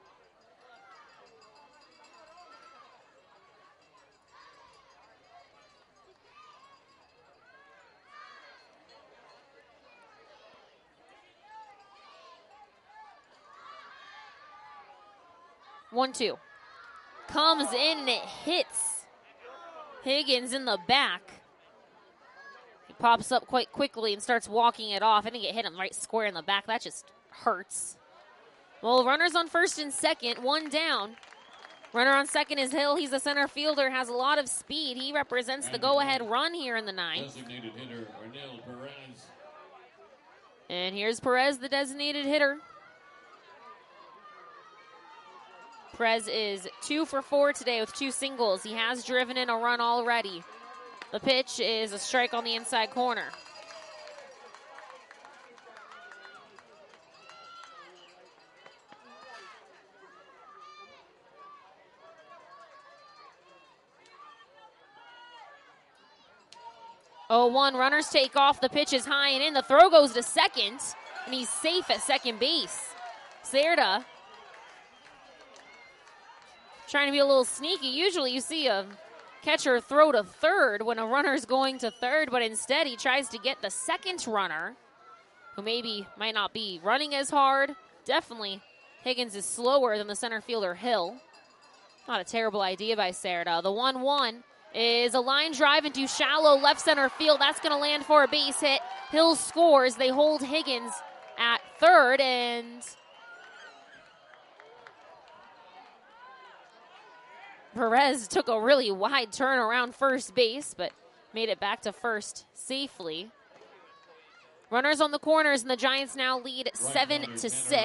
One, two. Comes in and it hits Higgins in the back. He pops up quite quickly and starts walking it off. I think it hit him right square in the back. That just hurts. Well, runners on first and second, 1 down. Runner on second is Hill. He's a center fielder, has a lot of speed. He represents the go-ahead run here in the ninth. Designated hitter, Arnel Perez. And here's Perez, the designated hitter. Perez is 2 for 4 today with 2 singles. He has driven in a run already. The pitch is a strike on the inside corner. Oh, 1, runners take off. The pitch is high and in. The throw goes to second, and he's safe at second base. Cerda trying to be a little sneaky. Usually you see a catcher throw to third when a runner's going to third, but instead he tries to get the second runner, who maybe might not be running as hard. Definitely Higgins is slower than the center fielder Hill. Not a terrible idea by Cerda. The 1-1 is a line drive into shallow left center field. That's going to land for a base hit. Hill scores. They hold Higgins at third, and Perez took a really wide turn around first base, but made it back to first safely. Runners on the corners, and the Giants now lead 7-6.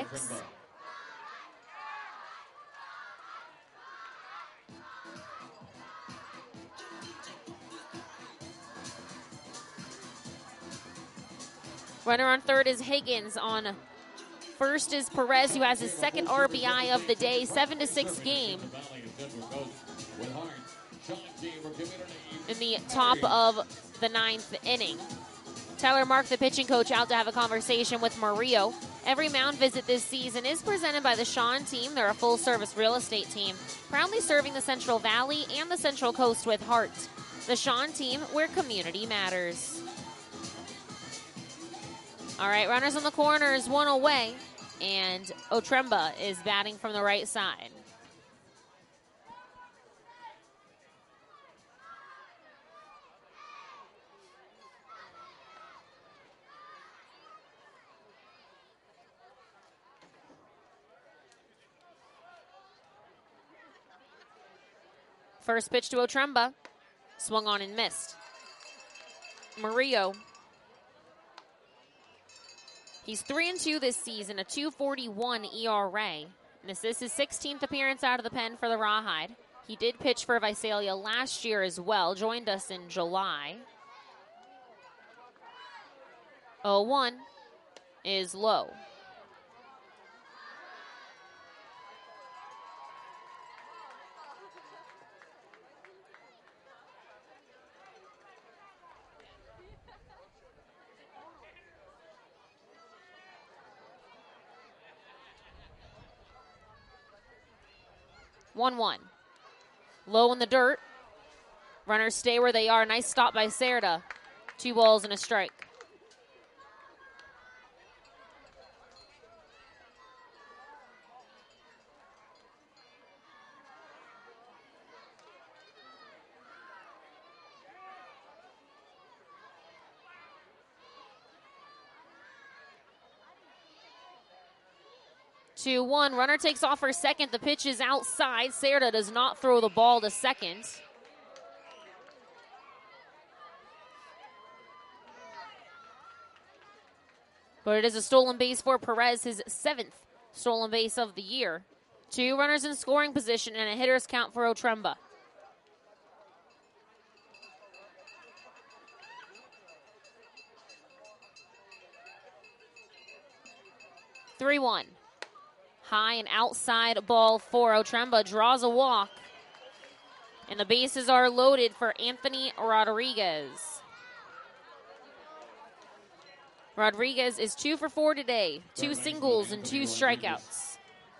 Runner on third is Higgins. On first is Perez, who has his second RBI of the day. 7-6 game. In the top of the 9th inning. Tyler Mark, the pitching coach, out to have a conversation with Murillo. Every mound visit this season is presented by the Sean team. They're a full-service real estate team, proudly serving the Central Valley and the Central Coast with heart. The Sean team, where community matters. All right, runners on the corners, 1 away, and Otremba is batting from the right side. First pitch to Otremba, swung on and missed. Murillo He's 3-2 this season, a 2.41 ERA. And this is his 16th appearance out of the pen for the Rawhide. He did pitch for Visalia last year as well, joined us in July. 0-1 is low. One. Low in the dirt. Runners stay where they are. Nice stop by Cerda. 2 balls and a strike. Two, one. Runner takes off for second. The pitch is outside. Cerda does not throw the ball to second. But it is a stolen base for Perez, his 7th stolen base of the year. 2 runners in scoring position and a hitter's count for Otremba. Three, one. High and outside ball for Otremba. Draws a walk. And the bases are loaded for Anthony Rodriguez. Rodriguez is 2 for 4 today. 2 singles and 2 strikeouts.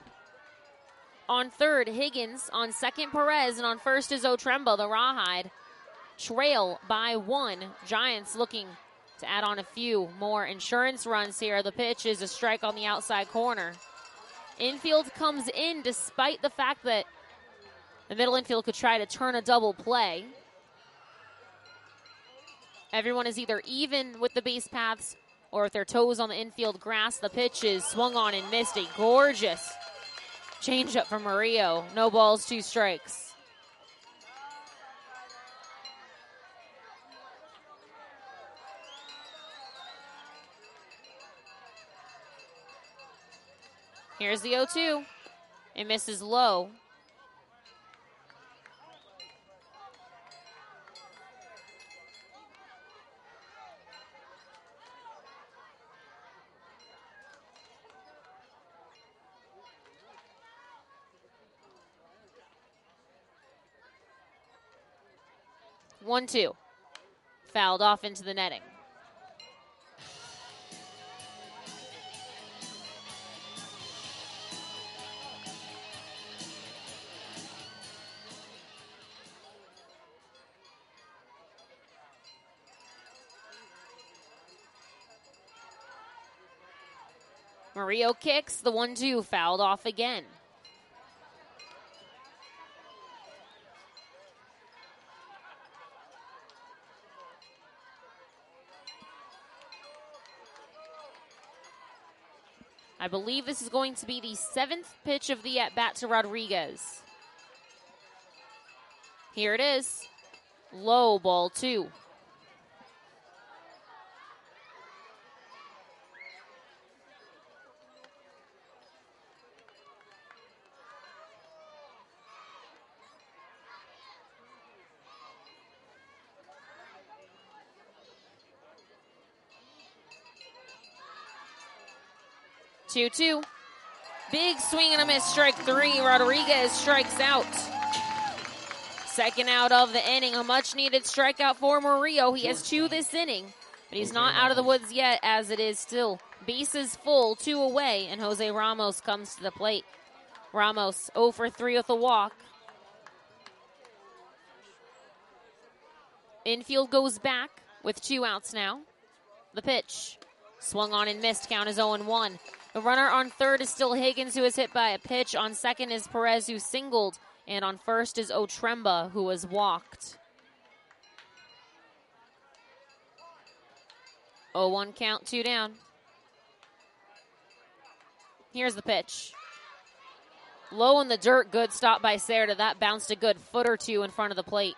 On third, Higgins. On second, Perez. And on first is Otremba. The Rawhide trail by 1. Giants looking to add on a few more insurance runs here. The pitch is a strike on the outside corner. Infield comes in despite the fact that the middle infield could try to turn a double play. Everyone is either even with the base paths or with their toes on the infield grass. The pitch is swung on and missed. A gorgeous changeup from Murillo. No balls, 2 strikes. Here's the 0-2. It misses low. One, two. Fouled off into the netting. Murillo kicks, the 1-2 fouled off again. I believe this is going to be the 7th pitch of the at-bat to Rodriguez. Here it is. Low, ball 2. Two. Big swing and a miss, strike 3. Rodriguez strikes out. Second out of the inning. A much-needed strikeout for Murillo. He has 2 this inning, but he's not out of the woods yet, as it is still bases full, 2 away, and Jose Ramos comes to the plate. Ramos 0 for 3 with a walk. Infield goes back with 2 outs now. The pitch. Swung on and missed. Count is 0-1. The runner on third is still Higgins, who was hit by a pitch. On second is Perez, who singled. And on first is Otremba, who was walked. 0-1 count, 2 down. Here's the pitch. Low in the dirt, good stop by Cerda. That bounced a good foot or 2 in front of the plate.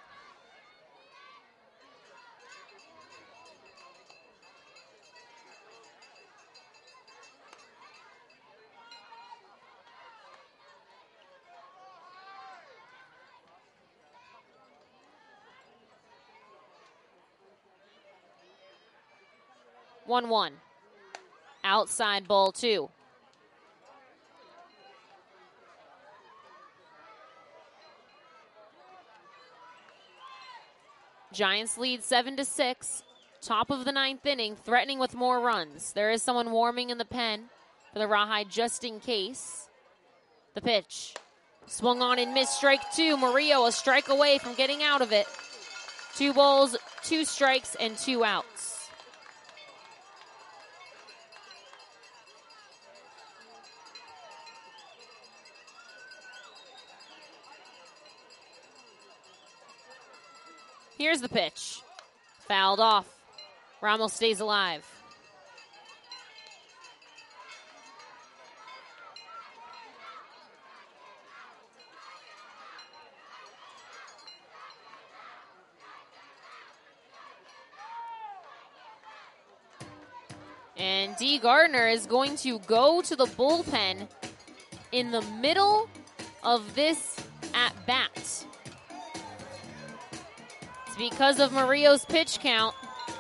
1-1. Outside ball 2. Giants lead 7-6. Top of the 9th inning, threatening with more runs. There is someone warming in the pen for the Rawhide just in case. The pitch. Swung on and missed, strike 2. Murillo a strike away from getting out of it. 2 balls, 2 strikes, and 2 outs. Here's the pitch. Fouled off. Ramos stays alive. And D. Gardner is going to go to the bullpen in the middle of this at-bat. It's because of Murillo's pitch count.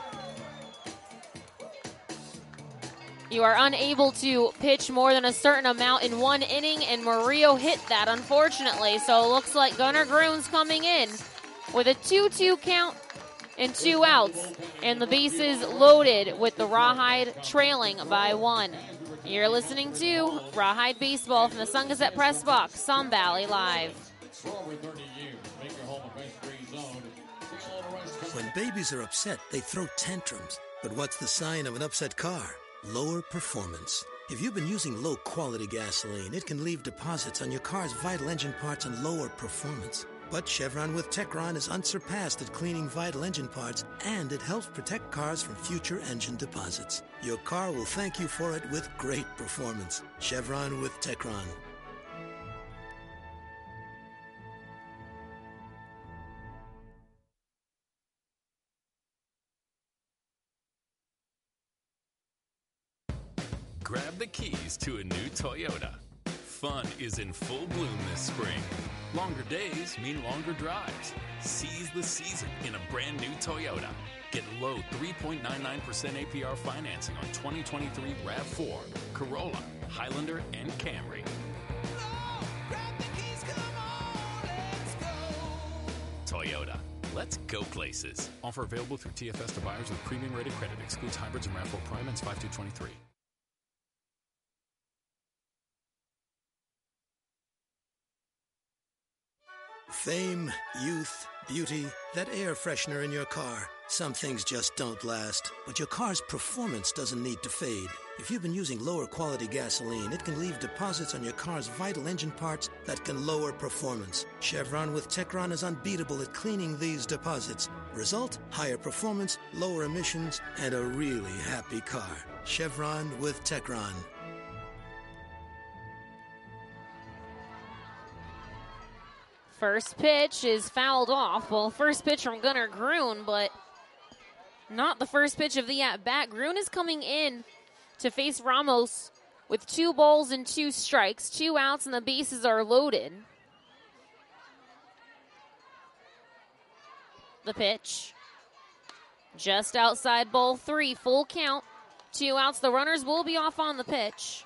You are unable to pitch more than a certain amount in 1 inning, and Murillo hit that, unfortunately. So it looks like Gunnar Groon's coming in with a 2-2 count and 2 outs, and the bases loaded with the Rawhide trailing by 1. You're listening to Rawhide Baseball from the Sun Gazette Press Box, Sun Valley Live. When babies are upset, they throw tantrums. But what's the sign of an upset car? Lower performance. If you've been using low-quality gasoline, it can leave deposits on your car's vital engine parts and lower performance. But Chevron with Techron is unsurpassed at cleaning vital engine parts, and it helps protect cars from future engine deposits. Your car will thank you for it with great performance. Chevron with Techron. Grab the keys to a new Toyota. Fun is in full bloom this spring. Longer days mean longer drives. Seize the season in a brand new Toyota. Get low 3.99% APR financing on 2023 RAV4, Corolla, Highlander, and Camry. Toyota. Let's go places. Offer available through TFS to buyers with premium rated credit. Excludes hybrids and RAV4 Prime. Ends 5/2/23. Fame, youth, beauty, that air freshener in your car. Some things just don't last, but your car's performance doesn't need to fade. If you've been using lower quality gasoline, it can leave deposits on your car's vital engine parts that can lower performance. Chevron with Techron is unbeatable at cleaning these deposits. Result, higher performance, lower emissions, and a really happy car. Chevron with Techron. First pitch is fouled off. Well, first pitch from Gunnar Groon, but not the first pitch of the at-bat. Groon is coming in to face Ramos with 2 balls and 2 strikes, 2 outs, and the bases are loaded. The pitch. Just outside ball 3, full count. 2 outs. The runners will be off on the pitch.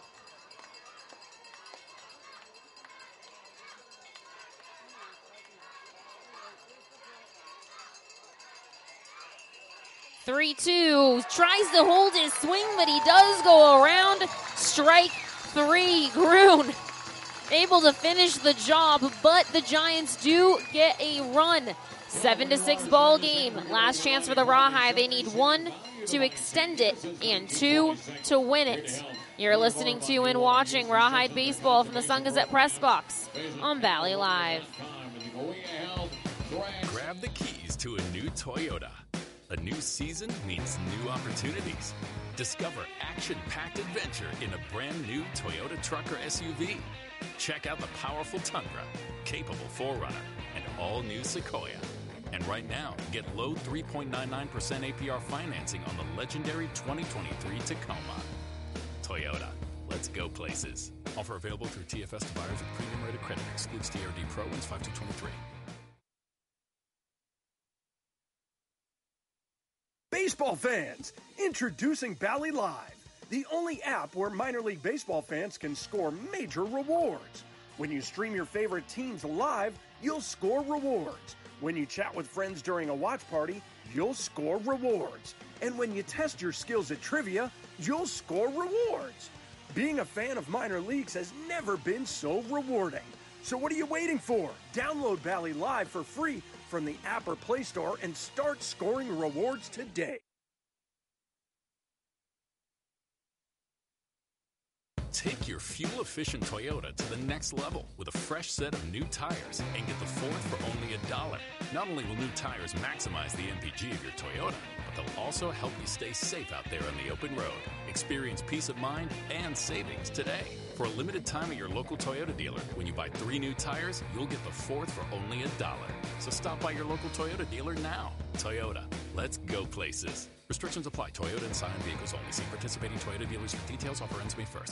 Three-two, tries to hold his swing, but he does go around. Strike 3, Groon able to finish the job, but the Giants do get a run. 7-6 ball game. Last chance for the Rawhide. They need 1 to extend it and 2 to win it. You're listening to and watching Rawhide Baseball from the Sun Gazette Press Box on Valley Live. Grab the keys to a new Toyota. A new season means new opportunities. Discover action-packed adventure in a brand new Toyota truck or SUV. Check out the powerful Tundra, capable 4Runner, and all-new Sequoia. And right now, get low 3.99% APR financing on the legendary 2023 Tacoma. Toyota. Let's go places. Offer available through TFS to buyers with premium rated credit. Excludes TRD Pro. Ends 5/2/23. Baseball fans, introducing Bally Live, the only app where minor league baseball fans can score major rewards. When you stream your favorite teams live, you'll score rewards. When you chat with friends during a watch party, you'll score rewards. And when you test your skills at trivia, you'll score rewards. Being a fan of minor leagues has never been so rewarding. So what are you waiting for? Download Bally Live for free from the app or Play Store and start scoring rewards today. Take your fuel-efficient Toyota to the next level with a fresh set of new tires and get the fourth for only $1. Not only will new tires maximize the MPG of your Toyota, but they'll also help you stay safe out there on the open road. Experience peace of mind and savings today. For a limited time at your local Toyota dealer, when you buy 3 new tires, you'll get the fourth for only $1. So stop by your local Toyota dealer now. Toyota, let's go places. Restrictions apply. Toyota and Scion vehicles only. See participating Toyota dealers for details. Offer ends May 1st.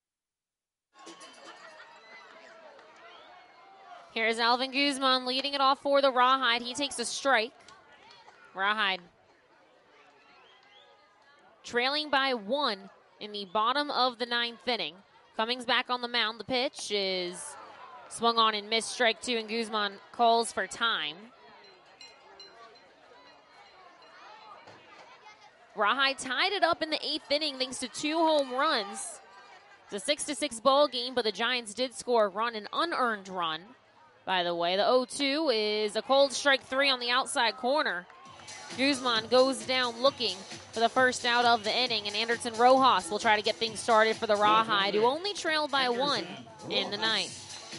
Here's Alvin Guzman leading it off for the Rawhide. He takes a strike. Rawhide trailing by 1 in the bottom of the 9th inning. Cummings back on the mound. The pitch is swung on and missed, strike 2, and Guzman calls for time. Rawhide tied it up in the 8th inning thanks to 2 home runs. It's a 6-6 ball game, but the Giants did score a run, an unearned run. By the way, the 0-2 is a cold strike 3 on the outside corner. Guzman goes down looking for the first out of the inning, and Anderson Rojas will try to get things started for the Rawhide, who only trailed by 1 in the 9th.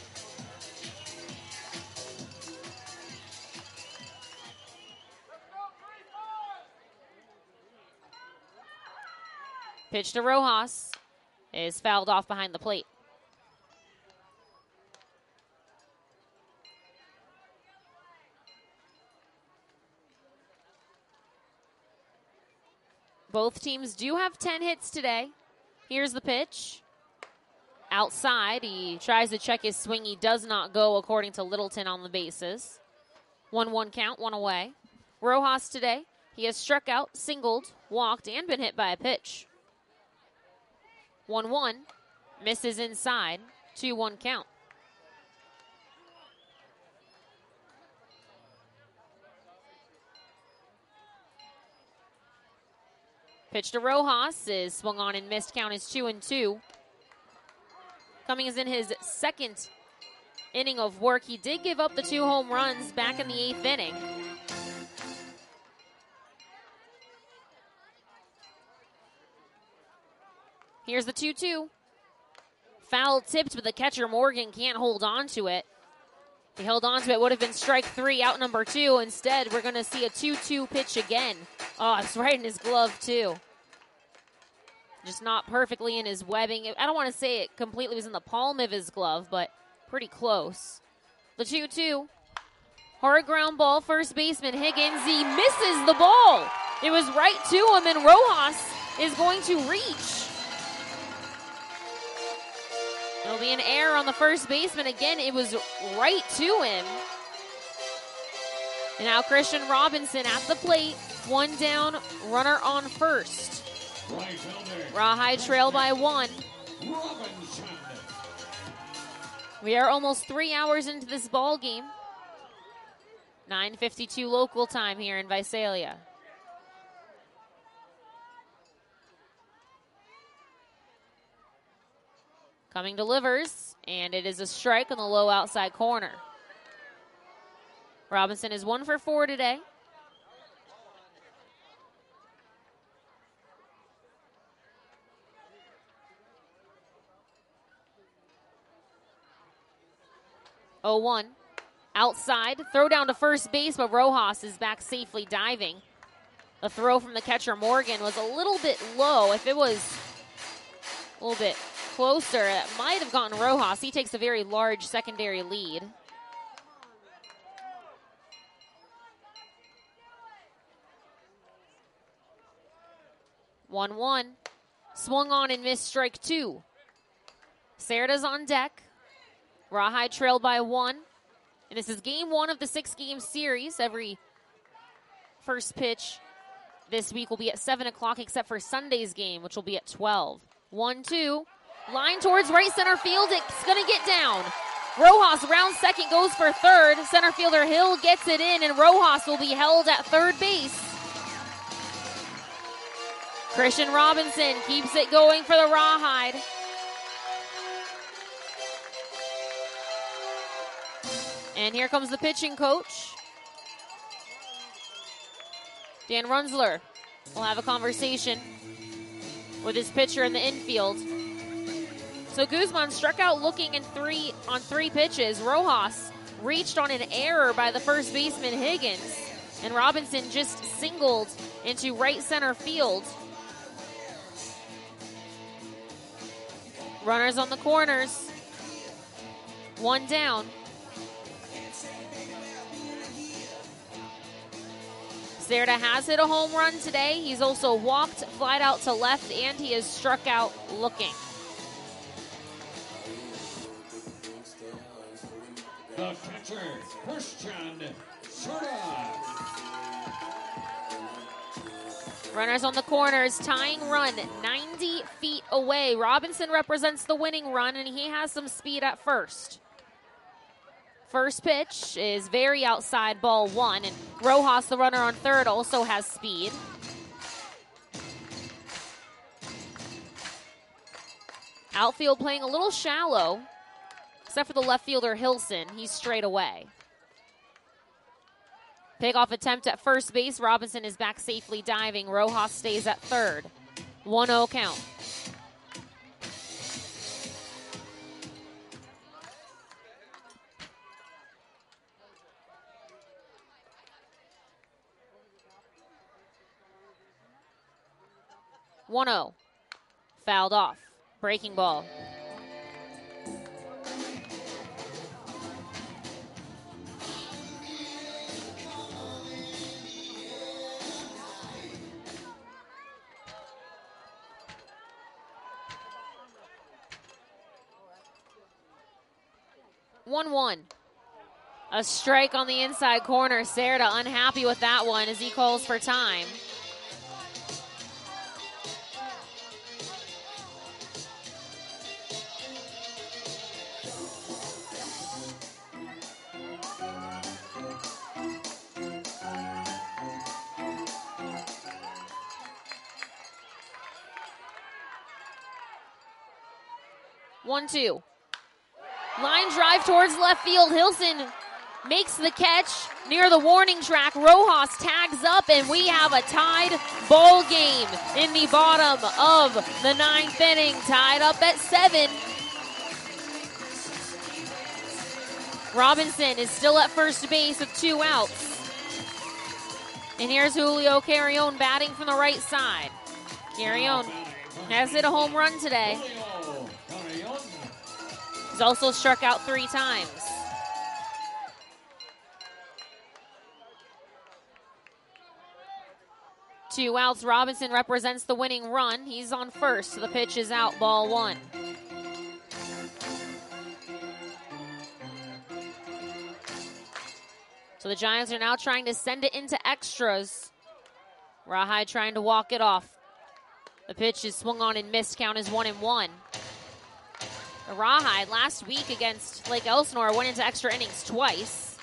Pitch to Rojas is fouled off behind the plate. Both teams do have 10 hits today. Here's the pitch. Outside, he tries to check his swing. He does not go according to Littleton on the bases. 1-1 count, 1 away. Rojas today, he has struck out, singled, walked, and been hit by a pitch. 1-1, misses inside, 2-1 count. Pitch to Rojas is swung on and missed. Count is 2-2. Cummings in his 2nd inning of work. He did give up the 2 home runs back in the 8th inning. Here's the 2-2. Foul tipped, but the catcher Morgan can't hold on to it. If he held on to it, would have been strike 3, out number 2. Instead, we're going to see a 2-2 pitch again. Oh, it's right in his glove, too. Just not perfectly in his webbing. I don't want to say it completely was in the palm of his glove, but pretty close. The 2-2. Hard ground ball, first baseman Higgins. He misses the ball. It was right to him, and Rojas is going to reach. It'll be an error on the first baseman. Again, it was right to him. And now Christian Robinson at the plate. 1 down, runner on first. Rawhide trail by 1. We are almost 3 hours into this ball game. 9:52 local time here in Visalia. Cumming delivers, and it is a strike on the low outside corner. Robinson is 1 for 4 today. Oh, 1. Outside, throw down to first base, but Rojas is back safely diving. The throw from the catcher Morgan was a little bit low. If it was a little bit closer, it might have gotten Rojas. He takes a very large secondary lead. One. Swung on and missed, strike 2. Cerda's on deck. Rawhide trailed by 1. And this is game 1 of the 6-game series. Every first pitch this week will be at 7 o'clock, except for Sunday's game, which will be at 12. 1-2. Line towards right center field. It's going to get down. Rojas round second, goes for third. Center fielder Hill gets it in, and Rojas will be held at third base. Christian Robinson keeps it going for the Rawhide. And here comes the pitching coach. Dan Runzler will have a conversation with his pitcher in the infield. So Guzman struck out looking on three pitches. Rojas reached on an error by the first baseman Higgins. And Robinson just singled into right center field. Runners on the corners. One down. Cerda has hit a home run today. He's also walked, flied out to left, and he has struck out looking. The pitcher, Christian Cerda. Runners on the corners, tying run 90 feet away. Robinson represents the winning run, and he has some speed at first. First pitch is very outside, ball one, and Rojas, the runner on third, also has speed. Outfield playing a little shallow, except for the left fielder Hilson. He's straight away. Pickoff attempt at first base. Robinson is back safely diving. Rojas stays at third. 1-0 count. Fouled off. Breaking ball. A strike on the inside corner. Cerda unhappy with that one as he calls for time. One-two. Line drive towards left field. Hilson makes the catch near the warning track. Rojas tags up, and we have a tied ball game in the bottom of the ninth inning. Tied up at 7. Robinson is still at first base with 2 outs. And here's Julio Carrion batting from the right side. Carrion has hit a home run today. He's also struck out 3 times. Two outs. Robinson represents the winning run. He's on first. The pitch is out. Ball 1. So the Giants are now trying to send it into extras. Rawhide trying to walk it off. The pitch is swung on and missed. Count is 1-1. The Rawhide last week against Lake Elsinore went into extra innings twice.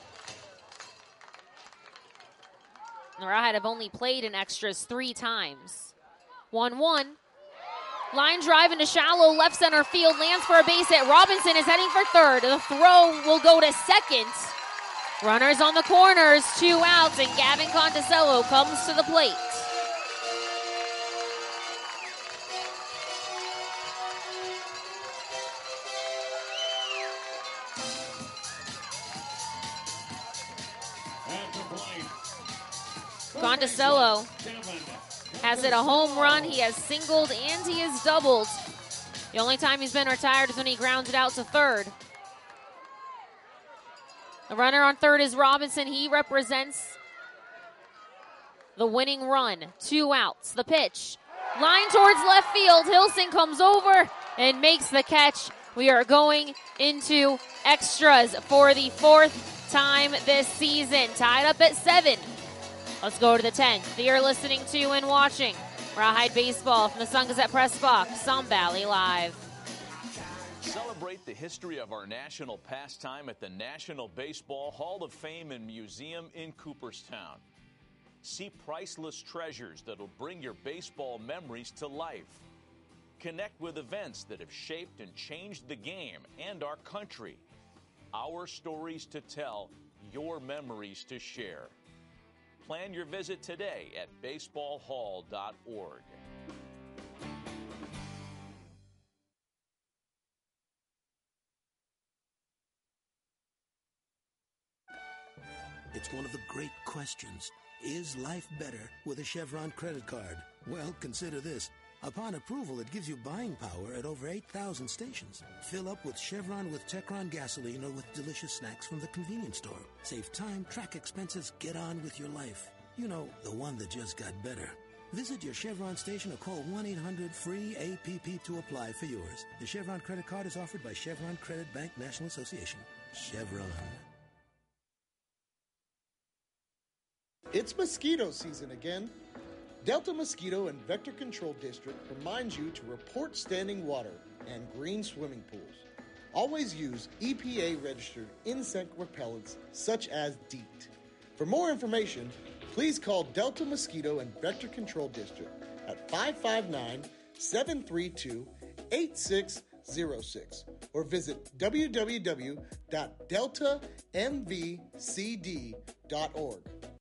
The Rawhide have only played in extras 3 times. 1-1. Line drive into shallow left center field. Lands for a base hit. Robinson is heading for third. The throw will go to second. Runners on the corners. 2 outs, and Gavin Conticello comes to the plate. Conticello has hit a home run. He has singled and he has doubled. The only time he's been retired is when he grounds it out to third. The runner on third is Robinson. He represents the winning run. 2 outs. The pitch. Line towards left field. Hilson comes over and makes the catch. We are going into extras for the 4th time this season. Tied up at 7. Let's go to the 10th. You're listening to and watching Rawhide Baseball from the Sun Gazette Press Box, Sun Valley Live. Celebrate the history of our national pastime at the National Baseball Hall of Fame and Museum in Cooperstown. See priceless treasures that'll bring your baseball memories to life. Connect with events that have shaped and changed the game and our country. Our stories to tell, your memories to share. Plan your visit today at baseballhall.org. It's one of the great questions. Is life better with a Chevron credit card? Well, consider this. Upon approval, it gives you buying power at over 8,000 stations. Fill up with Chevron with Techron gasoline or with delicious snacks from the convenience store. Save time, track expenses, get on with your life. You know, the one that just got better. Visit your Chevron station or call 1-800-FREE-APP to apply for yours. The Chevron credit card is offered by Chevron Credit Bank National Association. Chevron. It's mosquito season again. Delta Mosquito and Vector Control District reminds you to report standing water and green swimming pools. Always use EPA-registered insect repellents such as DEET. For more information, please call Delta Mosquito and Vector Control District at 559-732-8606 or visit www.deltamvcd.org.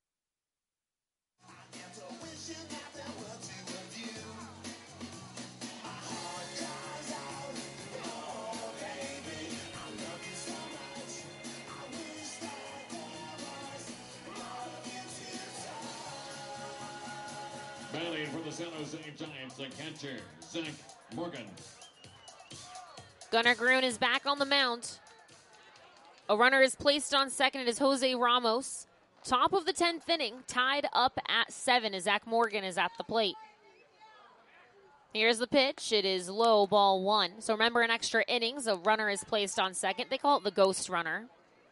Batting for the San Jose Giants, the catcher, Zach Morgan. Gunnar Grun is back on the mound. A runner is placed on second. It is Jose Ramos. Top of the 10th inning, tied up at 7 as Zach Morgan is at the plate. Here's the pitch. It is low, ball 1. So remember, in extra innings, a runner is placed on second. They call it the ghost runner.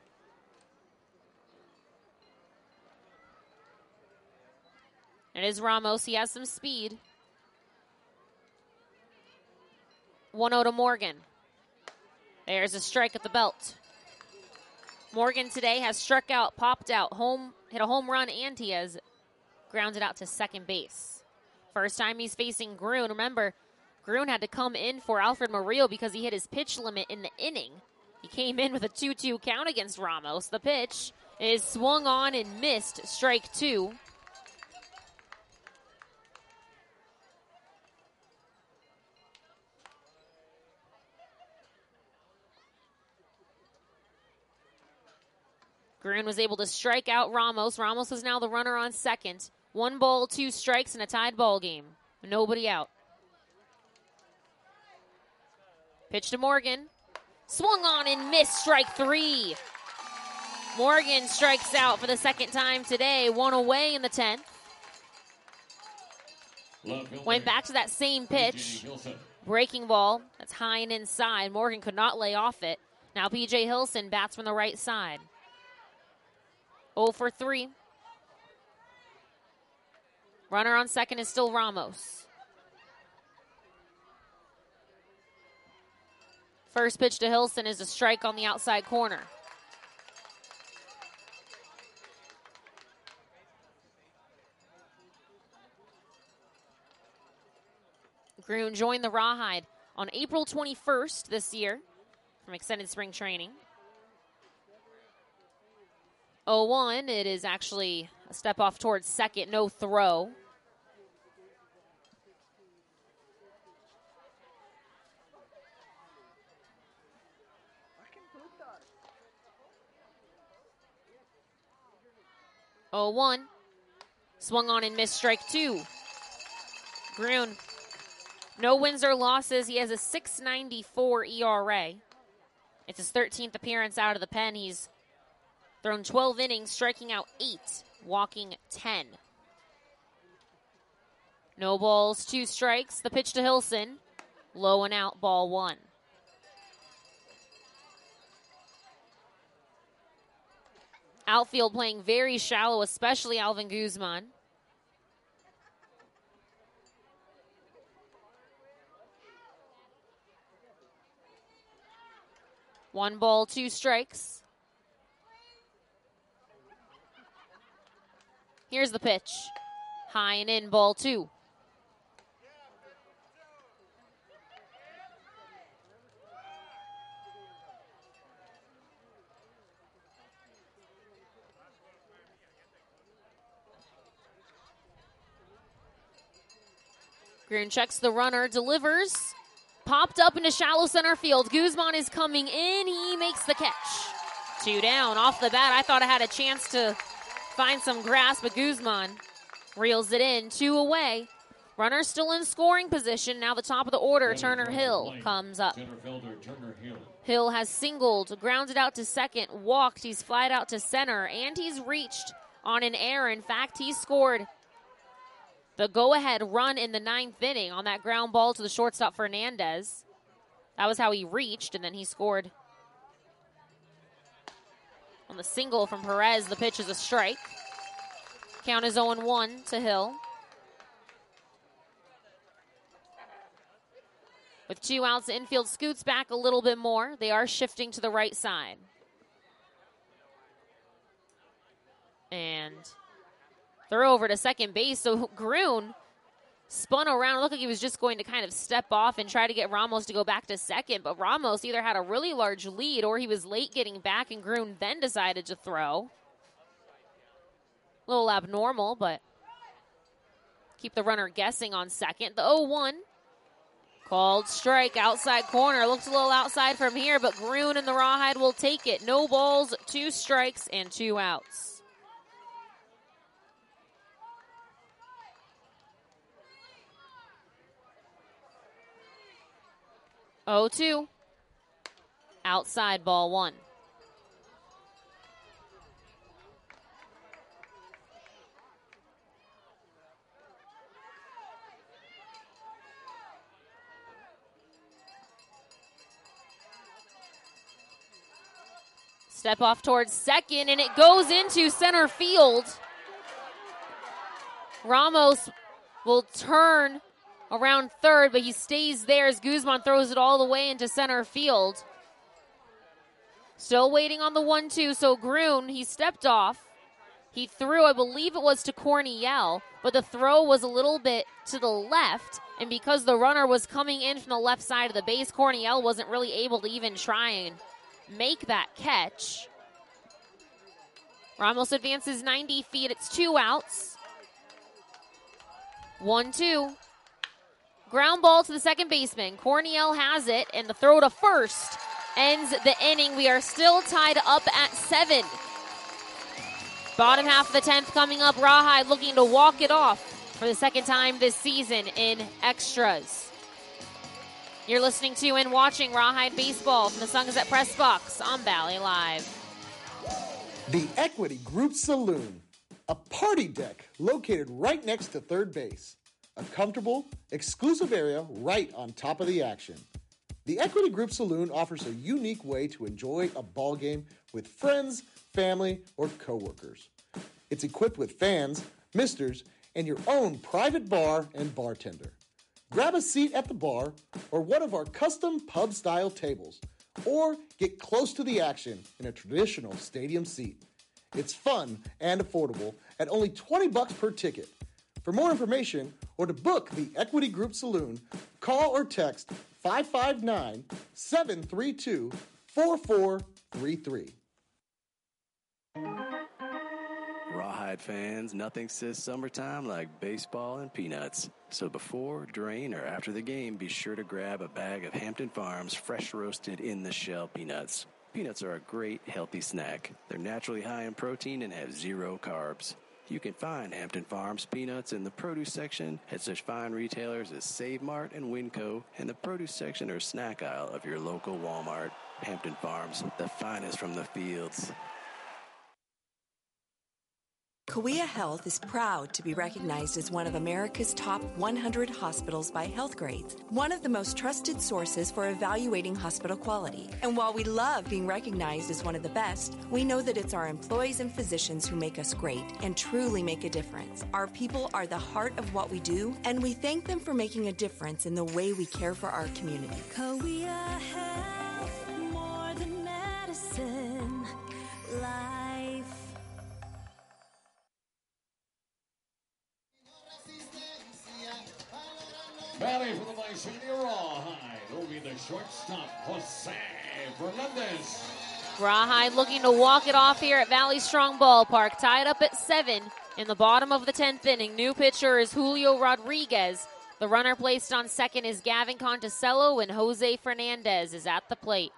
It is Ramos. He has some speed. 1-0 to Morgan. There's a strike at the belt. Morgan today has struck out, popped out, hit a home run, and he has grounded out to second base. First time he's facing Grun. Remember, Grun had to come in for Alfred Murillo because he hit his pitch limit in the inning. He came in with a 2-2 count against Ramos. The pitch is swung on and missed, strike 2. Grun was able to strike out Ramos. Ramos is now the runner on second. 1 ball, 2 strikes, and a tied ball game. Nobody out. Pitch to Morgan. Swung on and missed, strike 3. Morgan strikes out for the second time today. 1 away in the 10th. Went back to that same pitch. Breaking ball. That's high and inside. Morgan could not lay off it. Now P.J. Hilson bats from the right side. 0 for 3. Runner on second is still Ramos. First pitch to Hilson is a strike on the outside corner. Grun joined the Rawhide on April 21st this year from extended spring training. 0-1, it is actually a step off towards second, no throw. Oh, 1. Swung on and missed, strike 2. Grun, no wins or losses. He has a .694 ERA. It's his 13th appearance out of the pen. He's thrown 12 innings, striking out 8, walking 10. No balls, 2 strikes. The pitch to Hilson. Low and out, ball 1. Outfield playing very shallow, especially Alvin Guzman. One ball, 2 strikes. Here's the pitch. High and in, ball 2. Green checks the runner, delivers. Popped up into shallow center field. Guzman is coming in. He makes the catch. 2 down. Off the bat, I thought I had a chance to find some grass, but Guzman reels it in. 2 away. Runner still in scoring position. Now the top of the order, Turner Hill comes up. Center fielder Turner Hill. Hill has singled, grounded out to second, walked. He's flied out to center, and he's reached on an error. In fact, he scored the go-ahead run in the 9th inning on that ground ball to the shortstop Fernandez. That was how he reached, and then he scored on the single from Perez. The pitch is a strike. Count is 0-1 to Hill. With 2 outs, the infield scoots back a little bit more. They are shifting to the right side. And throw over to second base. So Grun spun around. It looked like he was just going to kind of step off and try to get Ramos to go back to second. But Ramos either had a really large lead or he was late getting back, and Grun then decided to throw. A little abnormal, but keep the runner guessing on second. The 0-1. Called strike, outside corner. Looks a little outside from here, but Grun and the Rawhide will take it. No balls, 2 strikes, and 2 outs. 0-2. Outside, ball 1. Step off towards second, and it goes into center field. Ramos will turn around third, but he stays there as Guzman throws it all the way into center field. Still waiting on the 1-2, so Grun, he stepped off. He threw, I believe it was to Corniel, but the throw was a little bit to the left, and because the runner was coming in from the left side of the base, Corniel wasn't really able to even try and make that catch. Ramos advances 90 feet. It's 2 outs. 1-2. Ground ball to the second baseman. Corniel has it, and the throw to first ends the inning. We are still tied up at 7. Bottom half of the 10th coming up. Rawhide looking to walk it off for the second time this season in extras. You're listening to and watching Rawhide Baseball from the Sun Gazette Press Box on Valley Live. The Equity Group Saloon, a party deck located right next to third base. A comfortable, exclusive area right on top of the action. The Equity Group Saloon offers a unique way to enjoy a ball game with friends, family, or coworkers. It's equipped with fans, misters, and your own private bar and bartender. Grab a seat at the bar or one of our custom pub-style tables, or get close to the action in a traditional stadium seat. It's fun and affordable at only $20 per ticket. For more information or to book the Equity Group Saloon, call or text 559-732-4433. Rawhide fans, nothing says summertime like baseball and peanuts. So before, during, or after the game, be sure to grab a bag of Hampton Farms fresh roasted in the shell peanuts. Peanuts are a great, healthy snack. They're naturally high in protein and have 0 carbs. You can find Hampton Farms peanuts in the produce section at such fine retailers as Save Mart and Winco, and the produce section or snack aisle of your local Walmart. Hampton Farms, the finest from the fields. Kauai Health is proud to be recognized as one of America's top 100 hospitals by Healthgrades, one of the most trusted sources for evaluating hospital quality. And while we love being recognized as one of the best, we know that it's our employees and physicians who make us great and truly make a difference. Our people are the heart of what we do, and we thank them for making a difference in the way we care for our community. Kauai Health, more than medicine, life. Batting for the Visalia Rawhide will be the shortstop, Jose Fernandez. Rawhide looking to walk it off here at Valley Strong Ballpark. Tied up at 7 in the bottom of the 10th inning. New pitcher is Julio Rodriguez. The runner placed on second is Gavin Conticello, and Jose Fernandez is at the plate.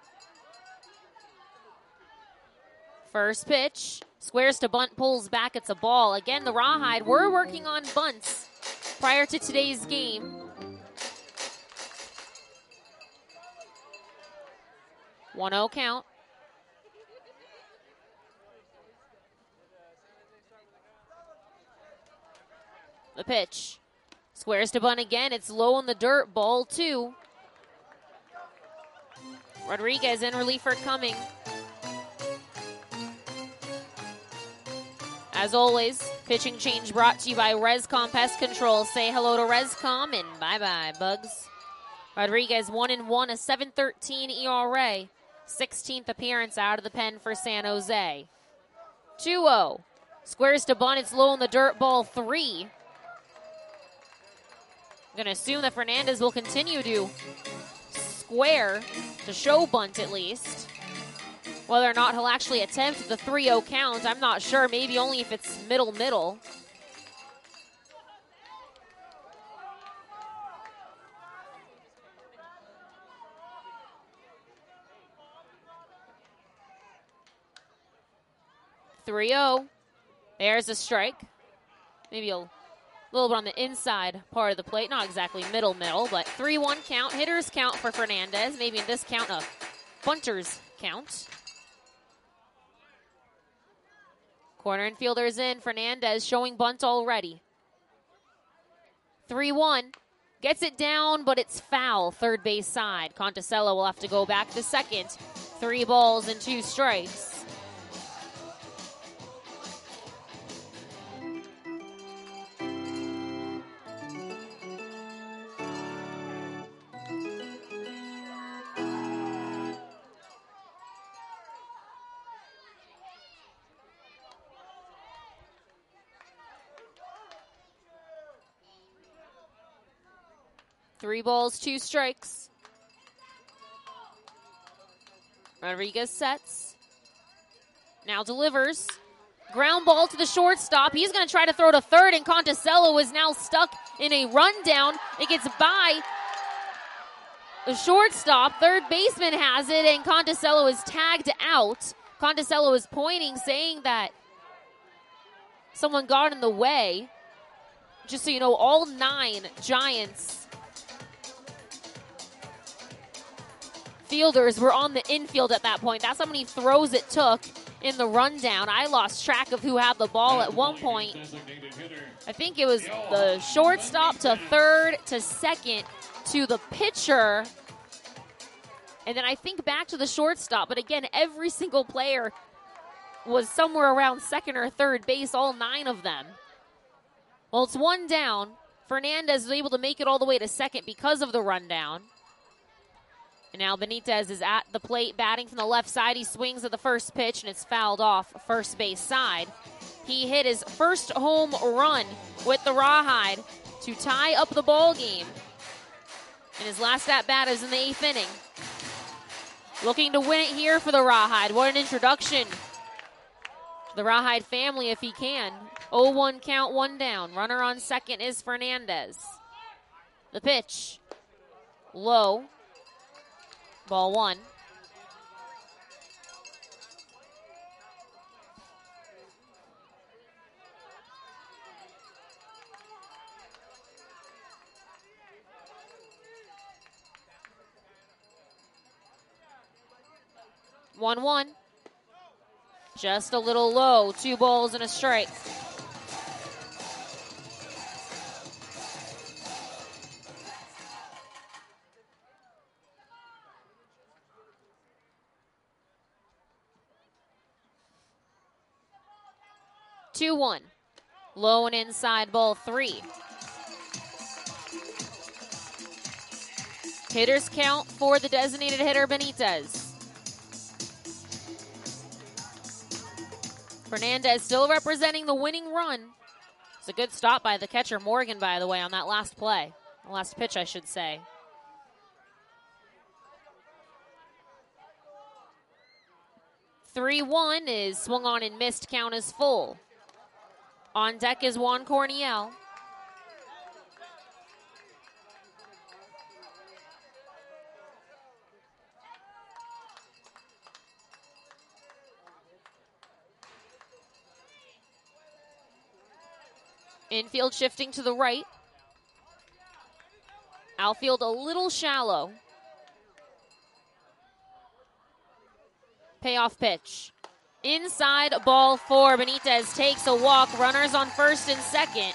First pitch, squares to bunt, pulls back, it's a ball. Again, the Rawhide were working on bunts prior to today's game. 1-0 count. The pitch. Squares to bunt again. It's low in the dirt. Ball 2. Rodriguez in relief for Cumming. As always, pitching change brought to you by Rescom Pest Control. Say hello to Rescom and bye-bye, Bugs. Rodriguez 1-1, a 7.13 ERA. 16th appearance out of the pen for San Jose. 2-0. Squares to bunt. It's low in the dirt. Ball 3. I'm going to assume that Fernandez will continue to square, to show bunt at least. Whether or not he'll actually attempt the 3-0 count, I'm not sure. Maybe only if it's middle. There's a strike. Maybe a little bit on the inside part of the plate. Not exactly middle, but 3-1 count. Hitters count for Fernandez. Maybe in this count, a bunter's count. Corner infielders in. Fernandez showing bunt already. 3-1. Gets it down, but it's foul. Third base side. Conticello will have to go back to second. 3 balls and 2 strikes. Three balls, 2 strikes. Rodriguez sets. Now delivers. Ground ball to the shortstop. He's going to try to throw to third, and Conticello is now stuck in a rundown. It gets by the shortstop. Third baseman has it, and Conticello is tagged out. Conticello is pointing, saying that someone got in the way. Just so you know, all 9 Giants fielders were on the infield at that point. That's how many throws it took in the rundown. I lost track of who had the ball at one point. I think it was the shortstop to third to second to the pitcher. And then I think back to the shortstop. But again, every single player was somewhere around second or third base, all 9 of them. Well, it's 1 down. Fernandez was able to make it all the way to second because of the rundown. And now Benitez is at the plate, batting from the left side. He swings at the first pitch, and it's fouled off first base side. He hit his first home run with the Rawhide to tie up the ball game. And his last at-bat is in the 8th inning. Looking to win it here for the Rawhide. What an introduction to the Rawhide family if he can. 0-1 count, 1 down. Runner on second is Fernandez. The pitch. Low. Ball 1. One. Just a little low. 2 balls and a strike. 2-1. Low and inside, ball 3. Hitters count for the designated hitter, Benitez. Fernandez still representing the winning run. It's a good stop by the catcher, Morgan, by the way, on that last play. The last pitch, I should say. "3-1 is swung on and missed. Count is full. On deck is Juan Corniel. Infield shifting to the right. Outfield a little shallow. Payoff pitch. Inside, ball 4. Benitez takes a walk. Runners on first and second.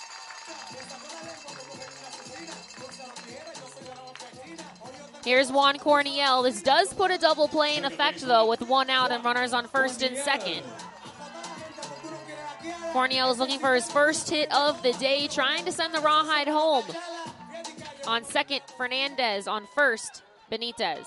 Here's Juan Corniel. This does put a double play in effect, though, with 1 out and runners on first and second. Corniel is looking for his first hit of the day, trying to send the Rawhide home. On second, Fernandez. On first, Benitez.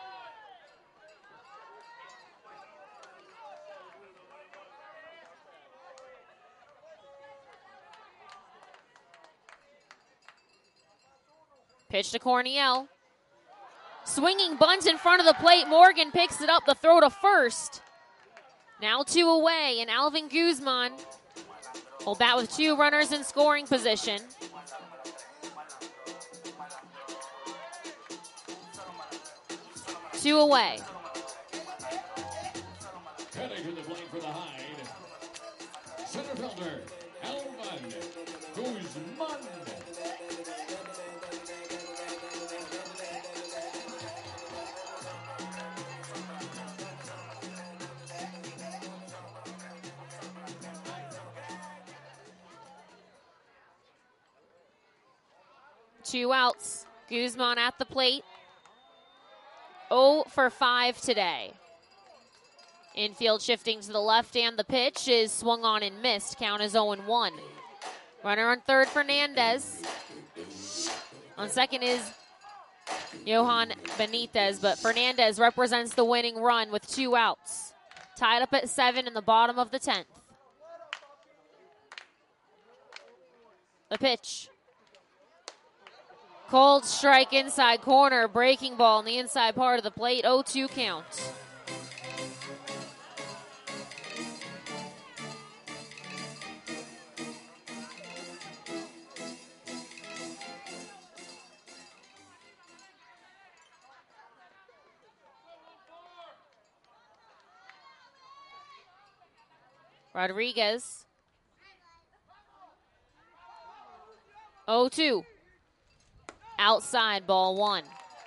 Pitch to Corniel. Swinging bunt in front of the plate. Morgan picks it up. The throw to first. Now 2 away, and Alvin Guzman will bat with 2 runners in scoring position. Two away. Heading to the plate for the Hide. Center fielder, Alvin Guzman. Two outs. Guzman at the plate. 0 for 5 today. Infield shifting to the left, and the pitch is swung on and missed. Count is 0-1. Runner on third, Fernandez. On second is Johan Benitez, but Fernandez represents the winning run with 2 outs. Tied up at 7 in the bottom of the 10th. The pitch. Cold strike inside corner, breaking ball in the inside part of the plate, 0-2 count. Rodriguez. 0-2. Outside, ball 1.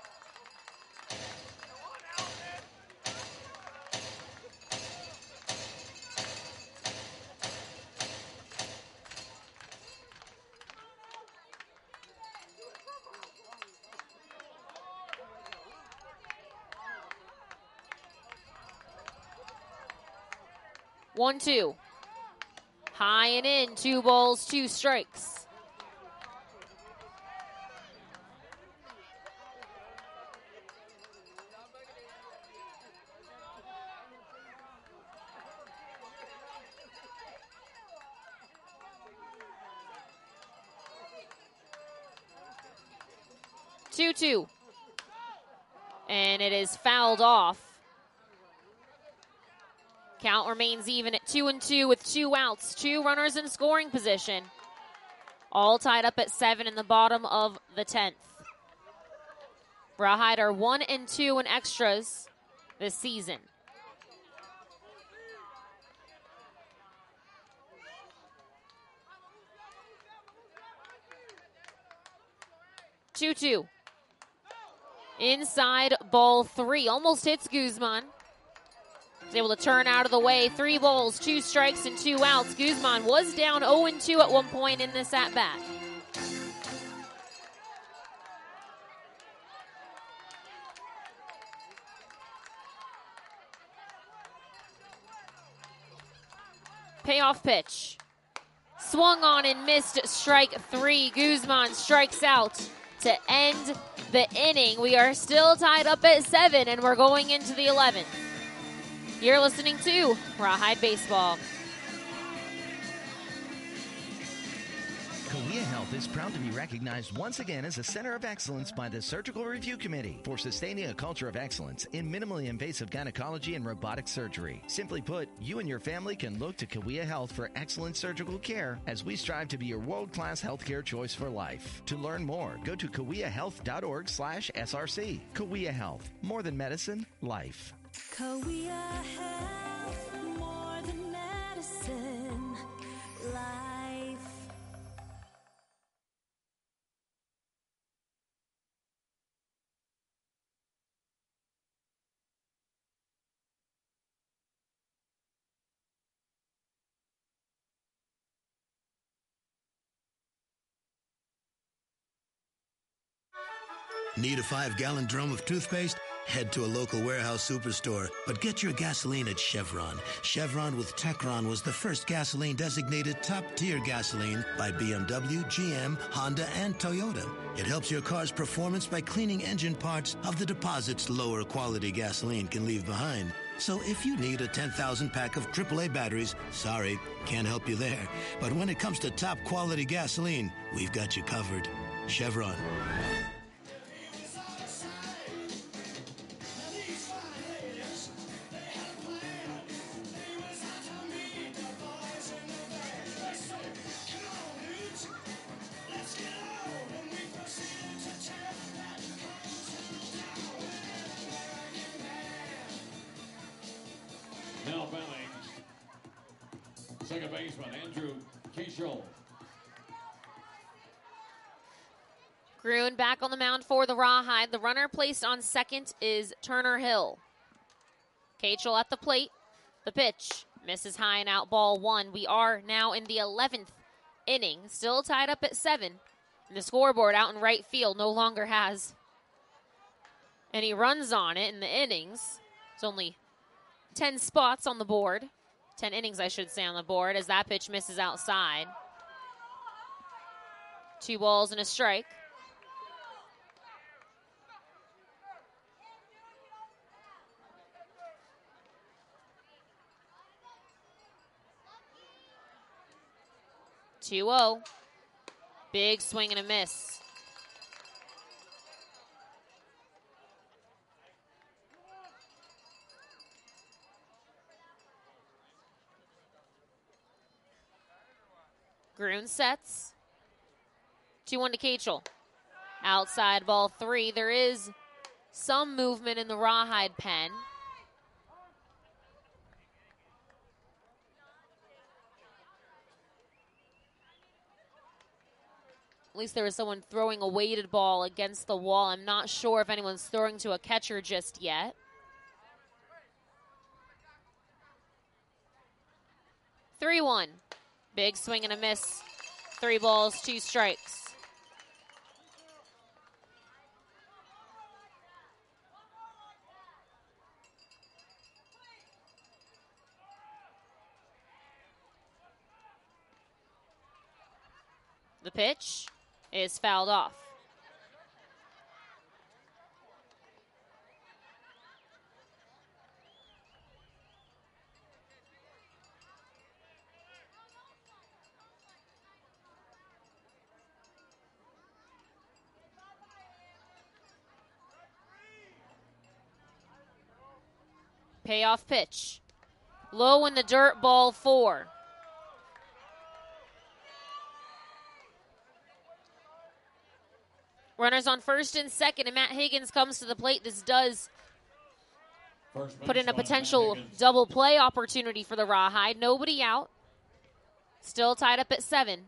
One, 2. High and in, 2 balls, 2 strikes. Two. And it is fouled off. Count remains even at 2-2 with 2 outs, 2 runners in scoring position. All tied up at 7 in the bottom of the 10th. Rawhide are 1-2 in extras this season. Two. Inside, ball 3. Almost hits Guzman. He's able to turn out of the way. 3 balls, 2 strikes, and 2 outs. Guzman was down 0-2 at one point in this at-bat. Payoff pitch. Swung on and missed, strike 3. Guzman strikes out to end the inning. We are still tied up at 7, and we're going into the 11th. You're listening to Rawhide Baseball. Kawia Health is proud to be recognized once again as a center of excellence by the Surgical Review Committee for sustaining a culture of excellence in minimally invasive gynecology and robotic surgery. Simply put, you and your family can look to Kawia Health for excellent surgical care as we strive to be your world-class healthcare choice for life. To learn more, go to kawiahealth.org/SRC. Kawia Health, more than medicine, life. Kawia Health, more than medicine, life. Need a 5-gallon drum of toothpaste? Head to a local warehouse superstore, but get your gasoline at Chevron. Chevron with Techron was the first gasoline designated top-tier gasoline by BMW, GM, Honda, and Toyota. It helps your car's performance by cleaning engine parts of the deposits lower quality gasoline can leave behind. So if you need a 10,000 pack of AAA batteries, sorry, can't help you there. But when it comes to top quality gasoline, we've got you covered. Chevron. Now batting, second baseman Andrew Keishel. Gruen back on the mound for the Rawhide. The runner placed on second is Turner Hill. Keishel at the plate. The pitch misses high and out, ball 1. We are now in the 11th inning, still tied up at 7. And the scoreboard out in right field no longer has any runs on it in the innings. It's only 10 spots on the board. 10 innings, I should say, on the board as that pitch misses outside. 2 balls and a strike. (2-0). Big swing and a miss. Gruen sets. 2-1 to Keishel. Outside ball 3. There is some movement in the Rawhide pen. At least there was someone throwing a weighted ball against the wall. I'm not sure if anyone's throwing to a catcher just yet. (3-1). Big swing and a miss. 3 balls, 2 strikes. The pitch is fouled off. Payoff pitch. Low in the dirt, ball 4. Runners on first and second, and Matt Higgins comes to the plate. This does put in a potential double play opportunity for the Rawhide. Nobody out. Still tied up at 7.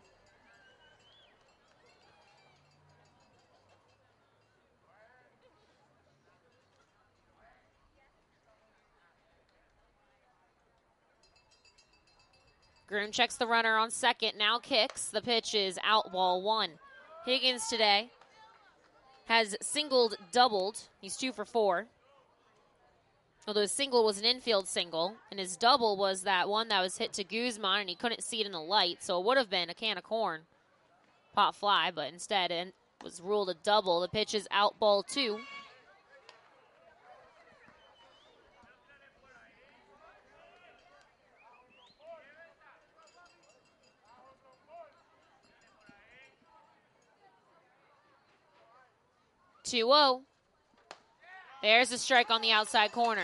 Gruen checks the runner on second, now kicks. The pitch is out, ball 1. Higgins today has singled, doubled. He's 2 for 4. Although his single was an infield single, and his double was that one that was hit to Guzman, and he couldn't see it in the light, so it would have been a can of corn. Pop fly, but instead it was ruled a double. The pitch is out, ball 2. Two-0. There's a strike on the outside corner.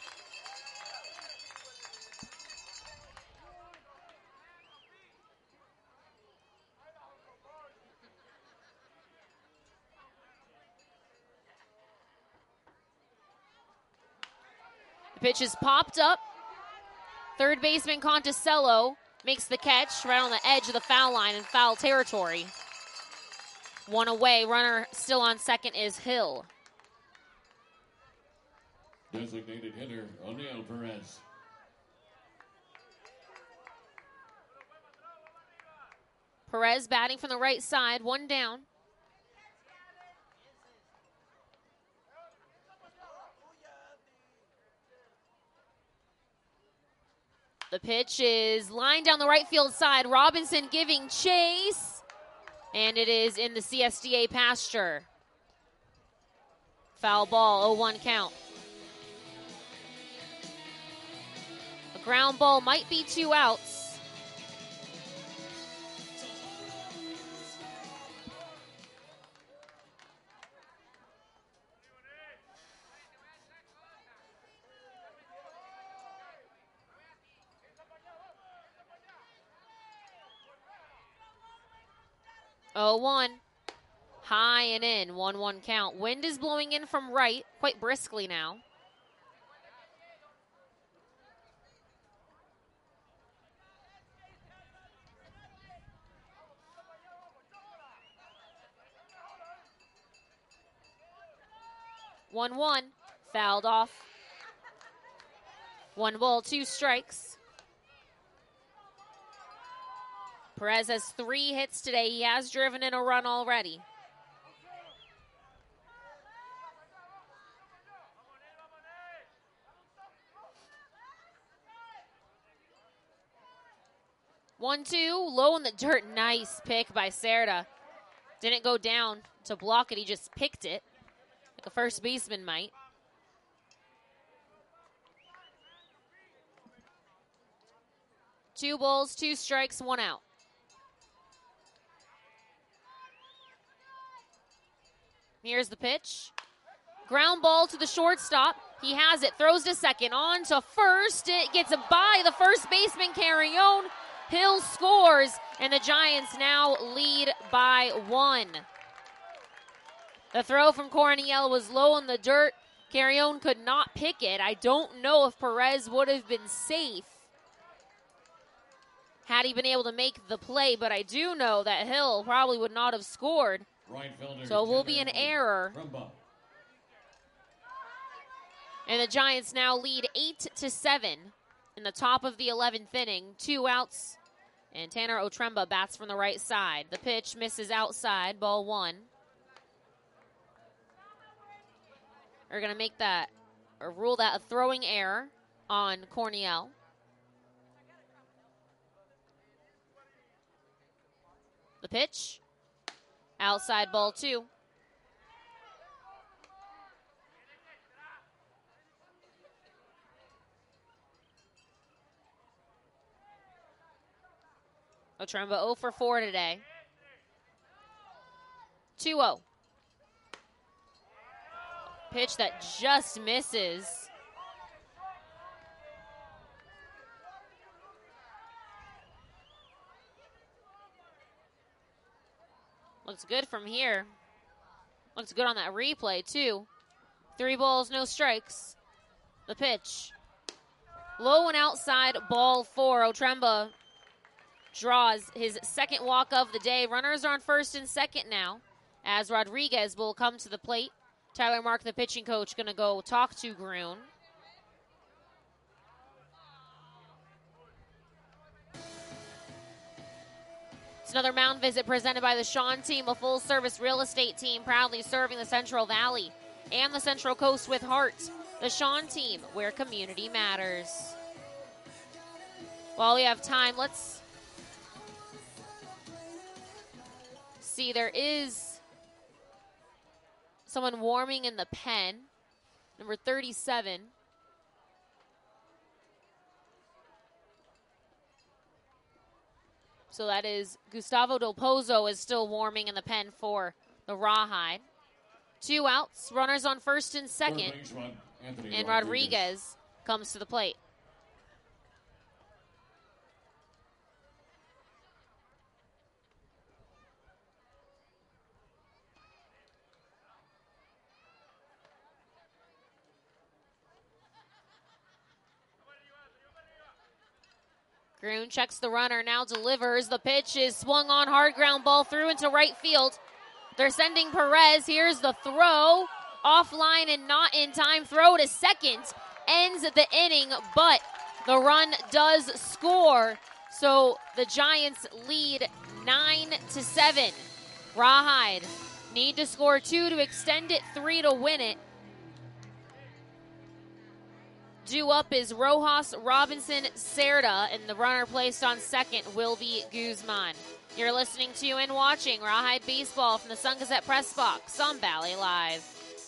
The pitch is popped up. Third baseman Conticello makes the catch right on the edge of the foul line in foul territory. One away. Runner still on second is Hill. Designated hitter, O'Neill Perez. Perez batting from the right side, one down. The pitch is lined down the right field side. Robinson giving chase. And it is in the CSDA pasture. Foul ball, 0-1 count. A ground ball might be 2 outs. Oh, 1. High and in, 1-1 count. Wind is blowing in from right, quite briskly now. One, fouled off. 1 ball, 2 strikes. Perez has 3 hits today. He has driven in a run already. One, 2, low in the dirt. Nice pick by Cerda. Didn't go down to block it. He just picked it like a first baseman might. Two balls, 2 strikes, 1 out. Here's the pitch. Ground ball to the shortstop. He has it, throws to second, on to first. It gets by the first baseman, Carrion. Hill scores, and the Giants now lead by 1. The throw from Corniel was low in the dirt. Carrion could not pick it. I don't know if Perez would have been safe had he been able to make the play, but I do know that Hill probably would not have scored. Right fielder, so it will be an error. And the Giants now lead 8-7 in the top of the 11th inning. 2 outs, and Tanner Otremba bats from the right side. The pitch misses outside, ball 1. They're going to make that, or rule that a throwing error on Corniel. The pitch, outside, ball 2. Otremba 0 for 4 today. 2-0. Pitch that just misses. Looks good from here. Looks good on that replay, too. 3 balls, no strikes. The pitch. Low and outside, ball 4. Otremba draws his second walk of the day. Runners are on first and second now, as Rodriguez will come to the plate. Tyler Mark, the pitching coach, going to go talk to Groon. It's another mound visit presented by the Sean Team, a full-service real estate team proudly serving the Central Valley and the Central Coast with heart. The Sean team, where community matters. While we have time, let's see. There is someone warming in the pen, number 37. So that is Gustavo Del Pozo is still warming in the pen for the Rawhide. 2 outs, runners on first and second, and Rodriguez comes to the plate. Groon checks the runner, now delivers. The pitch is swung on, hard ground ball through into right field. They're sending Perez. Here's the throw. Offline and not in time. Throw to second. Ends the inning, but the run does score. So the Giants lead 9-7. Rawhide need to score 2 to extend it, 3 to win it. Due up is Rojas, Robinson, Cerda, and the runner placed on second will be Guzman. You're listening to and watching Rawhide Baseball from the Sun Gazette Press Box on Valley Live.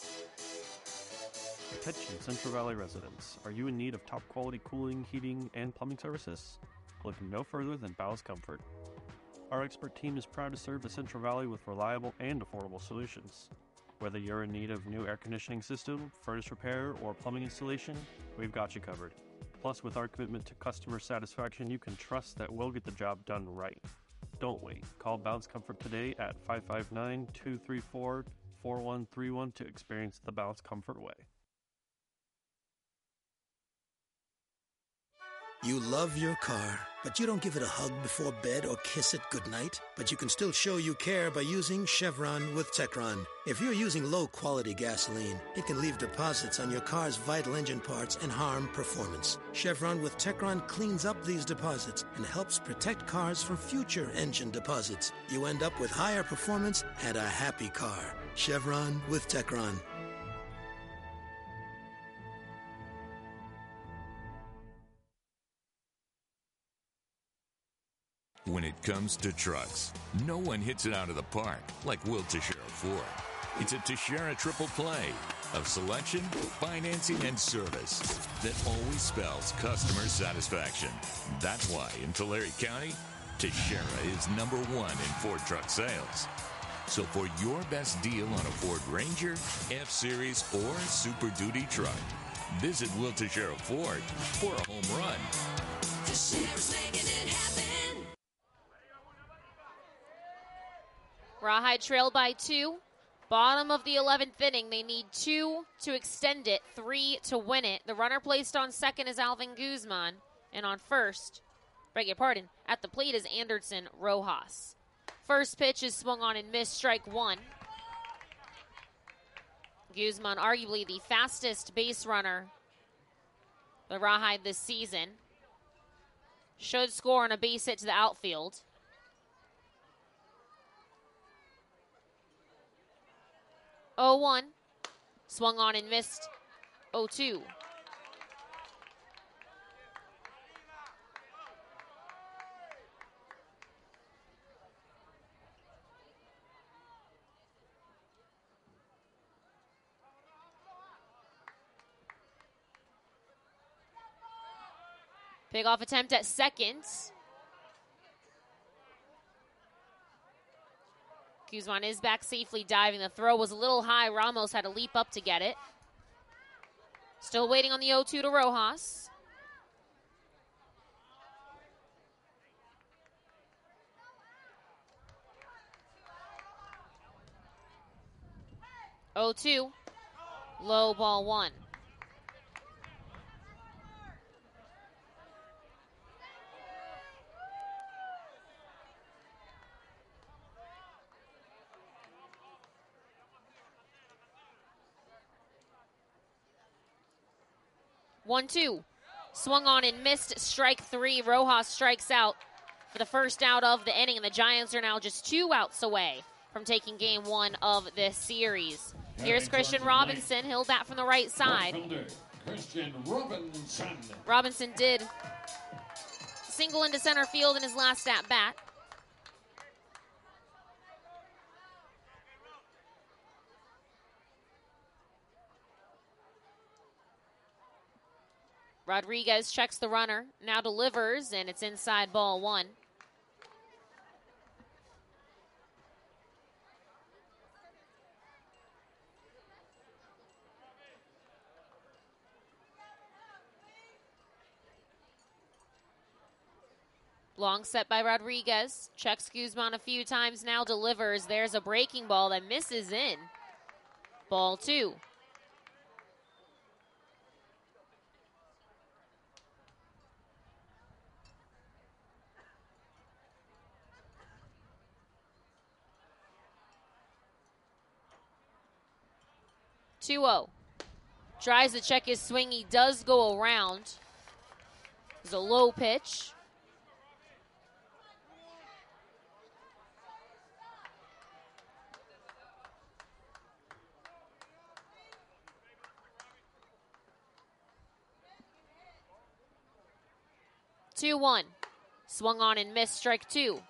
Attention Central Valley residents. Are you in need of top quality cooling, heating, and plumbing services? Look no further than Bow's Comfort. Our expert team is proud to serve the Central Valley with reliable and affordable solutions. Whether you're in need of new air conditioning system, furnace repair, or plumbing installation, we've got you covered. Plus, with our commitment to customer satisfaction, you can trust that we'll get the job done right. Don't wait. Call Bow's Comfort today at 559-234-4131 to experience the Bow's Comfort way. You love your car, but you don't give it a hug before bed or kiss it goodnight. But you can still show you care by using Chevron with Techron. If you're using low-quality gasoline, it can leave deposits on your car's vital engine parts and harm performance. Chevron with Techron cleans up these deposits and helps protect cars from future engine deposits. You end up with higher performance and a happy car. Chevron with Techron. When it comes to trucks, no one hits it out of the park like Will Teixeira Ford. It's a Teixeira triple play of selection, financing, and service that always spells customer satisfaction. That's why in Tulare County, Teixeira is #1 in Ford truck sales. So for your best deal on a Ford Ranger, F-Series, or Super Duty truck, visit Will Teixeira Ford for a home run. Teixeira's making it happen. Rawhide trailed by 2. Bottom of the 11th inning. They need 2 to extend it, 3 to win it. The runner placed on second is Alvin Guzman. And on first, at the plate is Anderson Rojas. First pitch is swung on and missed, strike 1. Guzman, arguably the fastest base runner the Rawhide this season. Should score on a base hit to the outfield. 0-1. Swung on and missed. 0-2. Pickoff attempt at second. Guzman is back safely diving. The throw was a little high. Ramos had to leap up to get it. Still waiting on the 0-2 to Rojas. (0-2). Low ball 1. (1-2). Swung on and missed, strike 3. Rojas strikes out for the first out of the inning, and the Giants are now just 2 outs away from taking game 1 of this series. Here's Christian Robinson. He'll bat from the right side. Christian Robinson. Robinson did single into center field in his last at bat. Rodriguez checks the runner, now delivers, and it's inside ball one. Long set by Rodriguez, checks Guzman a few times, now delivers. There's a breaking ball that misses in. Ball two. Two-0. Tries to check his swing. He does go around. It's a low pitch. Two one. Swung on and missed, strike two.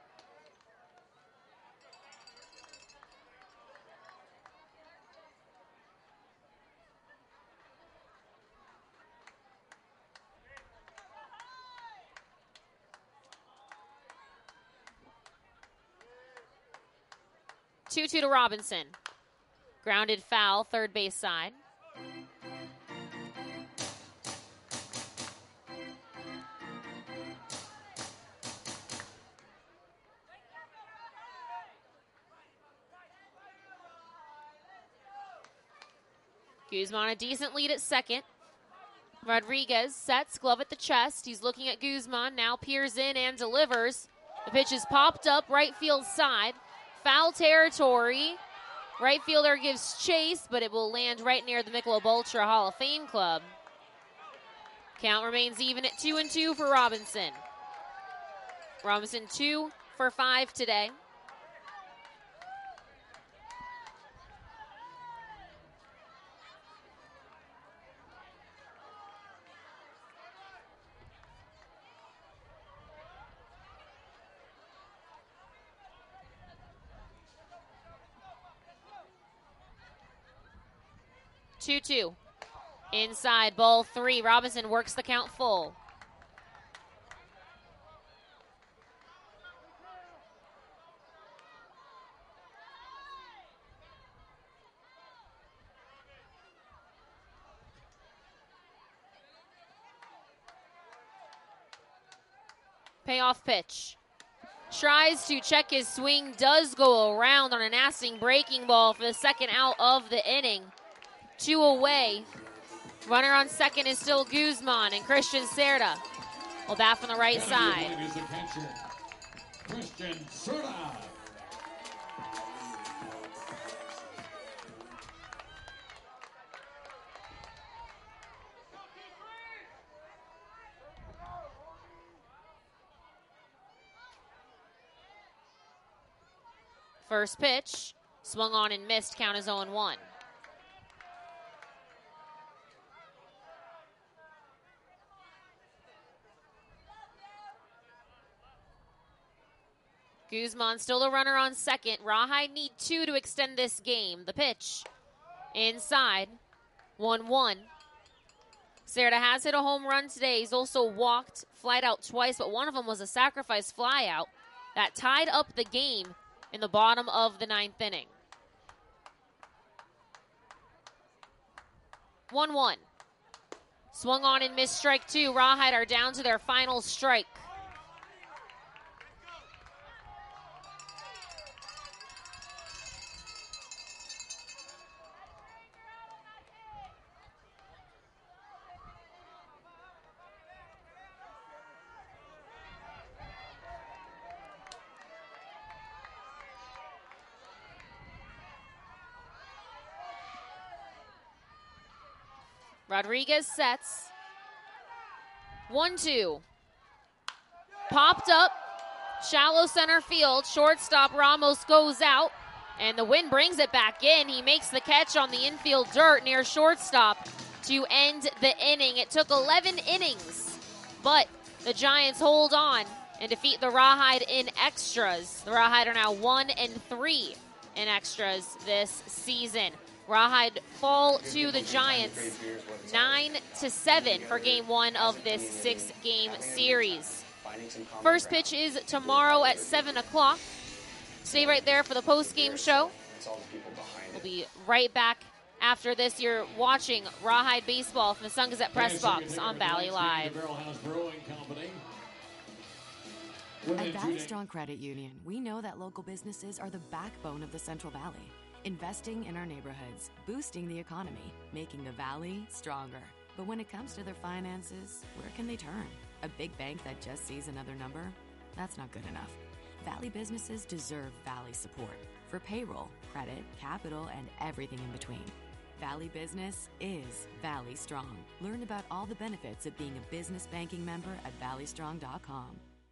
Two-two to Robinson. Grounded foul, third base side. Guzman a decent lead at second. Rodriguez sets, glove at the chest. He's looking at Guzman, now peers in and delivers. The pitch is popped up, right field side. Foul territory. Right fielder gives chase, but it will land right near the Michelob Ultra Hall of Fame Club. Count remains even at 2-2 for Robinson. Robinson 2 for 5 today. Two-two. Inside, ball three. Robinson works the count full. Payoff pitch. Tries to check his swing, does go around on a nasty breaking ball for the second out of the inning. Two away. Runner on second is still Guzman, and Christian Cerda will bat from the right side. Christian Cerda. First pitch, swung on and missed, count is 0-1. Guzman still the runner on second. Rawhide need 2 to extend this game. The pitch inside, 1-1. Cerda has hit a home run today. He's also walked, flied out twice, but one of them was a sacrifice fly out that tied up the game in the bottom of the 9th inning. 1-1. Swung on and missed, strike two. Rawhide are down to their final strike. Rodriguez sets. 1-2. Popped up. Shallow center field. Shortstop Ramos goes out. And the wind brings it back in. He makes the catch on the infield dirt near shortstop to end the inning. It took 11 innings, but the Giants hold on and defeat the Rawhide in extras. The Rawhide are now 1-3 in extras this season. Rawhide fall to the Giants 9-7 for game one of this 6-game series. First pitch is tomorrow at 7 o'clock. Stay right there for the post-game show. We'll be right back after this. You're watching Rawhide Baseball from the Sun Gazette Press Box on Valley Live. At Valley Strong Credit Union, we know that local businesses are the backbone of the Central Valley. Investing in our neighborhoods, boosting the economy, making the Valley stronger. But when it comes to their finances, where can they turn? A big bank that just sees another number? That's not good enough. Valley businesses deserve Valley support for payroll, credit, capital, and everything in between. Valley Business is Valley Strong. Learn about all the benefits of being a business banking member at valleystrong.com.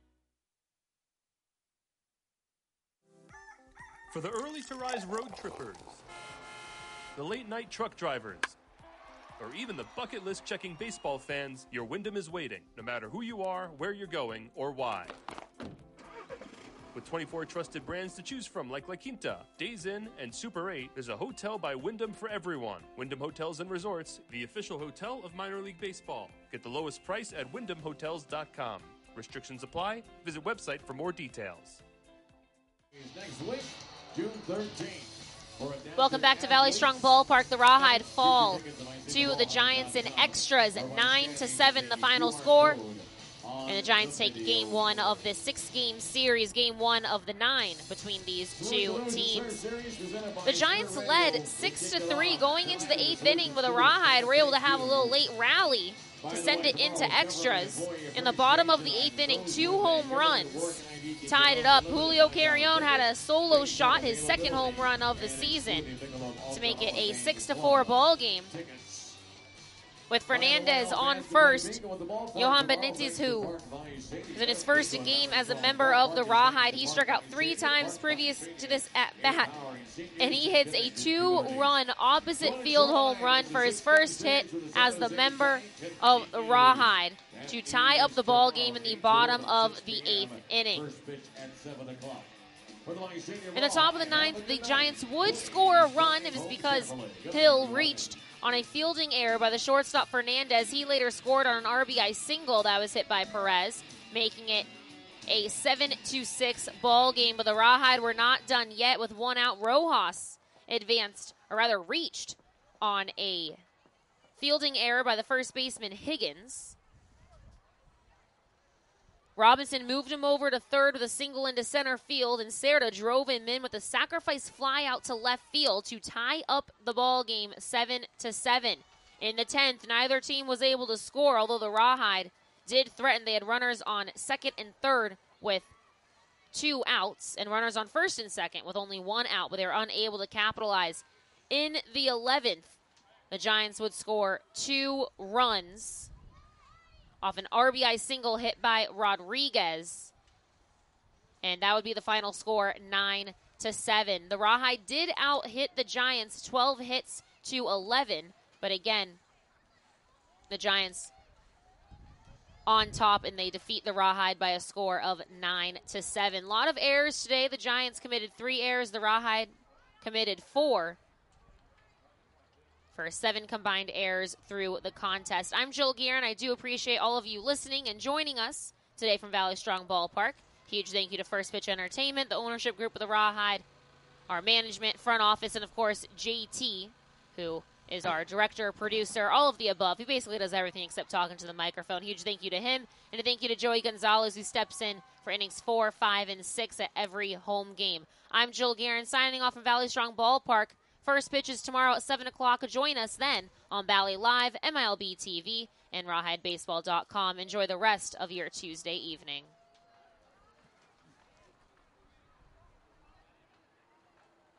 For the early to rise road trippers, the late night truck drivers, or even the bucket list checking baseball fans, your Wyndham is waiting, no matter who you are, where you're going, or why. With 24 trusted brands to choose from like La Quinta, Days Inn, and Super 8, there's a hotel by Wyndham for everyone. Wyndham Hotels and Resorts, the official hotel of minor league baseball. Get the lowest price at wyndhamhotels.com. Restrictions apply. Visit website for more details. Next week, June 13th. Welcome back to Valley Strong Ballpark. The Rawhide fall to the Giants in extras at 9-7, the final score. And the Giants take game one of this 6-game series, game one of the 9 between these two teams. The Giants led 6-3 going into the 8th inning, but the Rawhide were able to have a little late rally to send it into extras. In the bottom of the 8th inning, 2 home runs tied it up. Julio Carrion had a solo shot, his second home run of the season, to make it a 6-4 ball game. With Fernandez on first, Johan Benitez, who is in his first game as a member of the Rawhide. He struck out 3 times previous to this at-bat, and he hits a 2-run opposite field home run for his first hit as the member of the Rawhide to tie up the ball game in the bottom of the 8th inning. In the top of the 9th, the Giants would score a run. It was because Hill reached on a fielding error by the shortstop Fernandez. He later scored on an RBI single that was hit by Perez, making it a 7-6 ball game. But the Rawhide were not done yet. With 1 out, Rojas advanced, or rather reached, on a fielding error by the first baseman Higgins. Robinson moved him over to third with a single into center field, and Cerda drove him in with a sacrifice fly out to left field to tie up the ball game 7-7. In the 10th, neither team was able to score, although the Rawhide did threaten. They had runners on second and third with 2 outs, and runners on first and second with only 1 out, but they were unable to capitalize. In the 11th, the Giants would score 2 runs off an RBI single hit by Rodriguez. And that would be the final score, 9-7. The Rawhide did out-hit the Giants 12 hits to 11. But again, the Giants on top, and they defeat the Rawhide by a score of 9-7. A lot of errors today. The Giants committed 3 errors. The Rawhide committed 4. For 7 combined errors through the contest. I'm Jill Guerin. I do appreciate all of you listening and joining us today from Valley Strong Ballpark. Huge thank you to First Pitch Entertainment, the ownership group of the Rawhide, our management, front office, and of course JT, who is our director, producer, all of the above. He basically does everything except talking to the microphone. Huge thank you to him, and a thank you to Joey Gonzalez, who steps in for innings 4, 5, and 6 at every home game. I'm Jill Guerin, signing off from Valley Strong Ballpark. First pitch is tomorrow at 7 o'clock. Join us then on Valley Live, MLB TV, and RawhideBaseball.com. Enjoy the rest of your Tuesday evening.